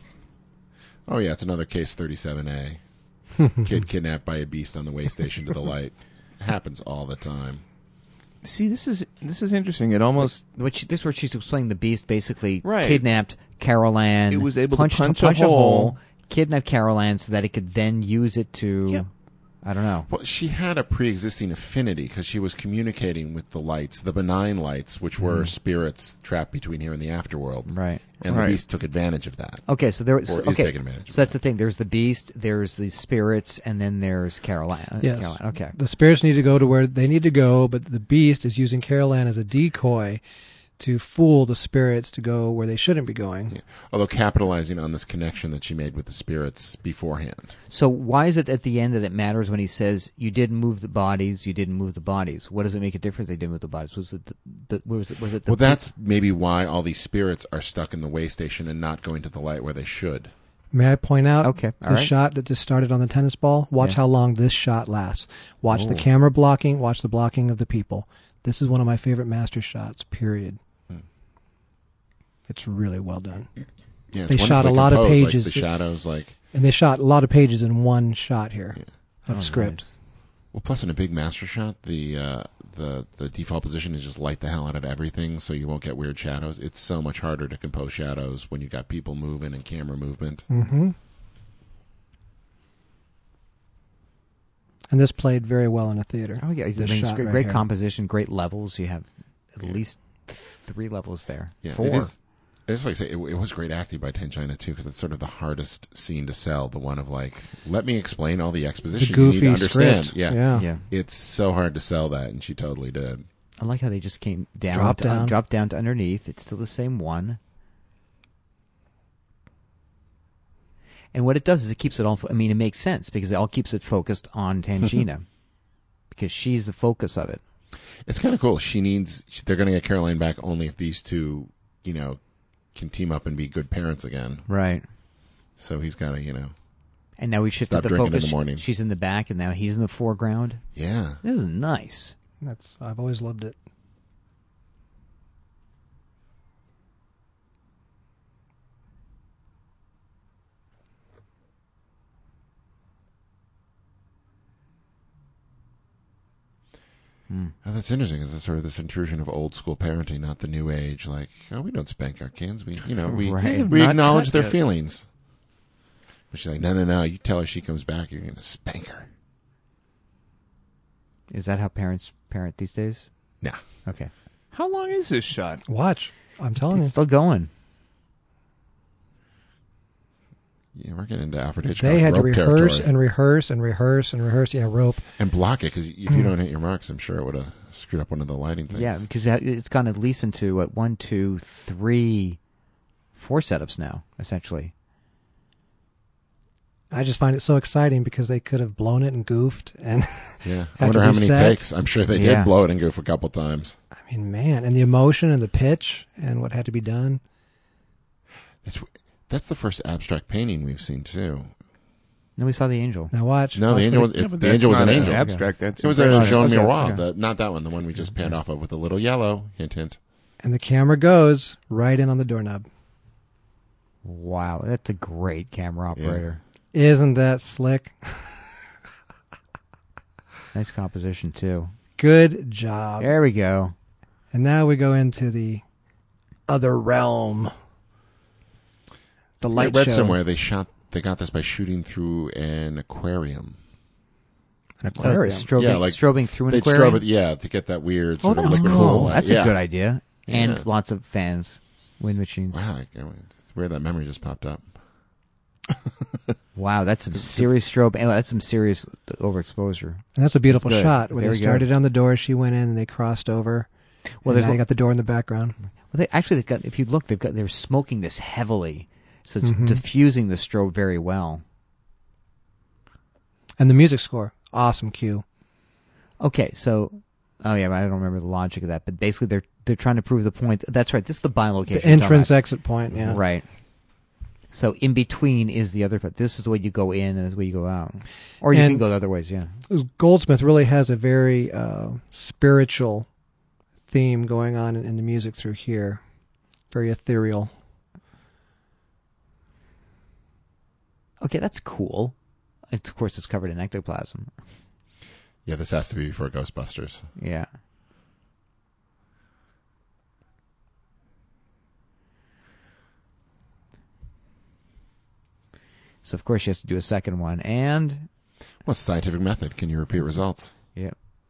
oh yeah, it's another case thirty-seven A. Kid kidnapped by a beast on the way station to the light. It happens all the time. See, this is this is interesting. It almost Which this is where she's explaining the beast basically Right. kidnapped Carol Ann. It was able to punched, punch a a hole. hole, kidnap Carol Ann so that it could then use it to. Yeah. I don't know. Well, she had a pre-existing affinity because she was communicating with the lights, the benign lights, which were spirits trapped between here and the afterworld. Right. And Right. the beast took advantage of that. Okay, so there. Or So, is okay, taking advantage of so that's the thing. There's the beast. There's the spirits, and then there's Carol Ann. Yes. Carol Ann. Okay. The spirits need to go to where they need to go, but the beast is using Carol Ann as a decoy to fool the spirits to go where they shouldn't be going. Yeah. Although capitalizing on this connection that she made with the spirits beforehand. So why is it at the end that it matters when he says, you didn't move the bodies, you didn't move the bodies? What does it make a difference they didn't move the bodies? Was it the, the, was it, was it the Well, that's maybe why all these spirits are stuck in the way station and not going to the light where they should. May I point out Okay, the all right. shot that just started on the tennis ball? Watch Yeah. how long this shot lasts. Watch the Oh. camera blocking. Watch the blocking of the people. This is one of my favorite master shots, period. Hmm. It's really well done. Yeah, it's They shot a wonderfully lot of composed, pages. Like the shadows, like... And they shot a lot of pages in one shot here Yeah. of Oh, script. nice. Well, plus in a big master shot, the uh, the the default position is just light the hell out of everything, so you won't get weird shadows. It's so much harder to compose shadows when you got people moving and camera movement. Mm-hmm. And this played very well in a theater. Oh yeah, I This mean, it's shot great, right great here. composition, great levels. You have at Yeah. least three levels there. Yeah, Four. it is. It's like I say, it, it was great acting by Tenchina too, because it's sort of the hardest scene to sell. The one of like, let me explain all the The exposition you need to goofy understand. script. Yeah. yeah. Yeah. It's so hard to sell that, and she totally did. I like how they just came down, Drop to, uh, down. dropped down to underneath. It's still the same one. And what it does is it keeps it all. I mean, it makes sense because it all keeps it focused on Tangina because she's the focus of it. It's kind of cool. She needs. They're going to get Caroline back only if these two, you know, can team up and be good parents again. Right. So he's got to, you know, And now we shifted Stop the drinking in focus. the morning. She's in the back, and now he's in the foreground. yeah. This is nice. That's I've always loved it. Hmm. Oh, that's interesting. Is it's sort of this intrusion of old school parenting, not the new age. Like, oh, we don't spank our kids. We, you know, we Right. we Not acknowledge cut their yet. feelings. But she's like, no, no, no. You tell her she comes back, you're going to spank her. Is that how parents parent these days? Nah. Okay. How long is this shot? Watch. I'm telling It's you. still going. Yeah, we're getting into Alfred Hitchcock They had to rope rehearse territory. and rehearse and rehearse and rehearse. Yeah, rope. and block it, because if you don't hit your marks, I'm sure it would have screwed up one of the lighting things. Yeah, because that- it's gone at least into what one, two, three, four setups now, essentially. I just find it so exciting because they could have blown it and goofed. And Yeah. Had I wonder to how be many set. takes. I'm sure they Yeah. did blow it and goof a couple times. I mean, man, and the emotion and the pitch and what had to be done. It's, that's the first abstract painting we've seen, too. Then we saw the angel. Now watch. No, watch the angel what was, it- it's, but the that's angel was not an angel. Abstract. That's It was a impressive. Jean Okay, Miroir, okay. the, not that one, the one we just panned off of with the little yellow. Hint, hint. and the camera goes right in on the doorknob. Wow, that's a great camera operator. Isn't that slick? Nice composition, too. Good job. There we go. And now we go into the other realm. The I light read show. somewhere they shot. They got this by shooting through an aquarium. An Uh, aquarium. strobing, Yeah, like, strobing through an They'd aquarium. strobe it, yeah, to get that weird Oh, sort of that's liquid cool. silhouette. That's yeah. a good idea. And Yeah. lots of fans, wind machines. Wow, I- it's weird that memory just popped up. Wow, that's some serious strobe. and That's some serious overexposure. And that's a beautiful Good. shot where There they we go. started on the door, she went in, and they crossed over. Well, Well, there's now lo- you got the door in the background. Well, they actually they've got. If you look, they've got. They're smoking this heavily, so it's Mhm. diffusing the strobe very well. And the music score, awesome cue. Okay, so oh yeah, I don't remember the logic of that, but basically they're they're trying to prove the point. That's right. This is the bilocation. The you're talking entrance about. exit point, yeah. Right. So in between is the other. But this is the way you go in, and this is the way you go out, or you And- can go the other ways. Yeah. Goldsmith really has a very uh, spiritual theme going on in, in the music through here. Very ethereal. Okay, that's cool. It's, of course, it's covered in ectoplasm. Yeah, this has to be before Ghostbusters. Yeah. So of course she has to do a second one, and Well, scientific method. Can you repeat results? yeah.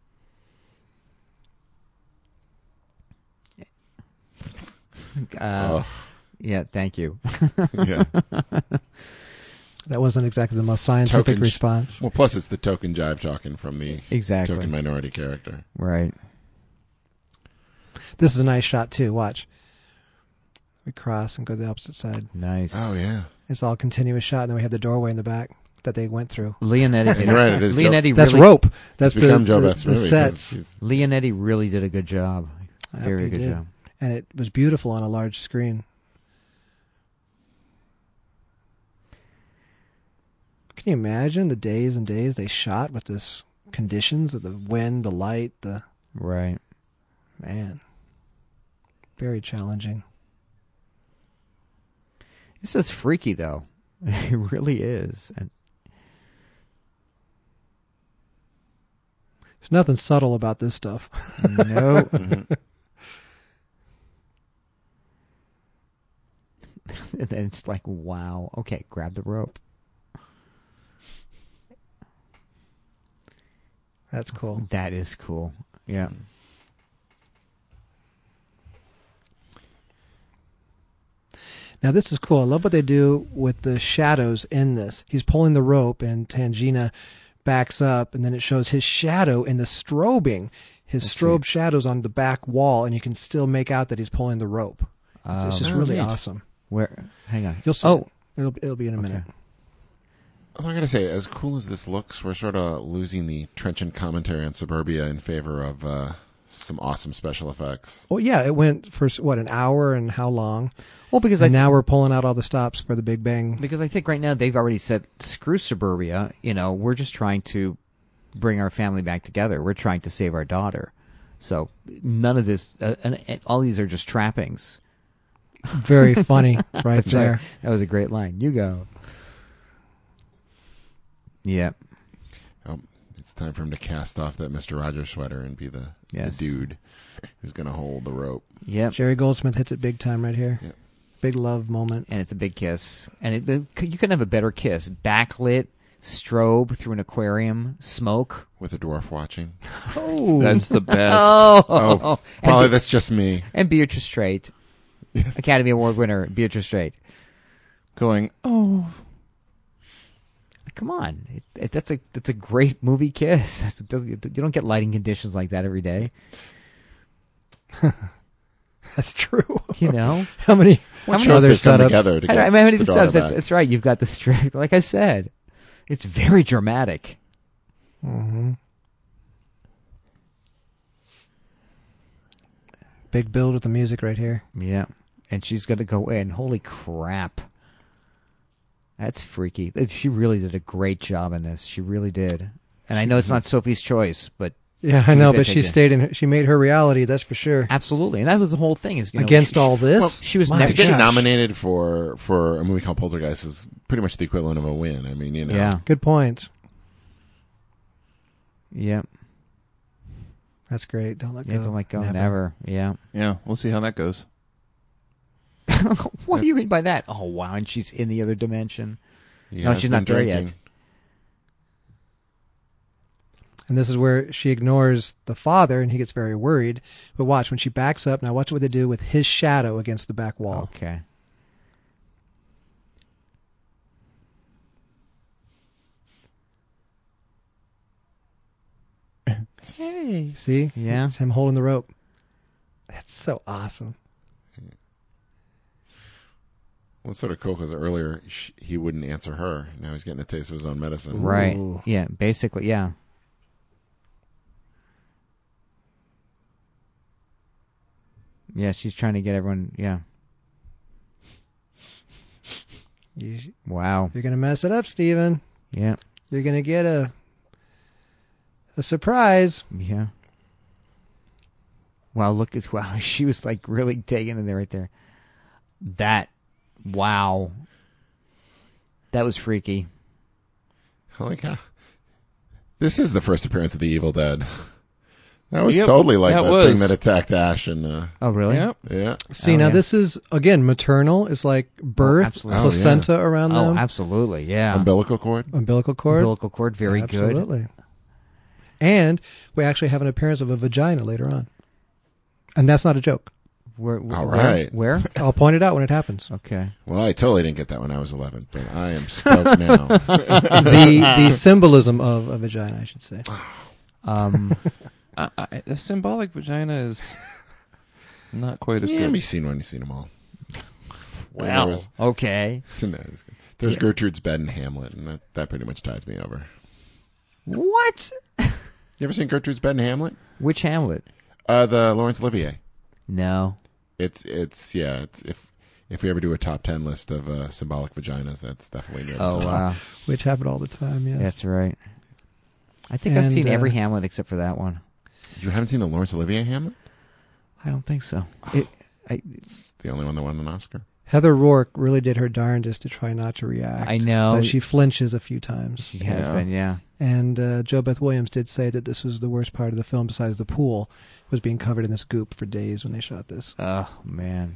Uh, Oh, yeah, thank you. yeah. That wasn't exactly the most scientific Token sh- response. Well, plus it's the token jive talking from the Exactly. token minority character. Right. This is a nice shot too. Watch. We cross and go to the opposite side. Nice. Oh yeah. It's all continuous shot, and then we have the doorway in the back that they went through. Leonetti. You're right, it is Leonetti Joe- That's really, rope. That's It's the, become Joe the, Beth's the movie. 'cause sets. he's- Leonetti really did a good job. I hope Very he good did. job. And it was beautiful on a large screen. Can you imagine the days and days they shot with this conditions of the wind, the light, the Right. man. Very challenging. This is freaky, though. It really is. And There's nothing subtle about this stuff. no. Mhm. And then it's like, wow. Okay, grab the rope. That's cool. That is cool. Yeah. Now this is cool. I love what they do with the shadows in this. He's pulling the rope and Tangina backs up and then it shows his shadow in the strobing. His Let's strobe shadows on the back wall and you can still make out that he's pulling the rope. It's, it's Um, just Oh, really neat. awesome. Where? Hang on. You'll see. Oh, it. It'll it'll be in a okay. minute. Well, I gotta say, as cool as this looks, we're sort of losing the trenchant commentary on Suburbia in favor of uh, some awesome special effects. Well, yeah, it went for what an hour and how long? Well, because I And now we're pulling out all the stops for the Big Bang. because I think right now they've already said screw Suburbia. You know, we're just trying to bring our family back together. We're trying to save our daughter. So none of this, uh, and, and all these are just trappings. Very funny, right That's there. right. That was a great line. You go. Yeah. Oh, it's time for him to cast off that Mister Rogers sweater and be the, Yes. the dude who's going to hold the rope. Yep. Jerry Goldsmith hits it big time right here. Yep. Big love moment. And it's a big kiss. And it, the, you couldn't have a better kiss. Backlit, strobe through an aquarium, smoke. With a dwarf watching. Oh, That's the best. Oh, Oh, and, probably Be- that's just me. and Beatrice Straight, Yes. Academy Award winner Beatrice Straight. Going, oh, Come on, it, it, that's a that's a great movie kiss. It doesn't- you don't get lighting conditions like that every day, That's true. you know. How many? How many Shows other they come setups? together to I, get I mean, how many the subs? daughter That's, back. that's right. You've got the strict. Like I said, it's very dramatic. hmm Big build with the music right here. Yeah, and she's gonna go in. Holy crap, that's freaky. She really did a great job in this. She really did. And I know it's not Sophie's choice, but Yeah, I She know, did but take she it. stayed in. She made her reality. That's for sure. absolutely. And that was the whole thing. Is you know, Against she- all this, well, she was My never To get gosh. nominated for, for a movie called Poltergeist is pretty much the equivalent of a win. I mean, you know. Yeah, Good point. yeah. That's great. Don't let You go. have to let go. Never. Yeah. yeah, we'll see how that goes. What do you mean by that? Oh wow! And she's in the other dimension. He No, has she's been not there drinking. yet. And this is where she ignores the father, and he gets very worried. But watch when she backs up. Now watch what they do with his shadow against the back wall. Okay. Hey, see? Yeah. It's him holding the rope. That's so awesome. What's sort of cool because earlier sh- he wouldn't answer her. Now he's getting a taste of his own medicine. Right. Ooh. Yeah. Basically. Yeah. Yeah. She's trying to get everyone. Yeah. You, Wow. you're gonna mess it up, Steven. Yeah. You're gonna get a a surprise. Yeah. Wow. Look at wow. She was like really taking it there right there. That. Wow. That was freaky. I like how this is the first appearance of the Evil Dead. That was Yep, totally like that that, was. thing that attacked Ash and uh, Oh really? Yep. yeah. See, Oh, now yeah. this is again maternal. It's like birth, absolutely. Oh, placenta around Oh, them, absolutely. Yeah. Umbilical cord. umbilical cord. Umbilical cord. Very good. Absolutely. And we actually have an appearance of a vagina later on, and that's not a joke. Where, where, All right. Where? where? I'll point it out when it happens. Okay. Well, I totally didn't get that when I was eleven, but I am stoked now. the the symbolism of a vagina, I should say. Um, I, I, the symbolic vagina is Not quite as Yeah, good. you've seen one, you've seen them all. Well, There was- okay. no, it's good. There's Yeah. Gertrude's Bed in Hamlet, and that, that pretty much ties me over. What? You ever seen Gertrude's Bed in Hamlet? Which Hamlet? Uh, the Laurence Olivier. No. It's it's yeah. It's if if we ever do a top ten list of uh, symbolic vaginas, that's definitely near the Oh, top. wow. Which happened all the time. Yes. That's right. I think I've And, seen every uh, Hamlet except for that one. You haven't seen the Laurence Olivier Hamlet? I don't think so. It, I, The only one that won an Oscar. Heather Rourke really did her darndest to try not to react. I know. But she flinches a few times. she has Yeah. been, yeah. And uh, Jo Beth Williams did say that this was the worst part of the film, besides the pool, was being covered in this goop for days when they shot this. Oh, man.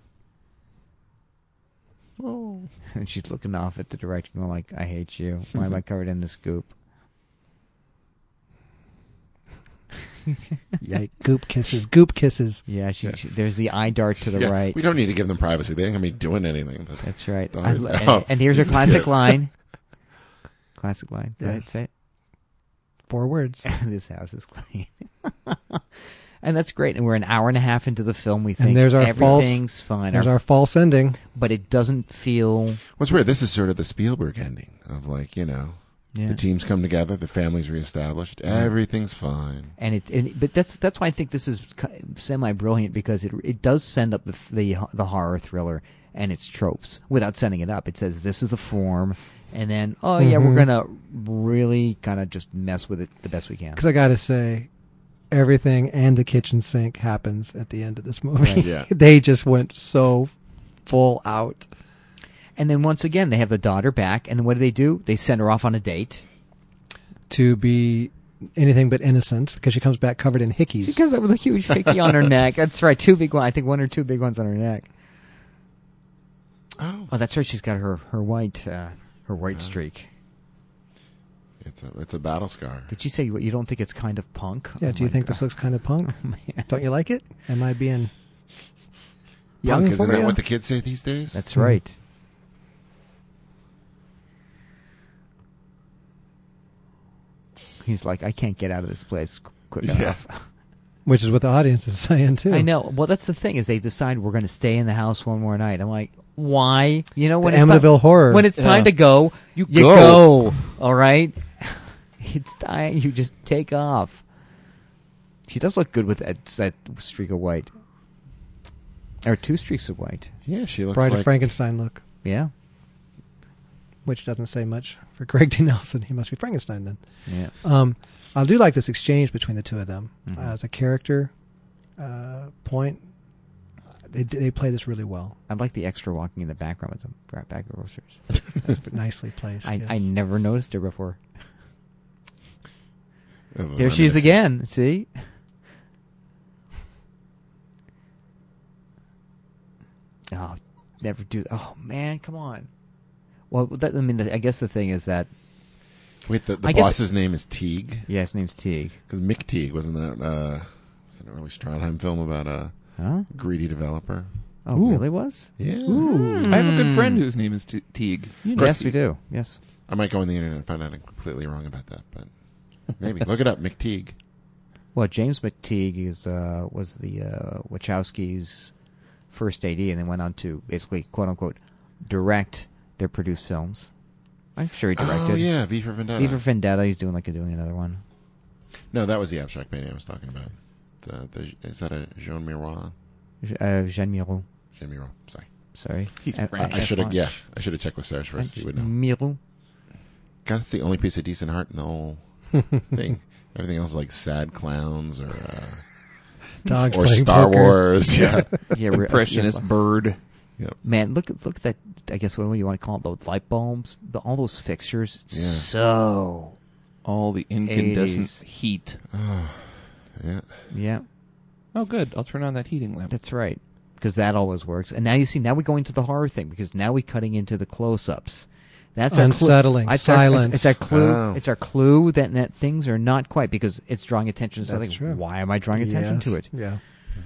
Oh. And she's looking off at the director going like, I hate you. Why am I covered in this goop? Yike. Goop kisses. Goop kisses. Yeah, she, Yeah. she, there's the eye dart to the Yeah, right. we don't need to give them privacy. They ain't gonna be doing anything. But That's right. Don't I worry. lo- and, Oh. and here's her classic line. Classic line. Go ahead, Yes. say it. Four words. This house is clean. And that's great. And we're an hour and a half into the film. We think And there's our false- everything's fine. There's Our- our false ending. but it doesn't feel... What's weird? This is sort of the Spielberg ending of like you know, Yeah. the teams come together, the family's reestablished, everything's fine. And it, and, but that's that's why I think this is semi brilliant, because it it does send up the the the horror thriller and its tropes without sending it up. It says this is the form, and then oh yeah, we're Mhm. gonna really kind of just mess with it the best we can. Because I got to say, everything and the kitchen sink happens at the end of this movie. Right. Yeah. They just went so full out. And then once again, they have the daughter back, and what do they do? They send her off on a date. To be anything but innocent, because she comes back covered in hickeys. She comes up with a huge hickey on her neck. That's right, two big ones. I think one or two big ones on her neck. Oh, Oh, that's right. She's got her her white uh, her white streak. it's a it's a battle scar. Did you say you, you don't think it's kind of punk? Yeah, Oh do you my think God. this looks kind of punk? Oh, man. Don't you like it? Am I being young Punk, isn't for that you? what the kids say these days? That's right. He's like, I can't get out of this place qu- quick Yeah. enough. Which is what the audience is saying too. I know. Well, that's the thing, is they decide we're going to stay in the house one more night. I'm like, why? You know, The when it's ti- Amityville horror. when it's time Yeah. to go, You you go. go. All right, it's time. You just take off. She does look good with that, that streak of white, or two streaks of white. Yeah, she looks Bride like of Frankenstein look, Yeah, which doesn't say much for Greg D. Nelson. He must be Frankenstein then. yeah. Um, I do like this exchange between the two of them Mhm. uh, as a character uh, point. They they play this really well. I like the extra walking in the background with the bag of groceries. That's nicely placed. I, yes. I never noticed her before. uh, There she is reminiscent. again. See? Oh, never do. Oh man, come on. Well, that, I mean, the, I guess the thing is that Wait, the, the I guess- boss's name is Teague yeah, his name's Teague. because Mick Teague wasn't that uh, was that an early Strandheim film about a Huh? greedy developer? Oh, Ooh. really? Was? Yeah, I have a good friend whose name is T- Teague. You know. Yes, we do. Yes. I might go on the internet and find out I'm completely wrong about that, but maybe look it up. Mick Teague. Well, James McTeague is uh, was the uh, Wachowskis' first A D, and then went on to basically quote unquote direct their produced films. I'm sure he directed. Oh yeah, V for Vendetta. Even Vendetta, he's doing like a, doing another one. No, that was the abstract painting I was talking about. The, the is that a Jean Miroir? Uh, Jean Miro. Jean Miroir. Sorry, Sorry. He's Uh, French. I should have. French. Yeah, I should have checked with Serge first. He would know. Miro. God, that's the only piece of decent art in the whole thing. Everything else is like sad clowns or uh, Dogs or playing Star poker. Wars. Yeah. Yeah, we're- Impressionist yeah, bird. Yep. Man, look at look at that. I guess what do you want to call it? The light bulbs, the, all those fixtures. Yeah. So All the incandescent eighties. heat. Oh, yeah. yeah, Oh, good. I'll turn on that heating lamp. that's right. Because that always works. And now you see, now we go into the horror thing, because now we're cutting into the close-ups. That's our clue. Unsettling. It's our- Silence. It's, it's our clue. Oh. It's our clue that, that things are not quite, because it's drawing attention to That's something. true. Why am I drawing attention Yes. to it? Yeah.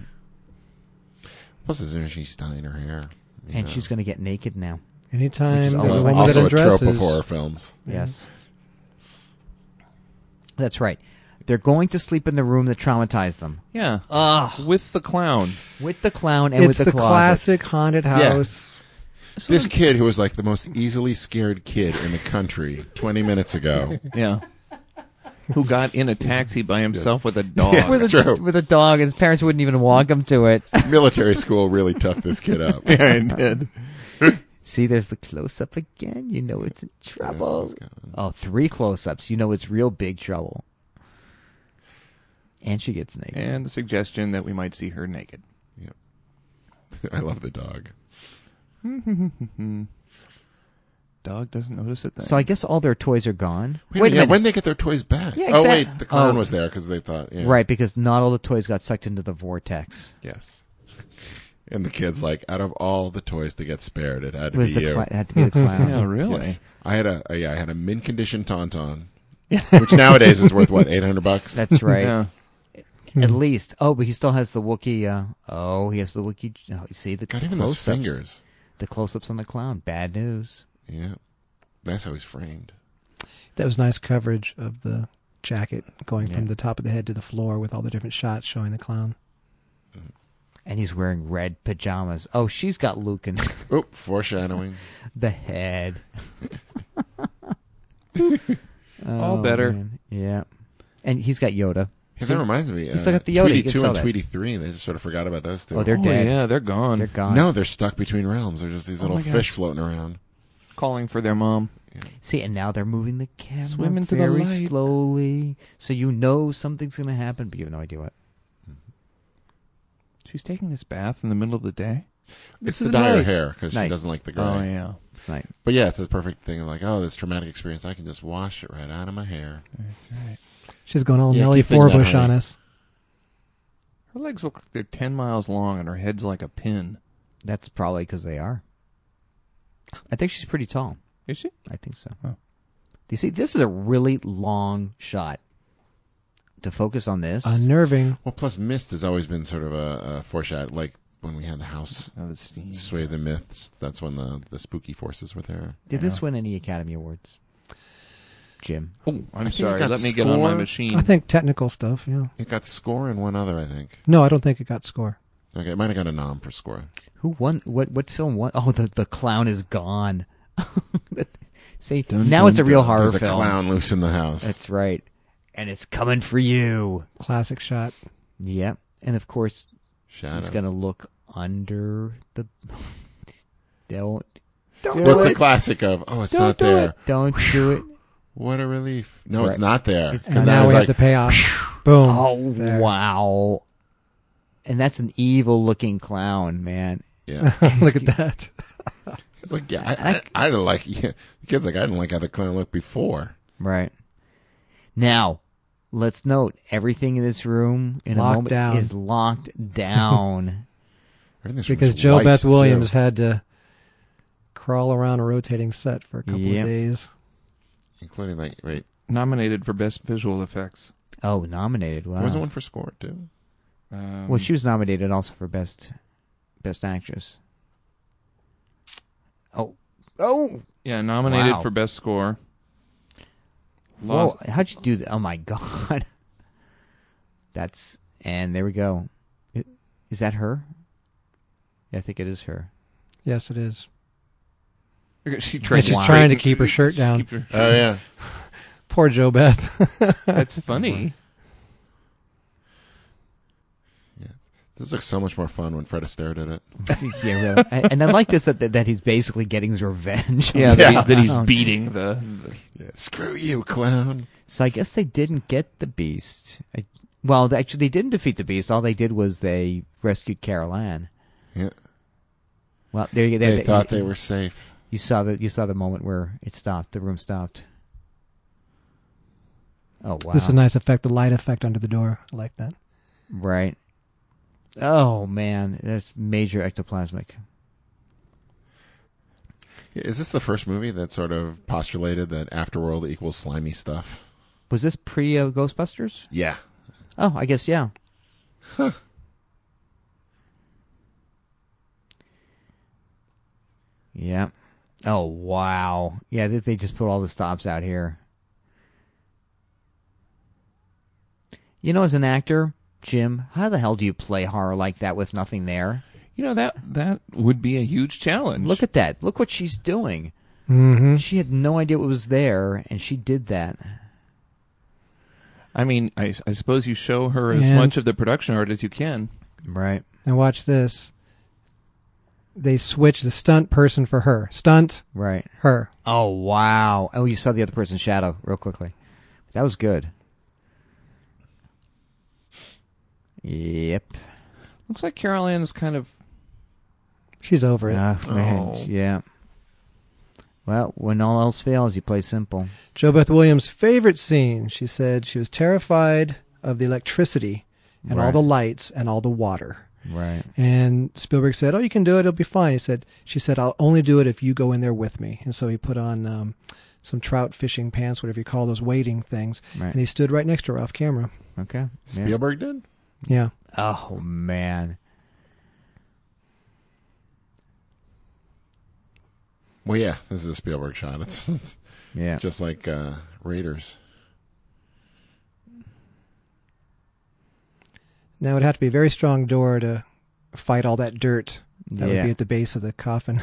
Plus, it's interesting she's tying her hair. you And know. she's going to get naked now. Anytime Which is there's a always- woman also that a trope undresses, of horror films. Yeah. Yes. That's right. They're going to sleep in the room that traumatized them. Yeah. Ugh. With the clown. With the clown and It's with the, the closet. classic haunted Yeah. house. This kid who was like the most easily scared kid in the country twenty minutes ago. Yeah. Who got in a taxi by himself with a dog. Yeah. With True. a, with a dog, and his parents wouldn't even walk him to it. Military school really toughed this kid up. Yeah, it did. See, there's the close-up again. You know it's in trouble. something's going Oh, three close-ups. You know it's real big trouble. And she gets naked. And the suggestion that we might see her naked. Yep. I love the dog. Dog doesn't notice it then. So I guess all their toys are gone. Wait, Wait a yeah, minute. when they get their toys back? Yeah, Oh, exact- wait, the clown oh. was there because they thought, yeah. Right, because not all the toys got sucked into the vortex. Yes. And the kid's like, out of all the toys to get spared, it had It to was be the you. cla- it had to be the clown. Yeah, really? Yes. I had a, uh, yeah, I had a mint condition Tauntaun, which nowadays is worth what, eight hundred bucks. That's right. Yeah. At least. Oh, but he still has the Wookiee. Uh, oh, he has the Wookiee. Oh, you see the God, even those close-ups. fingers. The close-ups on the clown. Bad news. Yeah, that's how he's framed. That was nice coverage of the jacket going Yeah. from the top of the head to the floor with all the different shots showing the clown. And he's wearing red pajamas. Oh, she's got Luke in Oh, foreshadowing. the head. All Oh, better. man. Yeah. And he's got Yoda. Hey, that reminds me. You still uh, got the Yoda, you Tweety can two sell and that. Tweety three. They just sort of forgot about those two. Oh, they're Oh, dead. yeah, they're gone. They're gone. No, they're stuck between realms. They're just these Oh little my fish gosh. floating around. Calling for their mom. See, and now they're moving the camera Swim into the very light. slowly, so you know something's going to happen, but you have no idea what. She's taking this bath in the middle of the day. It's This to is dye her night. hair because she Night. doesn't like the gray. Oh, yeah. It's night. But yeah, it's a perfect thing. Like, oh, this traumatic experience, I can just wash it right out of my hair. That's right. She's going all Yeah, Nelly keep thinking that, Forbush on honey. us. Her legs look like they're ten miles long and her head's like a pin. That's probably because they are. I think she's pretty tall. Is she? I think so. Oh. You see, this is a really long shot. To focus on this. Unnerving. Well, plus mist has always been sort of a, a foreshadow. Like when we had the house Oh, the steam. sway the myths. That's when the the spooky forces were there. Did Yeah. this win any Academy Awards? Jim. Oh, I'm think it sorry. got Let me get on my score. machine. I think technical stuff, yeah. It got score and one other, I think. No, I don't think it got score. Okay, it might have got a nom for score. Who won? What what film won? Oh, the the clown is gone. See, Dun, now dun, it's a real dun. horror There's a film. clown loose in the house. That's right. And it's coming for you. Classic shot. Yep. And of course, Shadows. he's going to look under the. Don't. Don't What's do the it. classic of, oh, it's Don't not do there. it. Don't do it. What a relief. No, it's Right. not there. It's Because And I now was we like, have the payoff. Boom. Oh, There. wow. And that's an evil looking clown, man. yeah. Look at that. It's like, yeah, I, I, I didn't like, yeah. The kid's like, I didn't like how the clown looked before. Right. Now, let's note everything in this room in Locked a moment down. is locked down. Everything's Because just Joe white, Beth too. Williams had to crawl around a rotating set for a couple Yep. of days. Including, like, wait, Nominated for Best Visual Effects. Oh, nominated. Wow. there wasn't one for score, too? Um, Well, she was nominated also for best best actress. Oh, oh! Yeah, nominated Wow. for Best Score. Whoa! Lost- How'd you do that? Oh my God! That's and there we go. I- Is that her? Yeah, I think it is her. Yes, it is. She And tried she's Wow. trying to keep her shirt down. Keep her- Oh, yeah. Poor Joe Beth. That's funny. This looks so much more fun when Fred Astaire did it. Yeah, really. And and I like this that that he's basically getting his revenge. Yeah, that, Yeah. He, that he's Oh. beating the. the Yeah. Screw you, clown. So I guess they didn't get the beast. I, well, they, actually, they didn't defeat the beast. All they did was they rescued Carol Ann. Yeah. Well, there you go. They There- thought you, they were safe. You saw the you saw the moment where it stopped. The room stopped. Oh wow! This is a nice effect, the light effect under the door. I like that. Right. Oh man, that's major ectoplasmic. Is this the first movie that sort of postulated that Afterworld equals slimy stuff? Was this pre uh, Ghostbusters? Yeah. Oh, I guess yeah. Huh. Yeah. Oh wow. Yeah, they, they just put all the stops out here. You know, as an actor, Jim, how the hell do you play horror like that with nothing there? You know, that that would be a huge challenge. Look at that. Look what she's doing. Mm-hmm. She had no idea what was there, and she did that. I mean, I, I suppose you show her as And- much of the production art as you can. Right. Now watch this. They switch the stunt person for her. Stunt, Right. her. Oh, wow. Oh, you saw the other person's shadow real quickly. That was good. Yep. Looks like Carol Ann is kind of... She's over it. Uh, Oh. Yeah. Well, when all else fails, you play simple. Jo Beth Williams' favorite scene. She said she was terrified of the electricity and all Right. the lights and all the water. Right. And Spielberg said, "Oh, you can do it. It'll be fine." He said, "She said, I'll only do it if you go in there with me." And so he put on um, some trout fishing pants, whatever you call those wading things, Right. and he stood right next to her off camera. Okay. Yeah. Spielberg did? Yeah. Oh, man. Well, yeah, this is a Spielberg shot. It's, it's Yeah. just like uh, Raiders. Now it'd have to be a very strong door to fight all that dirt that would Yeah. be at the base of the coffin.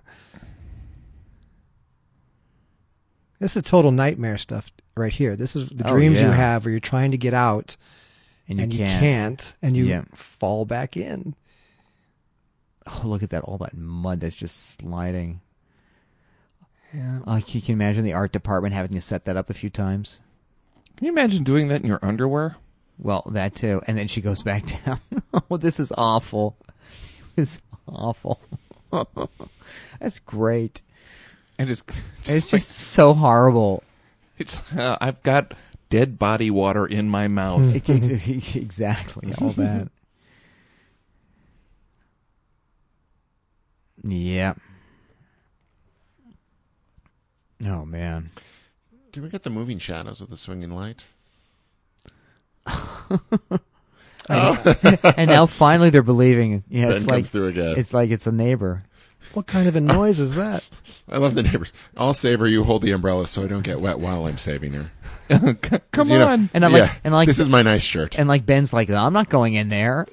This is total nightmare stuff right here. This is the Oh, dreams you yeah. have where you're trying to get out And you and can't. you can't, and you Yeah. fall back in. Oh, look at that. All that mud that's just sliding. Yeah. Oh, you can imagine the art department having to set that up a few times. Can you imagine doing that in your underwear? Well, that too. And then she goes back down. Oh, this is awful. It's awful. That's great. And it's It's just, just so horrible. like, it's, uh, I've got dead body water in my mouth. Exactly. All that. Yeah. Oh, man. Did we get the moving shadows with the swinging light? And now finally they're believing. Yeah, Ben it's comes like through again. it's like it's a neighbor. What kind of a noise is that? I love the neighbors. I'll save her. You hold the umbrella so I don't get wet while I'm saving her. Come You know, on. And I yeah, like and like this is my nice shirt. and like Ben's like, I'm not going in there.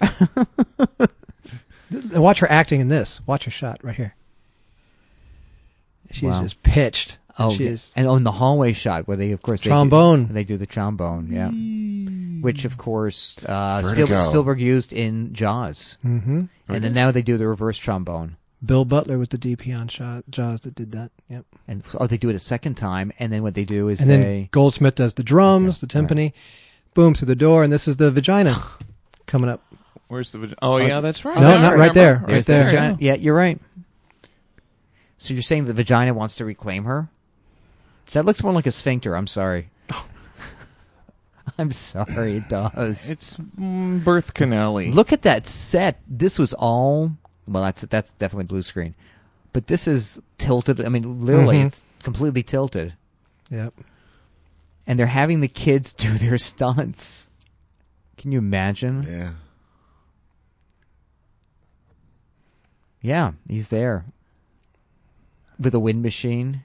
Watch her acting in this. Watch her shot right here. She's Wow. just pitched. Oh, she yeah. is. And on the hallway shot where they, of course, they Trombone. Do, they do the trombone, yeah. Which, of course, uh, Vertigo. Spielberg, Spielberg used in Jaws, Mm-hmm. and then now they do the reverse trombone. Bill Butler was the D P on shot, Jaws that did that. Yep. And oh, they do it a second time, and then what they do is And they then Goldsmith does the drums, Okay, the timpani, boom through the door, and this is the vagina coming up. Where's the... vag- Oh, yeah, that's right. No, I not remember. right there. there's right there. the vagina. Yeah, you're right. So you're saying the vagina wants to reclaim her? That looks more like a sphincter. I'm sorry. I'm sorry, it does. It's mm, birth canal-y. Look at that set. This was all well. That's that's definitely blue screen, but this is tilted. I mean, literally, Mhm. it's completely tilted, Yep. and they're having the kids do their stunts. Can you imagine? Yeah. Yeah, he's there with a wind machine.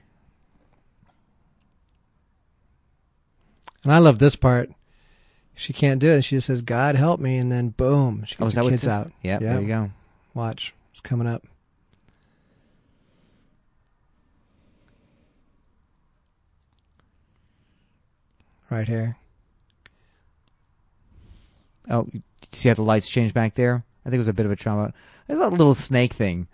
And I love this part. She can't do it. She just says, "God help me," and then boom, she Oh, gets is that the what it kids says? out. Yep, Yep. there you go. Watch, it's coming up. Right here. Oh, you see how the lights change back there? I think it was a bit of a trauma. There's that little snake thing.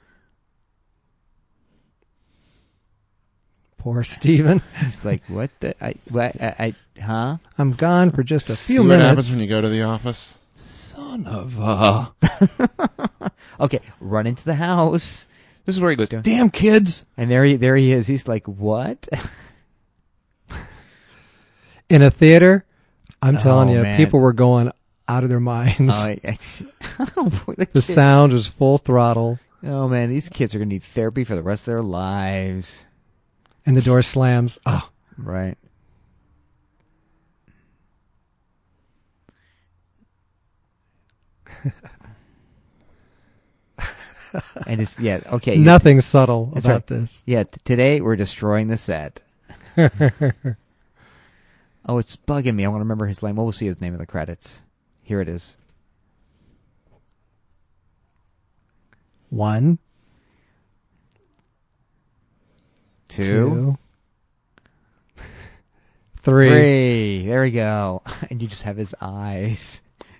Poor Steven. He's like, what the? I, what, I, I, huh? I'm gone for just a See few what minutes. happens when you go to the office? Son of a... Okay, run into the house. This is where he goes, damn kids! And there he, there he is. He's like, what? In a theater, I'm Oh, telling you, man. people were going out of their minds. Oh, I, I, the the kid- sound was full throttle, Oh man, these kids are gonna need therapy for the rest of their lives. and the door slams. Oh, Right. And it's yeah okay. nothing subtle That's about right. this. Yeah, t- today we're destroying the set. Oh, it's bugging me. I want to remember his name. Well, we'll see his name in the credits. Here it is. One, Two. two, three. Three. There we go. And you just have his eyes.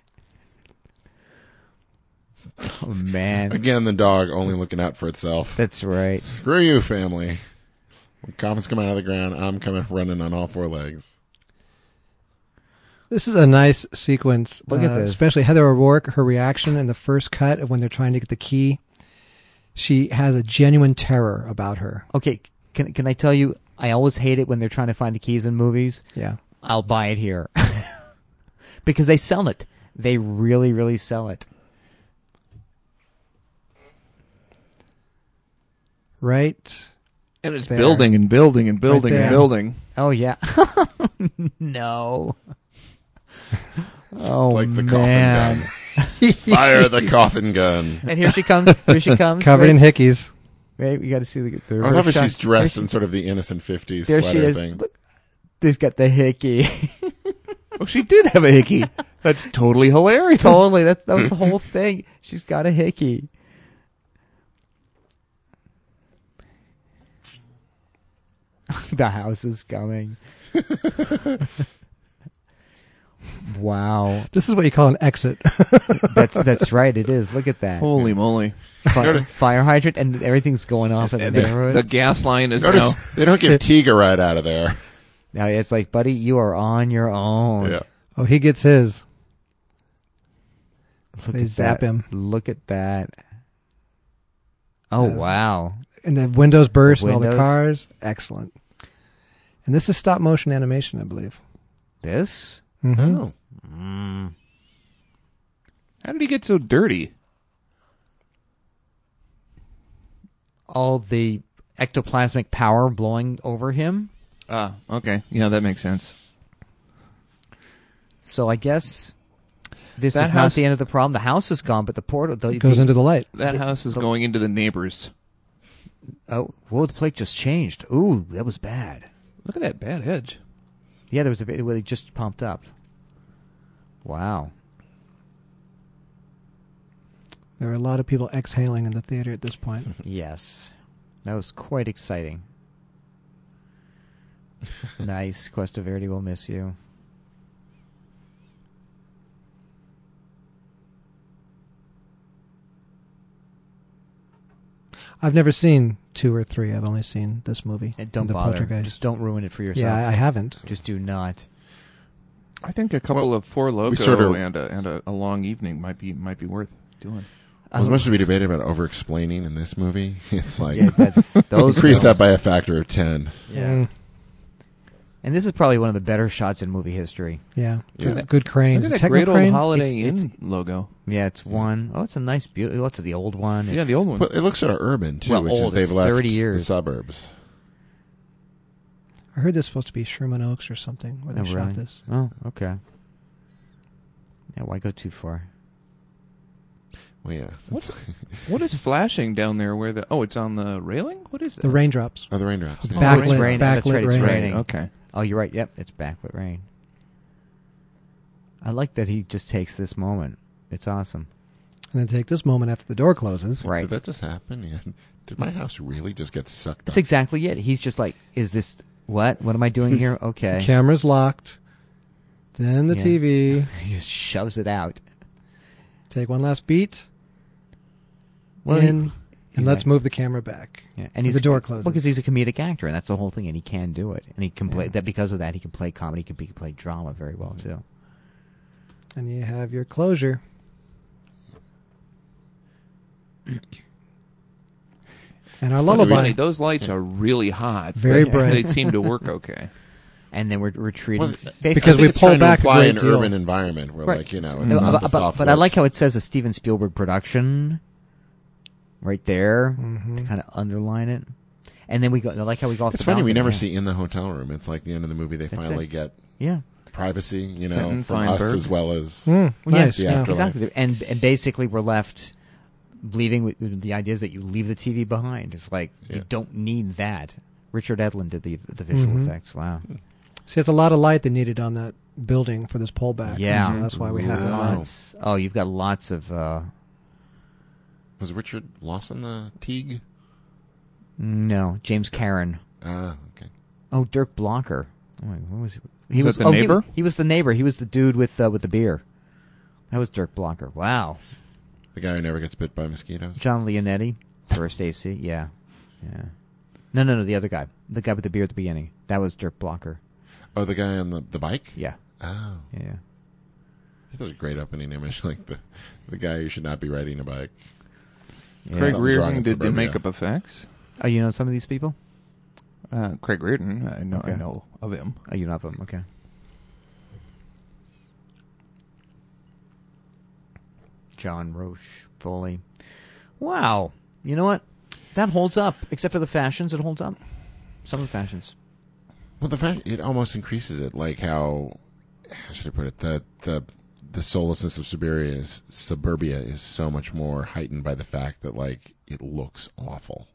Oh, man. Again, the dog only looking out for itself. That's right. Screw you, family. When coffins come out of the ground, I'm coming running on all four legs. This is a nice sequence. Look at uh, this. Especially Heather O'Rourke, her reaction in the first cut of when they're trying to get the key. She has a genuine terror about her. Okay, can can I tell you, I always hate it when they're trying to find the keys in movies. Yeah. I'll buy it here. Because they sell it. They really, really sell it. Right. And it's There. building and building and building there. and building. Oh, yeah. No. Oh, It's like the man. coffin gun. Fire the coffin gun. And here she comes. Here she comes. Covered Wait, in hickeys. wait, we got to see the. the I love how shot. she's dressed There in sort of the innocent fifties she, there she sweater is. thing. Look, he's got the hickey. Oh, she did have a hickey. That's totally hilarious. Totally. That that was the whole thing. She's got a hickey. The house is coming. Wow. This is what you call an exit. That's that's right. It is. Look at that. Holy moly. Fi- fire hydrant and everything's going off in the And the, neighborhood. the gas line is Notice now... they don't give Tiga right out of there. Now it's like, buddy, you are on your own. Yeah. Oh, he gets his. Look They at zap that. him. Look at that. Oh, Yes. wow. And the windows burst The and all the windows. cars. Excellent. And this is stop motion animation, I believe. This? Mm-hmm. Oh. Mm. How did he get so dirty? All the ectoplasmic power blowing over him. Ah, okay. Yeah, that makes sense. So I guess this That is not house- the end of the problem. The house is gone, but the portal the, It goes the- into the light. That The- house is the- going into the neighbors. Oh, whoa! The plate just changed. Ooh, that was bad. Look at that bad edge. Yeah, there was a bit. Well, it just pumped up. Wow. There are a lot of people exhaling in the theater at this point. Yes, that was quite exciting. Nice. Cuesta Verde will miss you. I've never seen two or three. I've only seen this movie. And don't The bother. Poltergeist. Just don't ruin it for yourself. Yeah, I, I haven't. Just do not. I think a couple Well, of Four Loco sort of- and a and a, a long evening might be might be worth doing. Well, as much as we debated about over-explaining in this movie, it's like Yeah, that, those increase that films- by a factor of ten. Yeah. Mm, And this is probably one of the better shots in movie history. yeah. Yeah. Good crane. Look at that Techno great old crane? Holiday It's- Inn logo. Yeah, it's one. Oh, it's a nice, beautiful. Lots of the old one. Yeah, It's- the old one. But it looks sort of urban too, Well, which is old. they've It's left thirty the years. suburbs. I heard this is supposed to be Sherman Oaks or something where they Oh, shot really? this. Oh, okay. Yeah, why go too far? Well, yeah. What's- That's- What is flashing down there? Where the oh, it's on the railing. What is that? The raindrops. Oh, the raindrops. The yeah. Back- it's backlit, raining. That's backlit right, it's rain. raining. Okay. Oh, you're right. Yep, it's backlit rain. I like that he just takes this moment. It's awesome. And then take this moment after the door closes. Right. Did that just happen? Yeah. Did my house really just get sucked That's up? exactly it. He's just like, is this, what? What am I doing here? Okay. The camera's locked. Then the Yeah. T V. He just shoves it out. Take one last beat. Well, in, he- and let's exactly. move the camera back. Yeah, and he's the door closes. Well, because he's a comedic actor, and that's the whole thing, and he can do it, and he can play Yeah. that. Because of that, he can play comedy, he can, he can play drama very well too. And you have your closure. And our Funny, lullaby. Funny, those lights are really hot. Very but bright. They seem to work okay. And then we're retreating Well, basically Because I think we it's pull trying back a to imply great an deal. urban environment where, Right. like, you know, Mm. it's Uh, not but, the but, soft but I woods. like how it says a Steven Spielberg production right there Mhm. to kind of underline it. And then we go. I like how we go off. It's the funny we balcony, never yeah. see in the hotel room. It's like the end of the movie. They That's finally it. get Yeah. privacy, you know, Quentin from us Feinberg. as well as. Mm, Well, yeah, nice. the Yeah. afterlife. Exactly. And and basically we're left leaving with with the idea is that you leave the T V behind. It's like Yeah. you don't need that. Richard Edlund did the the visual Mhm. effects. Wow. See, it's a lot of light they needed on that building for this pullback. Yeah. So that's why we had Wow. that. Lots. Oh, you've got lots of. Uh, Was Richard Lawson the Teague? no, James Karen. Ah, okay. Oh, Dirk Blocker. Oh, my- what was he? He Is was that the oh, he- neighbor? He, was the neighbor. He was the dude with uh, with the beer. That was Dirk Blocker. Wow. The guy who never gets bit by mosquitoes. John Leonetti, first A C. Yeah, yeah. No, no, no. The other guy, the guy with the beer at the beginning. That was Dirk Blocker. Oh, the guy on the the bike. Yeah, Oh, yeah. he was a great opening image, like the the guy who should not be riding a bike. yeah. Craig Something's wrong Reardon in did the suburbia. makeup effects. Oh, you know some of these people? Uh, Craig Reardon, I know, I Okay. know of him. Oh, you know of them. Okay. John Roche Foley. Wow. You know what? That holds up. Except for the fashions, it holds up. Some of the fashions. Well, the fact it almost increases it, like how, how should I put it? The the the soullessness of suburbia is suburbia is so much more heightened by the fact that like it looks awful.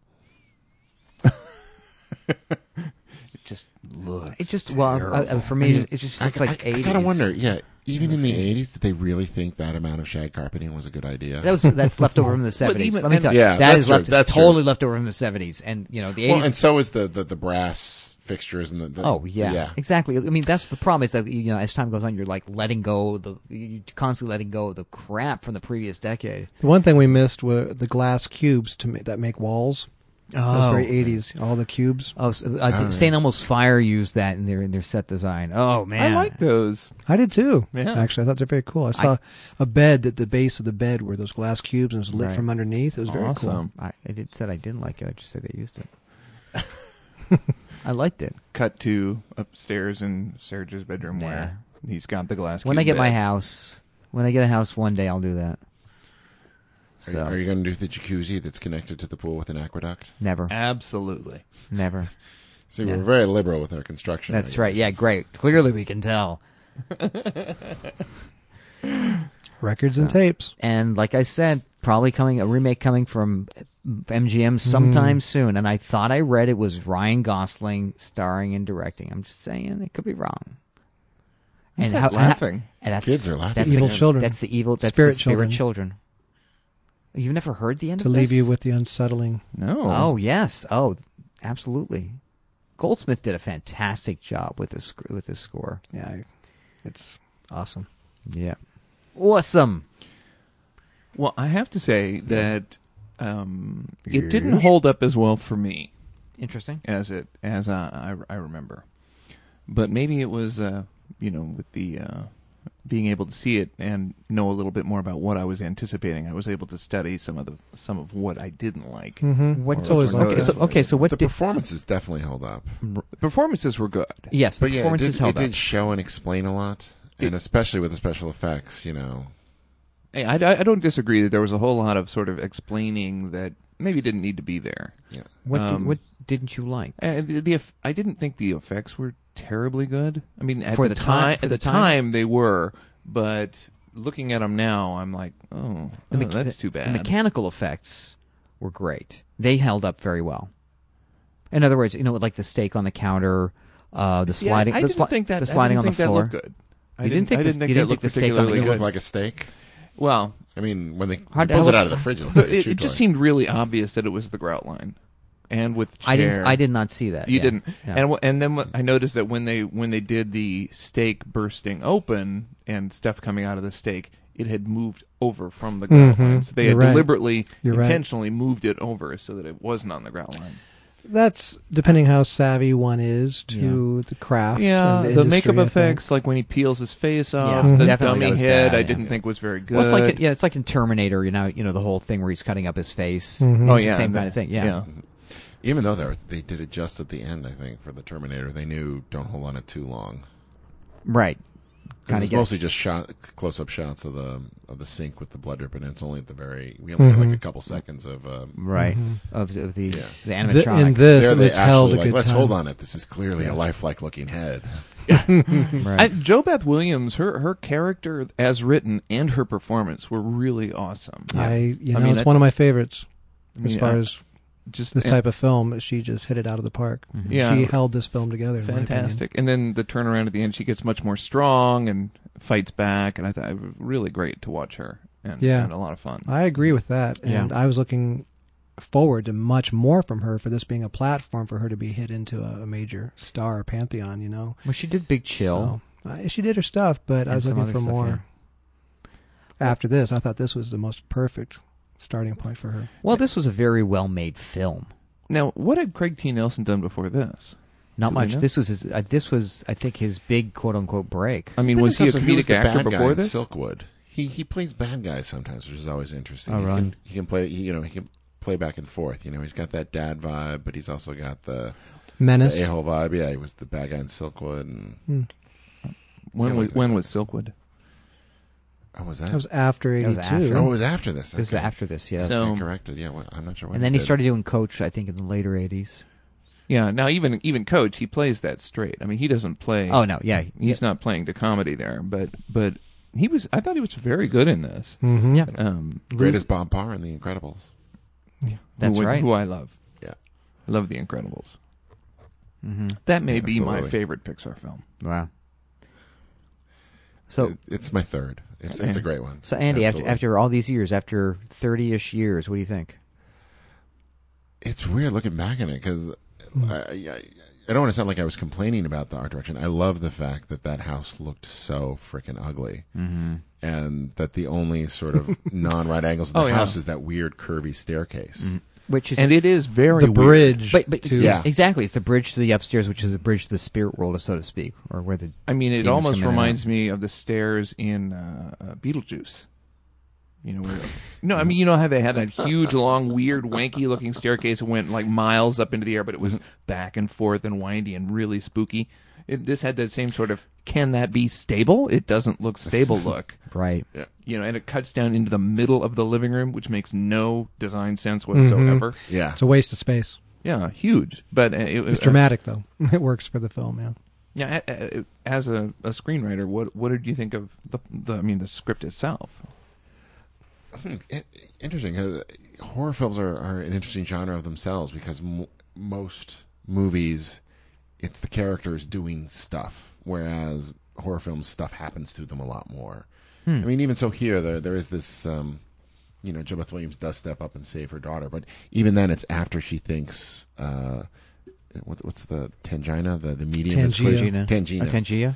It just looks. It just well uh, uh, for me, I mean, it just I, looks like I, I eighties. gotta wonder, yeah. Even in the eighties, did they really think that amount of shag carpeting was a good idea? That was that's left over from the seventies. even- Let me and- tell you, Yeah, that that's is true, left that's true. totally left over from the seventies, and you know the eighties. well, and so is the, the, the brass fixtures and the, the oh yeah, yeah. exactly. I mean, that's the problem. Is that you know, as time goes on, you're like letting go of the you're constantly letting go of the crap from the previous decade. The one thing we missed were the glass cubes to ma- that make walls. That was Oh. very eighties. All the cubes. Oh, so, uh, Saint Elmo's Fire used that in their in their set design. Oh man, I like those. I did too. Yeah. Actually, I thought they're very cool. I saw a bed at the base of the bed were those glass cubes and it was lit Right. from underneath. It was very cool. Awesome. I, I did said I didn't like it. I just said they used it. I liked it. Cut to upstairs in Serge's bedroom Nah. where he's got the glass. When I cube get my bed. house, when I get a house one day, I'll do that. Are, So are you going to do the jacuzzi that's connected to the pool with an aqueduct? never, Absolutely. never. See, Yeah. we're very liberal with our construction. That's right. Yeah, great. Clearly, we can tell. Records and So- tapes. And like I said, probably coming a remake coming from M G M sometime soon. And I thought I read it was Ryan Gosling starring and directing. I'm just saying, it could be wrong. What's that laughing? and that's, Kids are laughing. That's Evil the, children. That's the evil. That's Spirit the spirit children. children. You've never heard the end To of leave this? you with the unsettling. No. Oh yes. Oh, absolutely. Goldsmith did a fantastic job with this with this score. Yeah, I- it's awesome. Yeah. Awesome. Well, I have to say that um, it Yes. didn't hold up as well for me Interesting. as it as I, I, I remember. But maybe it was, uh, you know, with the uh, being able to see it and know a little bit more about what I was anticipating. I was able to study some of the some of what I didn't like. Mm-hmm. What? It's always like okay, that. so, okay. So what the did? performances definitely held up. The performances were good. Yes, the But yeah, it, performances did, held it up. did show and explain a lot, and It- especially with the special effects, you know. Hey, I, I don't disagree that there was a whole lot of sort of explaining that maybe didn't need to be there. Yeah. What? um, did, what didn't you like? And the, the eff- I didn't think the effects were terribly good. I mean, at For the, the time, time- for at the the time? time they were, but looking at them now, I'm like, oh, The oh, mecha- that's the- too bad. The mechanical effects were great. They held up very well. In other words, you know, like the steak on the counter, uh, the See, I- sliding, I, the, didn't sli- think that. the sliding I on didn't the think floor. that looked good. I You didn't think I the- didn't think you that didn't looked think the steak on the particularly It good. looked like a steak. Well, I mean, when they How- he pulls how- it out of the fridge, it looks like a it, chew it just toy. seemed really obvious that it was the grout line, and with the chair. I didn't. I did not see that. You yeah. didn't. Yeah. And wh- and then what I noticed that when they when they did the steak bursting open and stuff coming out of the steak, it had moved over from the grout Mhm. line. So they You're had right. deliberately, You're right. intentionally moved it over so that it wasn't on the grout line. That's depending how savvy one is to the craft. Yeah, and the, industry, makeup I think. effects, like when he peels his face off, Yeah, the definitely that dummy was head, bad, I yeah. didn't think was very good. Well, it's like yeah, it's like in Terminator. You know, you know the whole thing where he's cutting up his face. Mhm. oh It's yeah, the same the- kind of thing. Yeah. Even though they were, they did it just at the end, I think, for the Terminator. They knew don't hold on it too long. Right. 'Cause Kinda it's get- mostly just shot close-up shots of the of the sink with the blood dripping. And it's only at the very we only had like Mhm. a couple seconds of. Um, Right. Mhm. Of, of the Yeah. the The, animatronic. in this, there it they was held a actually like good let's time. hold on it. This is clearly a lifelike looking head. right. I, Jo Beth Williams, her her character as written and her performance were really awesome. I, you know, I mean, it's I- one of my favorites I as mean, far I- as just this and- type of film, she just hit it out of the park. Yeah. She held this film together. in my opinion. fantastic. And then the turnaround at the end, she gets much more strong and fights back, and I thought it was really great to watch her, and, Yeah. and a lot of fun. I agree with that, Yeah. and I was looking forward to much more from her for this being a platform for her to be hit into a, a major star pantheon. You know, Well, she did Big Chill. So, uh, she did her stuff, but I And was some looking other for stuff, more. yeah. After this, I thought this was the most perfect starting point for her. Well, this was a very well-made film. Now, what had Craig T. Nelson done before this? Not Do we much. know? This was his, uh, this was I think his big quote unquote break. I mean, was he a was comedic the actor bad guy before in this? Silkwood. He he plays bad guys sometimes, which is always interesting. Oh, he, really? can, he can play. He, you know, he can play back and forth. You know, he's got that dad vibe, but he's also got the, Menace. the a-hole vibe. Yeah, he was the bad guy in Silkwood. And Hmm. When Yeah, was like when that. was Silkwood? oh, was that? That was after That was eighty-two. after. oh, it was after this. This is Okay. after this, yes. So- I corrected. Yeah, well, I'm not sure. When and then he did. started doing Coach, I think, in the later eighties. Yeah. Now, even even Coach, he plays that straight. I mean, he doesn't play. Oh no, yeah, He's not playing to comedy there, but but he was. I thought he was very good in this. Mm-hmm. yeah. Um, Great Lose- as Bob Parr in The Incredibles. That's who, right. Who I love. Yeah. I love The Incredibles. Mm-hmm. That may Yeah, be my absolutely. favorite Pixar film. Wow. So, It- it's my third. It's it's a great one. so Andy, after, Absolutely. after all these years, after thirty-ish years, what do you think? It's weird looking back at it because I, I, I don't want to sound like I was complaining about the art direction. I love the fact that that house looked so freaking ugly, Mm-hmm. and that the only sort of non-right angles of the Oh, yeah. house is that weird curvy staircase. Which is And it is very The weird. bridge. but, but to, Yeah. exactly, it's the bridge to the upstairs, which is the bridge to the spirit world, so to speak, or where the I mean, it Demons almost come in and reminds me of the stairs in uh, uh, Beetlejuice. You know, where, no, I mean, you know how they had that huge, long, weird, wanky-looking staircase that went like miles up into the air, but it was back and forth and windy and really spooky. It, this had that same sort of, can that be stable? It doesn't look stable look. right. You know, and it cuts down into the middle of the living room, which makes no design sense whatsoever. Yeah, It's a waste of space. Yeah, huge. But uh, it, It's uh, dramatic, though. It works for the film, yeah. Yeah, a- a- as a, a screenwriter, what what did you think of the, the I mean, the script itself? Hmm, it- interesting. Uh, horror films are, are an interesting genre of themselves because m- most movies, it's the characters doing stuff, whereas horror films, stuff happens to them a lot more. I mean, even so, here there there is this. Um, you know, Jo Beth Williams does step up and save her daughter, but even then, it's after she thinks. Uh, what, what's the Tangina? The the medium is clear. Tangina. Tangina. Uh, Tangia?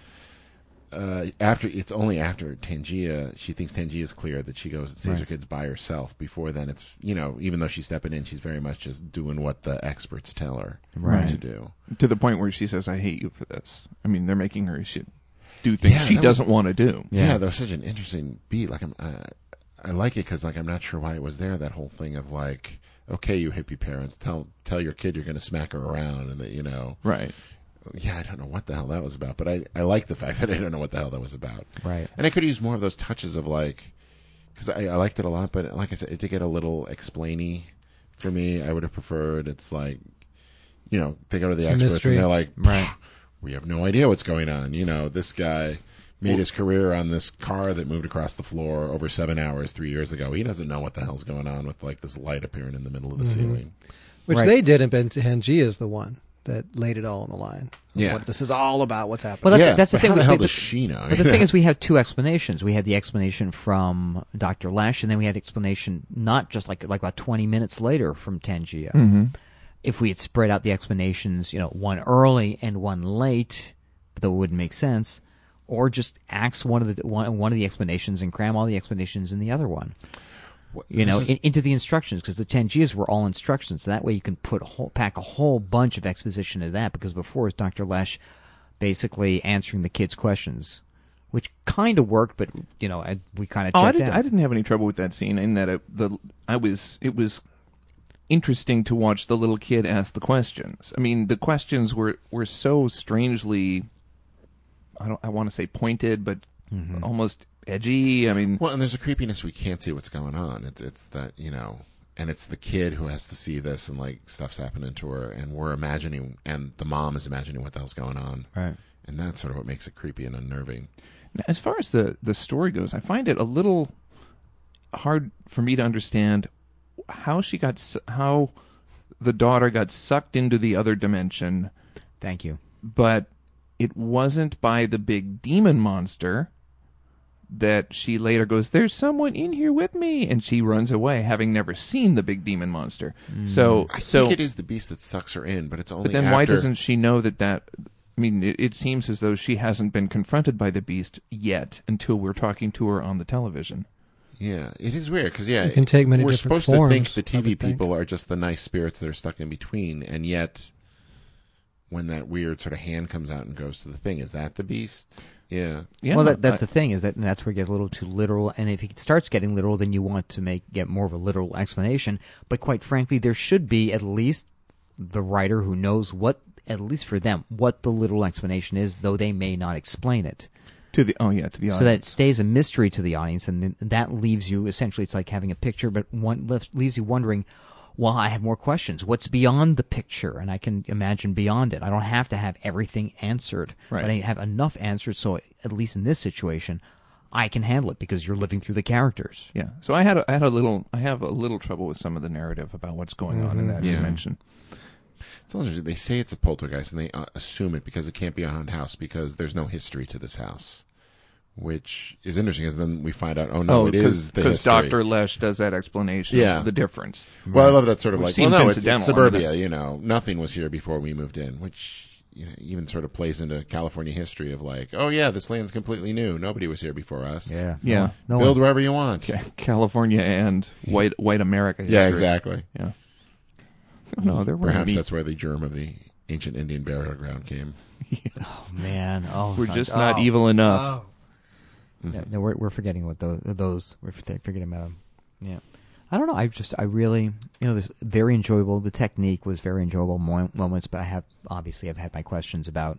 uh, after it's only after Tangia, she thinks Tangia is clear that she goes and saves Right. her kids by herself. Before then, it's, you know, even though she's stepping in, she's very much just doing what the experts tell her Right. to do. To the point where she says, "I hate you for this." I mean, they're making her she do things Yeah, she that doesn't want to do. Yeah, Yeah. that was such an interesting beat. Like, I'm, uh, I like it because, like, I'm not sure why it was there. That whole thing of like, okay, you hippie parents, tell tell your kid you're going to smack her around, and that, you know, Right. yeah, I don't know what the hell that was about, but I, I like the fact that I don't know what the hell that was about. Right. And I could use more of those touches of like, because I, I liked it a lot, but like I said, it did get a little explainy for me. I would have preferred it's like, you know, they go to the Some experts mystery. and they're like, Right. we have no idea what's going on. You know, this guy made his career on this car that moved across the floor over seven hours three years ago. He doesn't know what the hell's going on with like this light appearing in the middle of the ceiling. Which Right. they did, and Ben Tangia is the one that laid it all on the line. Yeah. What this is all about, what's happening. Well, that's, yeah, that's the but thing. How the we- hell we- does she know? But the thing is, we have two explanations. We had the explanation from Doctor Lesh, and then we had explanation not just like like about twenty minutes later from Tangia. Mm-hmm. If we had spread out the explanations, you know, one early and one late, that wouldn't make sense, or just axe one of the one, one of the explanations and cram all the explanations in the other one. What- You know, this is- in, into the instructions, because the Tangias were all instructions. So that way you can put a whole, pack a whole bunch of exposition into that. Because before it was Doctor Lesh basically answering the kids' questions, which kind of worked, but you know, I, we kind of Oh, I, checked did, out. I didn't have any trouble with that scene in that it, the I was it was interesting to watch the little kid ask the questions. I mean, the questions were, were so strangely, I don't I want to say pointed, but Mm-hmm. almost edgy. I mean, Well, and there's a creepiness we can't see what's going on. It's it's that, you know, and it's the kid who has to see this and like stuff's happening to her, and we're imagining, and the mom is imagining what the hell's going on, Right. and that's sort of what makes it creepy and unnerving. Now, as far as the, the story goes, I find it a little hard for me to understand how she got s- how the daughter got sucked into the other dimension, Thank you. but it wasn't by the big demon monster that she later goes, there's someone in here with me, and she runs away, having never seen the big demon monster. So, I so, think it is the beast that sucks her in, but it's only but then after... why doesn't she know that that? I mean, it, it seems as though she hasn't been confronted by the beast yet until we're talking to her on the television. Yeah, it is weird, because, yeah, It can take many we're different supposed to think forms, the T I V would think. people are just the nice spirits that are stuck in between, and yet when that weird sort of hand comes out and goes to the thing, is that the beast? Yeah. Yeah, well, that, that's I- the thing is that that's where it gets a little too literal. And if he starts getting literal, then you want to make get more of a literal explanation. But quite frankly, there should be at least the writer who knows what, at least for them, what the literal explanation is, though they may not explain it. to the oh yeah to the audience. So that it stays a mystery to the audience, and then that leaves you essentially. It's like having a picture, but one left, leaves you wondering. Well, I have more questions. What's beyond the picture? And I can imagine beyond it. I don't have to have everything answered, Right. but I have enough answered so at least in this situation, I can handle it because you're living through the characters. Yeah. So I had a, I had a little I have a little trouble with some of the narrative about what's going on in that Yeah. dimension. It's interesting. They say it's a poltergeist, and they uh, assume it because it can't be a haunted house because there's no history to this house, which is interesting. Because then we find out, oh no, it is the because history. Doctor Lesh does that explanation. Yeah. of the difference. Well, I love that sort of Which like, well, seems no, it's, it's incidental, suburbia. isn't it? You know, nothing was here before we moved in, which you know even sort of plays into California history of like, oh yeah, this land's completely new. Nobody was here before us. Yeah. Yeah. No Build one, wherever you want. Yeah, California and white white America. Yeah, history. exactly. Yeah. No, there were Perhaps neat- that's where the germ of the ancient Indian burial ground came. oh, man. Oh, We're son- just not oh. evil enough. Yeah, no, we're we're forgetting what those those we're f- forgetting about them. Yeah, I don't know. I just I really you know this very enjoyable. The technique was very enjoyable mo- moments, but I have obviously I've had my questions about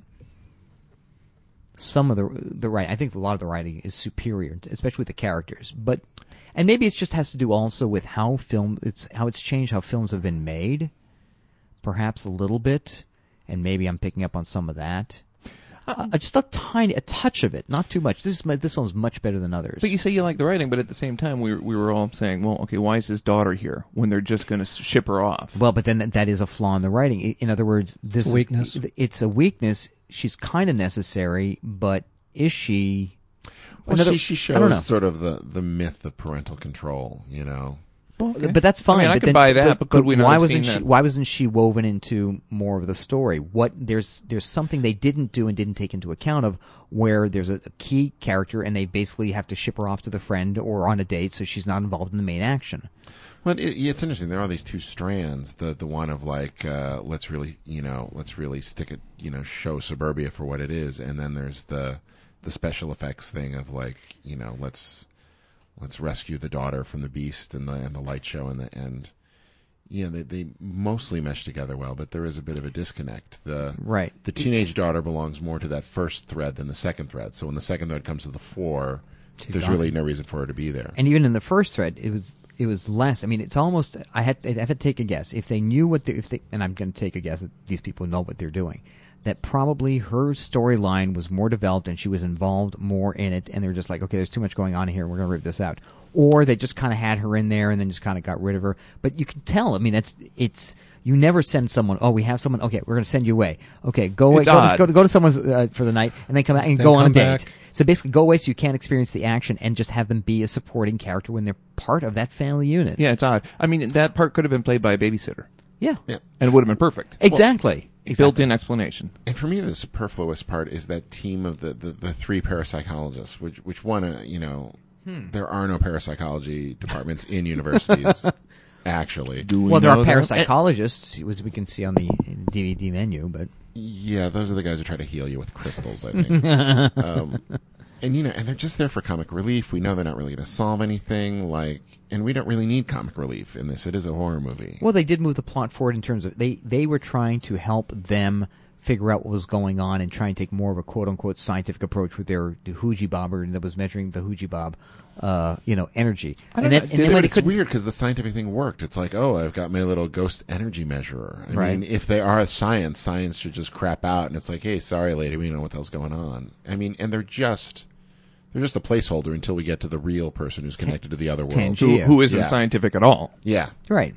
some of the the writing. I think a lot of the writing is superior, especially with the characters. But and maybe it just has to do also with how film it's how it's changed how films have been made, perhaps a little bit, and maybe I'm picking up on some of that. Uh, just a tiny, a touch of it, not too much. This is this one's much better than others. But you say you like the writing, but at the same time, we were, we were all saying, well, okay, why is his daughter here when they're just going to ship her off? Well, but then that is a flaw in the writing. I- In other words, this Weakness. It's a weakness. She's kind of necessary, but is she? Well, Another- she, she I don't know. shows sort of the, the myth of parental control, you know. Okay. But that's fine. I mean, I but could then- buy that, but could we not why have wasn't seen she? that? Why wasn't she woven into more of the story? What there's there's something they didn't do and didn't take into account of where there's a, a key character and they basically have to ship her off to the friend or on a date, so she's not involved in the main action. Well, it, it's interesting. There are these two strands. The the one of like, uh, let's really, you know, let's really stick it, you know, show suburbia for what it is, and then there's the the special effects thing of like, you know, let's let's rescue the daughter from the beast and the and the light show and the and yeah, they they mostly mesh together well, but there is a bit of a disconnect. The Right. the teenage daughter belongs more to that first thread than the second thread. So when the second thread comes to the fore, She's there's gone. really no reason for her to be there. And even in the first thread, it was it was less. I mean, it's almost. I had I had to take a guess. If they knew what they, if they, and I'm going to take a guess that these people know what they're doing, that probably her storyline was more developed and she was involved more in it, and they were just like, okay, there's too much going on here. We're going to rip this out. Or they just kind of had her in there and then just kind of got rid of her. But you can tell. I mean, that's it's. You never send someone. Oh, we have someone. Okay, we're going to send you away. Okay, go away. It's Go, odd. go to go to someone's uh, for the night, and then come out and Then go on a come date. back. So basically, go away so you can't experience the action, and just have them be a supporting character when they're part of that family unit. Yeah, it's odd. I mean, that part could have been played by a babysitter, Yeah. Yeah. and it would have been perfect. Exactly. exactly. Built-in explanation. And for me, the superfluous part is that team of the, the, the three parapsychologists, which which one, uh, you know, Hmm. there are no parapsychology departments in universities, actually. Do we Well, there know are that? parapsychologists, as we can see on the D V D menu, but Yeah, those are the guys who try to heal you with crystals, I think. um, and, you know, and they're just there for comic relief. We know they're not really going to solve anything, like, and we don't really need comic relief in this. It is a horror movie. well, they did move the plot forward in terms of they they were trying to help them figure out what was going on and try and take more of a quote unquote scientific approach with their Huji bobber that was measuring the Huji bob, uh, you know, energy. I don't And then, know, and did then it- when But they it's couldn't- weird because the scientific thing worked. It's like, oh, I've got my little ghost energy measurer. I Right. mean, if they are science, science should just crap out, and it's like, hey, sorry, lady, we don't know what the hell's going on. I mean, and they're just they're just a placeholder until we get to the real person who's connected to the other world. Tangi- Who, Yeah. who isn't Yeah. scientific at all. Yeah, Right.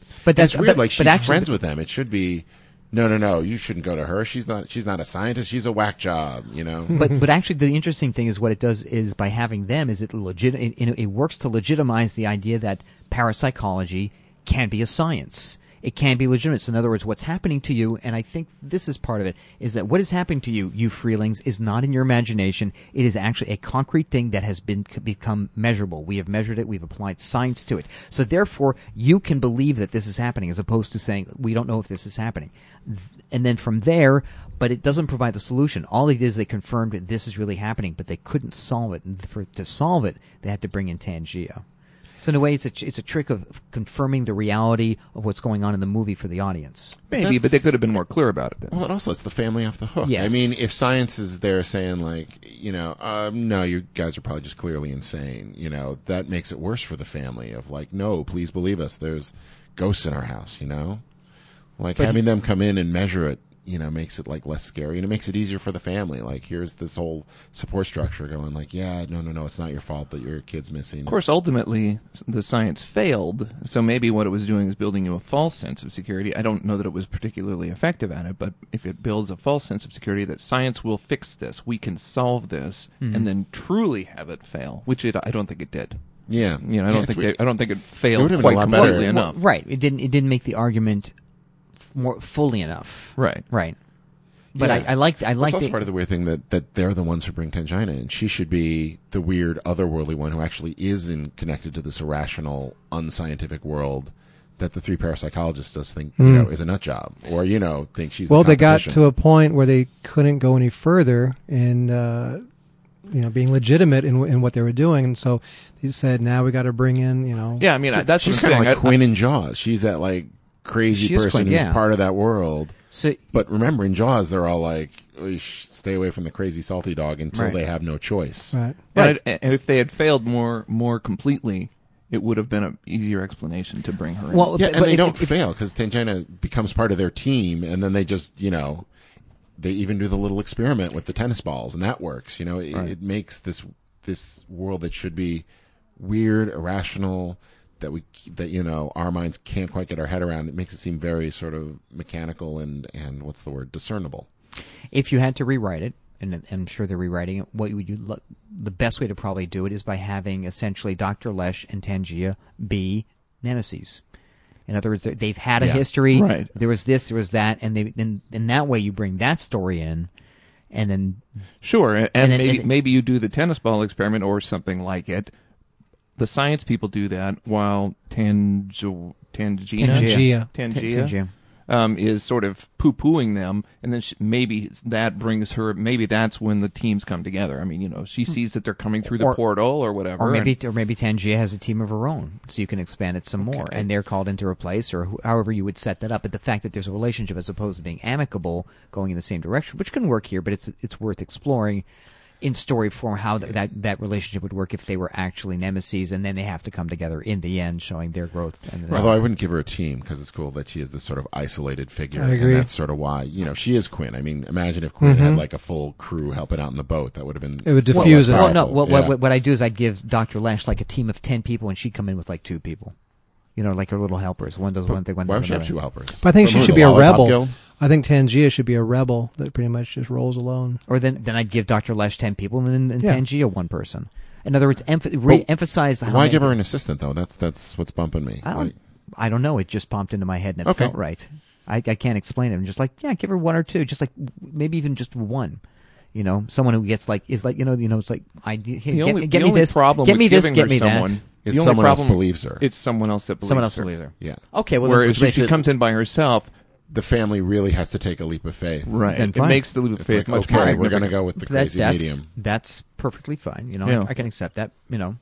But that's it's weird. but, like but she's actually, friends with them. It should be. No, no, no. You shouldn't go to her. She's not. She's not a scientist. She's a whack job. You know. But but actually, the interesting thing is what it does is by having them is it legit. It, it works to legitimize the idea that parapsychology can be a science. It can be legitimate. So in other words, what's happening to you, and I think this is part of it, is that what is happening to you, you freelings, is not in your imagination. It is actually a concrete thing that has been become measurable. We have measured it. We've applied science to it. So therefore, you can believe that this is happening, as opposed to saying we don't know if this is happening. And then from there, but it doesn't provide the solution. All they did is they confirmed that this is really happening, but they couldn't solve it. And for to solve it, they had to bring in Tangia. So in a way, it's a it's a trick of confirming the reality of what's going on in the movie for the audience. Maybe, That's- but they could have been more clear about it then. Well, it also it's the family off the hook. Yes. I mean, if science is there saying like, you know, um, no, you guys are probably just clearly insane. You know, that makes it worse for the family. Of like, no, please believe us. There's ghosts in our house. You know, like But having them come in and measure it. You know, makes it like less scary, and it makes it easier for the family. Like, here's this whole support structure going. Like, yeah, no, no, no, it's not your fault that your kid's missing. Of course, It's- ultimately, the science failed, so maybe what it was doing is building you a false sense of security. I don't know that it was particularly effective at it, but if it builds a false sense of security that science will fix this, we can solve this, Mhm. and then truly have it fail, which it, I don't think it did. yeah, You know, I Yeah, don't it's think weird. they, I don't think it It failed would've been quite a lot better. completely Well, enough. Right. It didn't it didn't make the argument f- more fully enough. Right. Right. But Yeah. I, I like I like It's also the, part of the weird thing that, that they're the ones who bring Tangina in. She should be the weird, otherworldly one who actually is in, connected to this irrational, unscientific world that the three parapsychologists just think, you Mm. know, is a nut job. Or, you know, think she's Well, the they got competition. to a point where they couldn't go any further in, uh, you know, being legitimate in in what they were doing, and so he said, "Now we got to bring in, you know." Yeah, I mean, I that's She's what kind I'm of saying. like I- Quinn in Jaws. She's that, like, crazy She is person Quinn, who's yeah. part of that world. so But remember, in Jaws, they're all like, "Oish, stay away from the crazy salty dog until Right. they have no choice. Right. And, I- and if they had failed more more completely, it would have been an easier explanation to bring her in. well, Yeah, but, and but they if- don't if- fail because Tangina becomes part of their team, and then they just, you know, they even do the little experiment with the tennis balls, and that works. You know, it, Right. it makes this this world that should be weird, irrational, that we that you know our minds can't quite get our head around. It makes it seem very sort of mechanical and and what's the word, discernible. if you had to rewrite it, and I'm sure they're rewriting it, what would you lo- the best way to probably do it is by having essentially Doctor Lesh and Tangia be nemesis. In other words, they've had a Yeah. history. Right. There was this, there was that, and they then in that way you bring that story in, and then Sure, and, And and, then- maybe and- maybe you do the tennis ball experiment or something like it. The science people do that while Tango, Tangina, Tangia. Tangia, Tangia. um, is sort of poo-pooing them, and then she, maybe that brings her. Maybe that's when the teams come together. I mean, you know, she sees that they're coming through the Or- portal or whatever. Or maybe, and- or maybe Tangia has a team of her own, so you can expand it some more, Okay. and they're called in to replace, or wh- however you would set that up. But the fact that there's a relationship, as opposed to being amicable, going in the same direction, which can work here, but it's it's worth exploring in story form how th- that that relationship would work if they were actually nemesis, and then they have to come together in the end, showing their growth. And Although I wouldn't give her a team because it's cool that she is this sort of isolated figure, I agree. and that's sort of why you know she is Quinn. I mean, imagine if Quinn Mhm. had like a full crew helping out in the boat. That would have been It would far diffuse less it. well, no, powerful. what, Yeah. what, what I do is I'd give Doctor Lash like a team of ten people, and she'd come in with like two people. You know, like her little helpers. One does But one thing, one why does would she have another. two helpers? But I think From she who, should the be a Lollipop rebel. Guild? I think Tangia should be a rebel that pretty much just rolls alone. Or then, then I'd give Doctor Lesh ten people, and then and Yeah. Tangia one person. In other words, emph- re- emphasize how Why many- give her an assistant though? That's that's what's bumping me. I don't, Like, I don't know. It just popped into my head, and it Okay. felt right. I, I can't explain it. I'm just like, yeah, give her one or two, just like maybe even just one. You know, someone who gets like is like you know you know it's like I hey, the get, only, me- get the me only this, problem get with me this, giving get her me someone, that. It's the only someone else problem- believes her. It's someone else that believes Someone else her. believes her. yeah, Okay, well, Where then, if makes she it- comes in by herself, the family really has to take a leap of faith. right? Then It fine. makes the leap of It's faith like, much okay, more we're significant. going to go with the that, crazy that's, medium. That's perfectly fine. You know, Yeah. I, I can accept that. You know,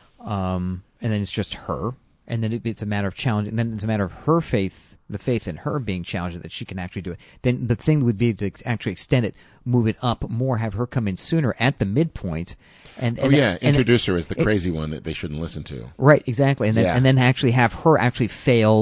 um, and then it's just her, and then it, it's a matter of challenge, and then it's a matter of her faith, the faith in her being challenged that she can actually do it. Then the thing would be to ex- actually extend it, move it up more, have her come in sooner at the midpoint, and, Oh and yeah, and- introduce her as the it- crazy one that they shouldn't listen to. right, exactly, and then Yeah. and then actually have her actually fail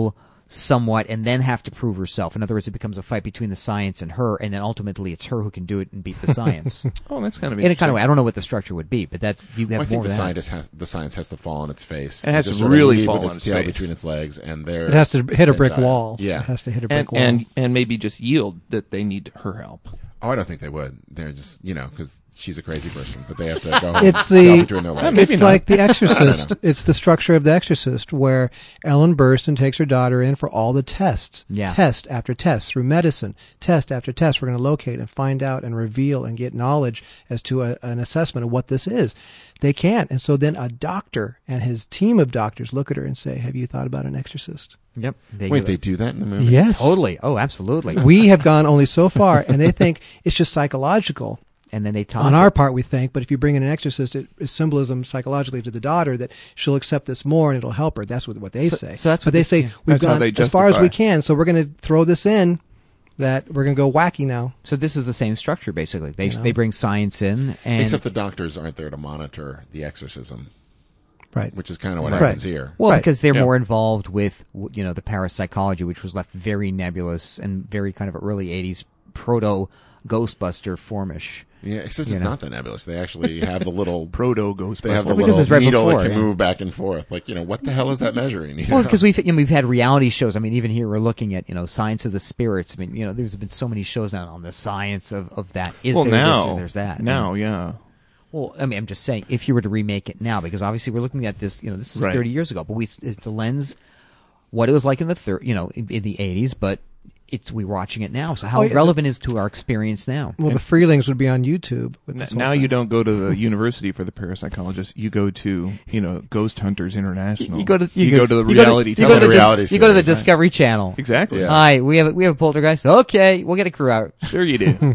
somewhat and then have to prove herself. In other words, it becomes a fight between the science and her, and then ultimately it's her who can do it and beat the science. Oh, that's kind of In a kind of interesting. way. I don't know what the structure would be, but that you have Well, I more think of the that. scientist has the science has to fall on its face. It has just to sort of really lead fall with on its its tail face. between its legs, and there It has to hit a brick giant- wall. Yeah. It has to hit a brick and, wall. and and maybe just yield that they need her help. Oh, I don't think they would. They're just you know because she's a crazy person, but they have to go. home It's and tail the between their Yeah, legs. maybe it's not. like The I Exorcist. don't It's the structure of The Exorcist, where Ellen Burstyn takes her daughter in for all the tests, Yeah. test after test through medicine, test after test. We're going to locate and find out and reveal and get knowledge as to a, an assessment of what this is. They can't, and so then a doctor and his team of doctors look at her and say, "Have you thought about an exorcist?" Yep. They Wait, do they it. do that in the movie? Yes, Totally. Oh, absolutely. We have gone only so far, and they think it's just psychological. And then they toss On our it. part, we think, but if you bring in an exorcist, it is symbolism psychologically to the daughter that she'll accept this more and it'll help her. That's what, what they So- say. so that's but what they this- say yeah. we've That's how gone they as far as we justify. can, so we're going to throw this in. That we're going to go wacky now. So this is the same structure, basically. They You know. they bring science in, and Except the doctors aren't there to monitor the exorcism, Right. which is kind of what Right. happens here. well, Right. because they're Yeah. more involved with w- you know the parapsychology, which was left very nebulous and very kind of early eighties proto Ghostbuster formish. Yeah, except You it's know. not that nebulous. They actually have the little Proto Ghostbusters. They have the Well, because little it's right needle before, that can yeah. move back and forth. Like, you know, what the hell is that measuring? You Well, know? because we've you know, we've had reality shows. I mean, even here we're looking at you know Science of the Spirits. I mean, you know, there's been so many shows now on the science of, of that. Is well, there now, this? Is there's that? Now, yeah. Well, I mean, I'm just saying, if you were to remake it now, because obviously we're looking at this, you know, this is Right. thirty years ago, but we it's a lens, what it was like in the thir- you know, in, in the eighties, but it's we're watching it now. So how Oh, yeah, relevant is to our experience now? Well, the Freelings would be on YouTube. With N- this whole now thing. you don't go to the university for the parapsychologist. You go to, you know, Ghost Hunters International. You go to you, go, to the you go reality. You go to the, television. reality dis- you go to the series. Discovery Channel. Exactly. Yeah. Hi, we have a, we have a poltergeist. Okay, we'll get a crew out. Sure you do.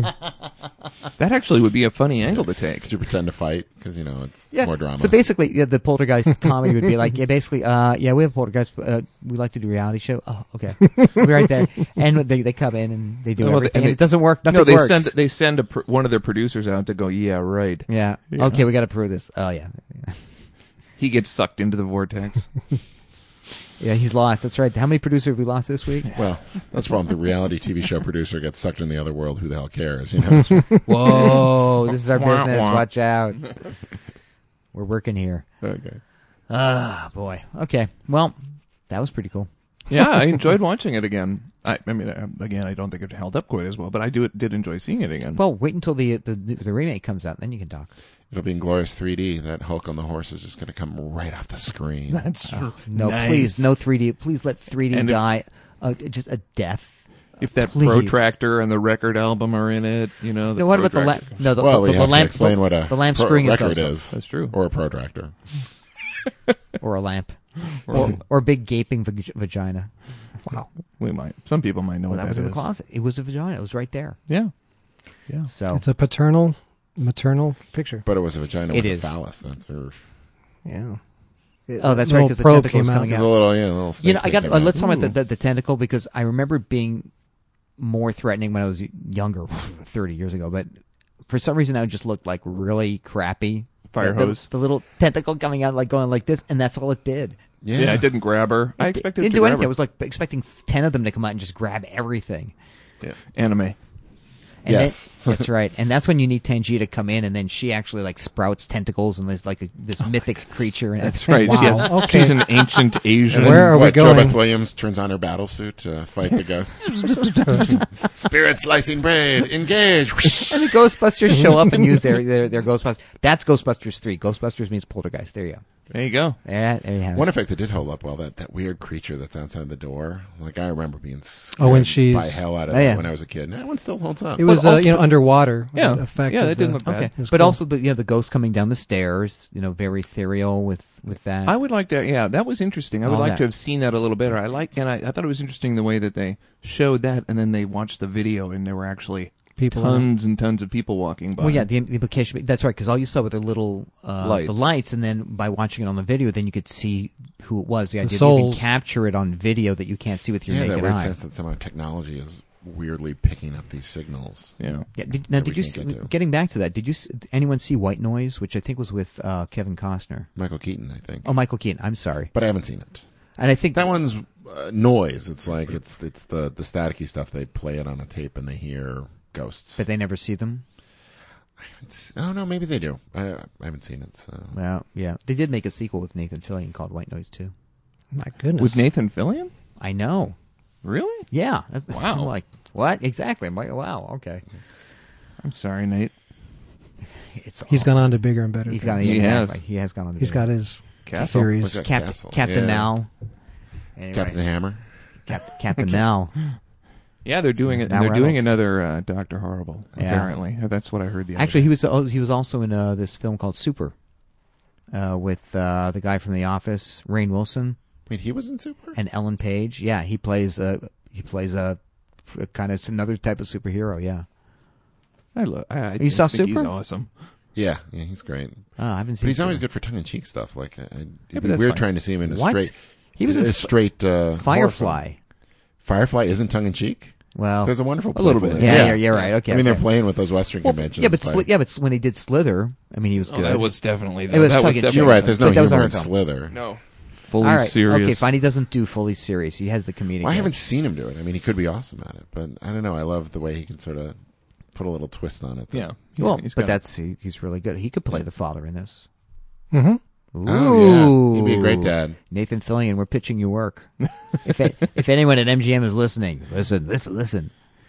That actually would be a funny angle to take. Could you pretend to fight? Because, you know, it's Yeah. more drama. So basically, yeah, the poltergeist comedy would be like, yeah, basically, uh, yeah, we have poltergeist. Uh, we like to do reality show. Oh, okay, we'll be right there. And they they come in and they do Well, everything, and and they- it doesn't work. Nothing no, they works. send they send a pr- one of their producers out to go. Yeah, right. Yeah. Yeah. Okay, we got to prove this. Oh yeah. He gets sucked into the vortex. Yeah, he's lost. That's right. How many producers have we lost this week? Well, that's the problem. The reality T V show producer gets sucked in the other world. Who the hell cares? You know. Whoa, this is our Wah, business. wah. Watch out. We're working here. Okay. Ah, boy. Okay. Well, that was pretty cool. Yeah, I enjoyed watching it again. I, I mean, uh, again, I don't think it held up quite as well, but I do did enjoy seeing it again. Well, wait until the the, the remake comes out, then you can talk. It'll be in glorious three D. That Hulk on the horse is just going to come right off the screen. That's true. No, Nice. please, no three D. Please let three D And if- die. Uh, just a death. If that Please. protractor and the record album are in it, you know. The No, what about the lamp? protractor- No, the, well, the, we the have lamp. to explain the, what a the lamp pro- screwing record itself, is. That's true. Or a protractor. or a lamp, or or big gaping vag- vagina. Wow. We might. Some people might know Well, what that was in the is. closet. It was a vagina. It was right there. Yeah. Yeah. So It's a paternal, maternal picture. But it was a vagina It with is. a phallus. That's her. Yeah. It- Oh, that's a right, little 'cause the probe tentacle's came out. coming There's out. a little, yeah, a little snake you know, I got. thing Uh, coming let's out. talk about the, Ooh. the the tentacle because I remember it being more threatening when I was younger, thirty years ago. But for some reason, it just looked like really crappy. Fire the, the- hose. The, little tentacle coming out, like going like this, and that's all it did. Yeah. Yeah, I didn't grab her. I It expected didn't to do grab anything. her. I was like expecting ten of them to come out and just grab everything. Yeah. Anime. And Yes. then, that's right. And that's when you need Tangia to come in, and then she actually like sprouts tentacles, and there's like a, this mythic creature. And That's right. Wow, She has, okay. She's an ancient Asian. And then Where are we what, going? JoBeth Williams turns on her battle suit to fight the ghosts. Spirit slicing braid, engage. And the Ghostbusters show up and use their, their, their Ghostbusters. That's Ghostbusters three. Ghostbusters means poltergeist. There you go. There you go. Yeah, there you have One it. effect that did hold up well, that, that weird creature that's outside the door. Like, I remember being scared Oh, when she's- by hell out of Oh, that yeah. when I was a kid. And that one still holds up. It was, Well, uh, you know, also- underwater. Yeah. Effect Yeah, of that didn't the- look bad. Okay, It was but cool. also the you know the ghost coming down the stairs, you know, very ethereal with with that. I would like to. Yeah, that was interesting. I would All like that. to have seen that a little better. I like, and I, I thought it was interesting the way that they showed that, and then they watched the video, and there were actually People in it. tons and tons of people walking by. Well, yeah, the, the implication. That's right, because all you saw were the little uh, Lights. the lights, and then by watching it on the video, then you could see who it was. The idea that you souls. can capture it on video that you can't see with your yeah, that naked weird eye. sense that somehow technology is weirdly picking up these signals. Yeah. Yeah. Did, now, that did we you can't see, get to. getting back to that? Did you s- anyone see White Noise, which I think was with uh, Kevin Costner? Michael Keaton, I think. Oh, Michael Keaton. I'm sorry. But I haven't seen it. And I think That one's uh, noise. It's like it's it's the the staticky stuff. They play it on a tape and they hear ghosts. but they never see them. It's, oh no, maybe they do. I, I haven't seen it. So. Well, yeah, they did make a sequel with Nathan Fillion called White Noise too. My goodness. With Nathan Fillion? I know. Really? Yeah. Wow. I'm like, what? Exactly. I'm like, wow. Okay. I'm sorry, Nate. It's He's all- gone on to bigger and better He's things. got. He exactly. has. He has gone on. to He's do got that. his Castle? series. What's that? Captain Castle. Captain Yeah. Mal. Anyway, Captain Hammer. Cap- Captain Mal. Yeah, they're doing it. Now They're doing Reynolds. another uh, Doctor Horrible. Yeah. Apparently, that's what I heard the other Actually, day. he was oh, he was also in uh, this film called Super, uh, with uh, the guy from The Office, Rainn Wilson, Wait, he was in Super? and Ellen Page. Yeah, he plays a he plays a, a kind of it's another type of superhero. Yeah. I love. I, I You saw think He's Super? awesome. Yeah, yeah, he's great. Oh, I haven't But seen. he's always Super. good for tongue-in-cheek stuff. Like, I, I, it'd but be that's weird fine. trying to see him in a What? straight. He was in a F- straight uh, horror Firefly. film. Firefly isn't tongue-in-cheek. Well, There's a wonderful A little playfulness. bit. yeah, Yeah. yeah, you're right. Okay. I mean, they're okay. playing with those Western Well, conventions. yeah, but by- Sli- yeah, but when he did Slither, I mean, he was Oh, good. that was definitely. It was that was tongue-in-cheek. definitely. You're right. There's no But that was humor our in film. Slither. No. Fully All right. serious. Okay, fine. He doesn't do fully serious. He has the comedic. Well, I haven't edge. seen him do it. I mean, he could be awesome at it, but I don't know. I love the way he can sort of put a little twist on it. that- Yeah. He's- Well, he's but got- that's he, he's really good. He could play Yeah. the father in this. Mm-hmm. Ooh. Oh, yeah. He'd be a great dad. Nathan Fillion, we're pitching you work. if it, if anyone at M G M is listening, listen, listen, listen.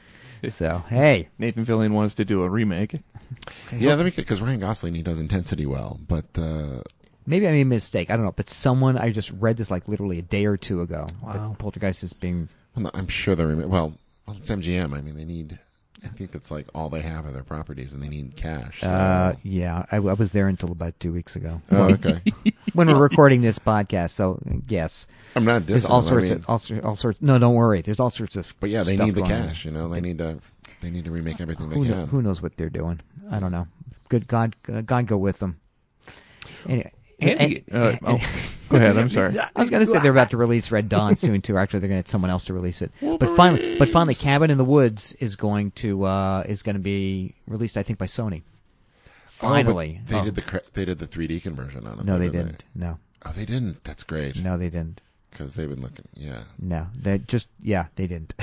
So hey, Nathan Fillion wants to do a remake. Yeah, let me because Ryan Gosling he does intensity well, but uh, maybe I made a mistake. I don't know, but someone I just read this like literally a day or two ago. Wow. that Poltergeist is being. well, no, I'm sure they're well. Well, it's M G M. I mean, they need. I think it's like all they have of their properties, and they need cash. So. Uh, yeah, I, I was there until about two weeks ago. oh, okay. When we're recording this podcast, so yes, I'm not there's dissing all them, I sorts mean, of all, sor- all sorts. No, don't worry. There's all sorts of. But yeah, they stuff need the going on. cash. You know, they need to. They need to remake everything they Who, kno- can. who knows what they're doing? I don't know. Good God, uh, God go with them. Anyway, Andy, and- uh, oh, go ahead. I'm sorry. I was going to say they're about to release Red Dawn soon too. Actually, they're going to get someone else to release it. But finally, but finally, Cabin in the Woods is going to uh, is going to be released, I think, by Sony. Finally, oh, but they Oh. did the cra- they did the three D conversion on it. No, though, they didn't didn't. No, Oh, they didn't. That's great. no, they didn't. Because they've been looking. Yeah. No, they just yeah, they didn't.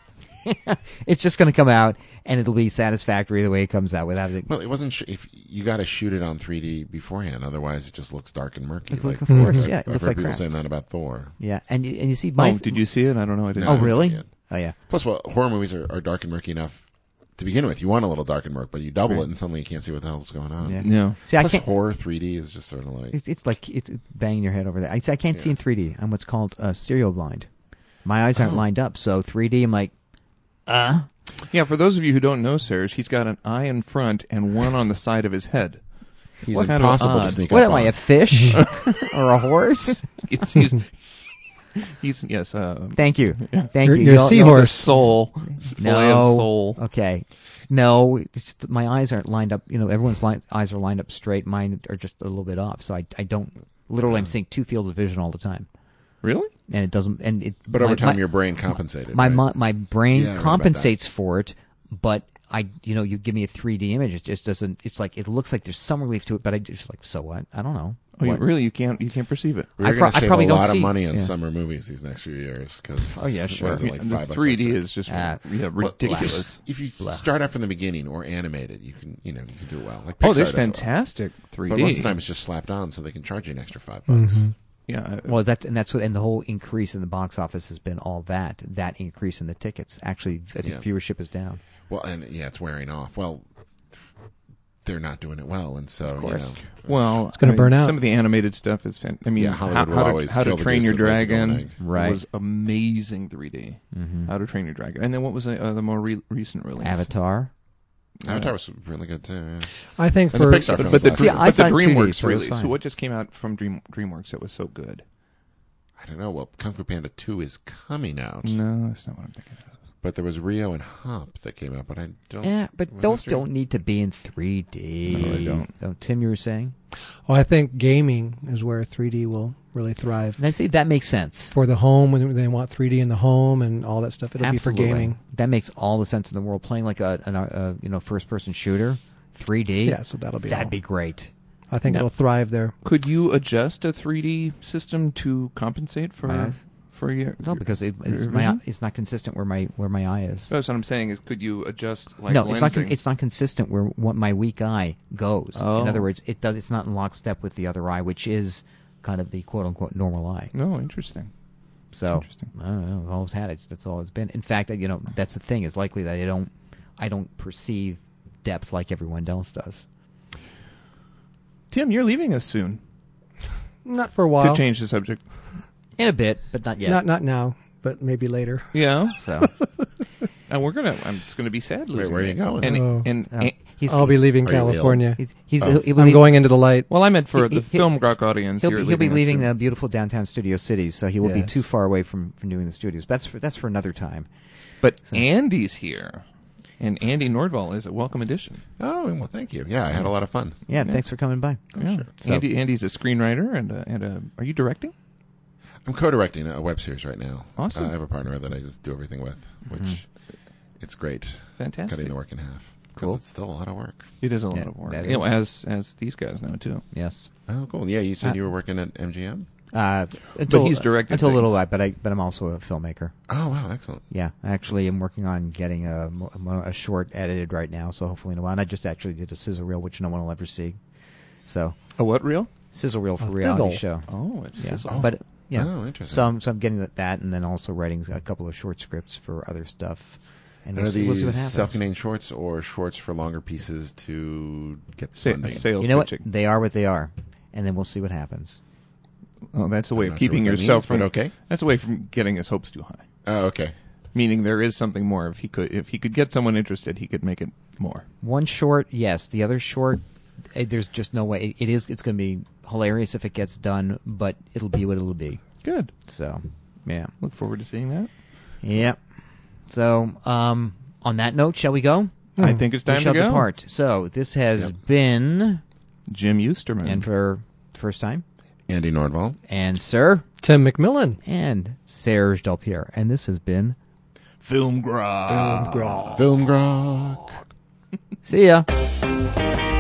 It's just going to come out, and it'll be satisfactory the way it comes out without it. Well, it wasn't. Sh- if you got to shoot it on three D beforehand, otherwise it just looks dark and murky. It like, looks- of course, I've- yeah, it I've looks heard like people crap. saying that about Thor. Yeah, and you, and you see, my Oh, did you see it? I don't know. I didn't. No. oh I haven't really? seen it. Oh yeah. Plus, well, horror movies are, are dark and murky enough to begin with. You want a little dark and murky, but you double Right. it, and suddenly you can't see what the hell's going on. Yeah. No. See, I Plus, can't. horror three D is just sort of like. It's, it's like it's banging your head over there. I, I can't see Yeah. in three D. I'm what's called uh, stereo blind. My eyes aren't Oh. lined up, so three D. I'm like, uh. Yeah, for those of you who don't know Serge, he's got an eye in front and one on the side of his head. He's What kind of impossible to odd- sneak What up am I, on. a fish or a horse? He's, he's, he's yes. Uh, Thank you, thank You're- you. you're a Y'all- he's y'all- a seahorse. soul. Fillet of No. soul. Okay. No, it's just that my eyes aren't lined up. You know, everyone's li- eyes are lined up straight. Mine are just a little bit off. So I, I don't. Literally, I'm seeing two fields of vision all the time, Really? and it doesn't. And it. But over my- time, my, your brain compensated. my right? my, my brain Yeah, I read about compensates for it, but I, you know, you give me a three D image, it just doesn't. It's like it looks like there's some relief to it, but I just like so what? I don't know. Oh, you, What? really? You can't. You can't perceive it. We're I going pro- to I save probably a don't lot see- of money on yeah. summer movies these next few years. Cause, Oh, yeah, sure. What is it, like the five bucks three D extra? is just Uh, yeah, Well, ridiculous. If you, if you start out from the beginning or animated, you can you know you can do it well. Like Oh, Pixar there's does it well. fantastic three D. But most of the time, it's just slapped on, so they can charge you an extra five bucks. Mhm. Yeah. I- Well, that and that's what, and the whole increase in the box office has been all that. That increase in the tickets. Actually, I think Yeah. viewership is down. Well, and yeah, it's wearing off. Well, they're not doing it well, and so Of course. you know, Well, It's gonna I mean, burn out. Some of the animated stuff is fan- I mean, Yeah, Hollywood how, will how to, always how kill to the Train goose Your that lays the golden Dragon egg. Right. was amazing three D. Mm-hmm. How to Train Your Dragon, and then what was the, uh, the more re- recent release? Avatar. Avatar was really good too. Yeah. I think And the for Pixar But, films but the, last See, Dream- year. I but the saw it two D, DreamWorks so it was release. fine. What just came out from Dream DreamWorks that was so good? I don't know. Well, Kung Fu Panda two is coming out, No, that's not what I'm thinking of. but there was Rio and Hop that came out, but I don't. Yeah, but was those that three D? don't need to be in three D. No, they don't. So, Tim, you were saying? well, I think gaming is where three D will really thrive. And I see that makes sense. For the home, when they want three D in the home and all that stuff, it'll Absolutely. be for gaming. That makes all the sense in the world. Playing like a, an, a you know first person shooter, three D. Yeah, so that'll be that'd all. be great. I think No. it'll thrive there. Could you adjust a three D system to compensate for My eyes? for your No, because it, your it's my vision? it's not consistent where my where my eye is. That's what I'm saying. Is could you adjust like no, it's not. con- lensing? It's not consistent where what my weak eye goes. Oh. In other words, it does. It's not in lockstep with the other eye, which is kind of the quote unquote normal eye. No, interesting. So Interesting. I don't know. I've always had it. That's all it's been. In fact, you know, that's the thing. It's likely that I don't I don't perceive depth like everyone else does. Tim, you're leaving us soon. Not for a while. To change the subject. In a bit, but not yet. Not not now, but maybe later. Yeah. So And we're gonna. I'm, it's gonna be sad. Wait, losing where are you going? And, Oh. and, uh, and- he's I'll be leaving Are you ill? California. he's, he's Oh. he'll, he'll be I'm leaving- going into the light. well, I meant for He- the he- film rock audience. He'll you're be, he'll be leaving us leaving soon. the beautiful downtown Studio City, so he will be Yes. too far away from, from doing the studios. But that's for that's for another time. But So- Andy's here, and Andy Nordvall is a welcome addition. Oh, well, thank you. Yeah, I had a lot of fun. Yeah, Yeah. thanks for coming by. Yeah. sure. So- Andy, Andy's a screenwriter and a, and a. Are you directing? I'm co-directing a web series right now. Awesome. Uh, I have a partner that I just do everything with, which Mm-hmm. it's great. Fantastic. Cutting the work in half. 'Cause Cool. it's still a lot of work. It is a lot Yeah, of work. that You know, is. as as these guys know too. Yes. Oh, cool. Yeah, you said Uh, you were working at M G M? Uh, until, he's directed until a little things. while, but I but I'm also a filmmaker. Oh, wow, excellent. Yeah, actually, I'm working on getting a, mo- a short edited right now, so hopefully in a while. And I just actually did a sizzle reel, which no one will ever see. So A what reel? sizzle reel for A a reality fiddle. show. Oh, it's Yeah. sizzle. But yeah, Oh, interesting. so I'm, so I'm getting that- that, and then also writing a couple of short scripts for other stuff. And And we'll are see, these we'll see what happens. self-contained shorts or shorts for longer pieces to get Sa- funding? sales You know what? pitching. They are what they are, and then we'll see what happens. Oh, that's a way I'm of not sure keeping what that yourself means, but from. okay. That's a way from getting his hopes too high. Oh, okay. Meaning there is something more. If he could, if he could get someone interested, he could make it more. One short, yes. The other short, eh, there's just no way. It, it is. It's going to be hilarious if it gets done, but it'll be what it'll be. Good. So, yeah, Look forward to seeing that. yep. So, um, on that note, shall we go? I think it's time we shall to go. depart. So, this has Yep. been, Jim Eusterman. and for the first time, Andy Nordvall. and Sir, Tim McMillan. and Serge Delpierre, and this has been. Film grab. Film grok. See ya.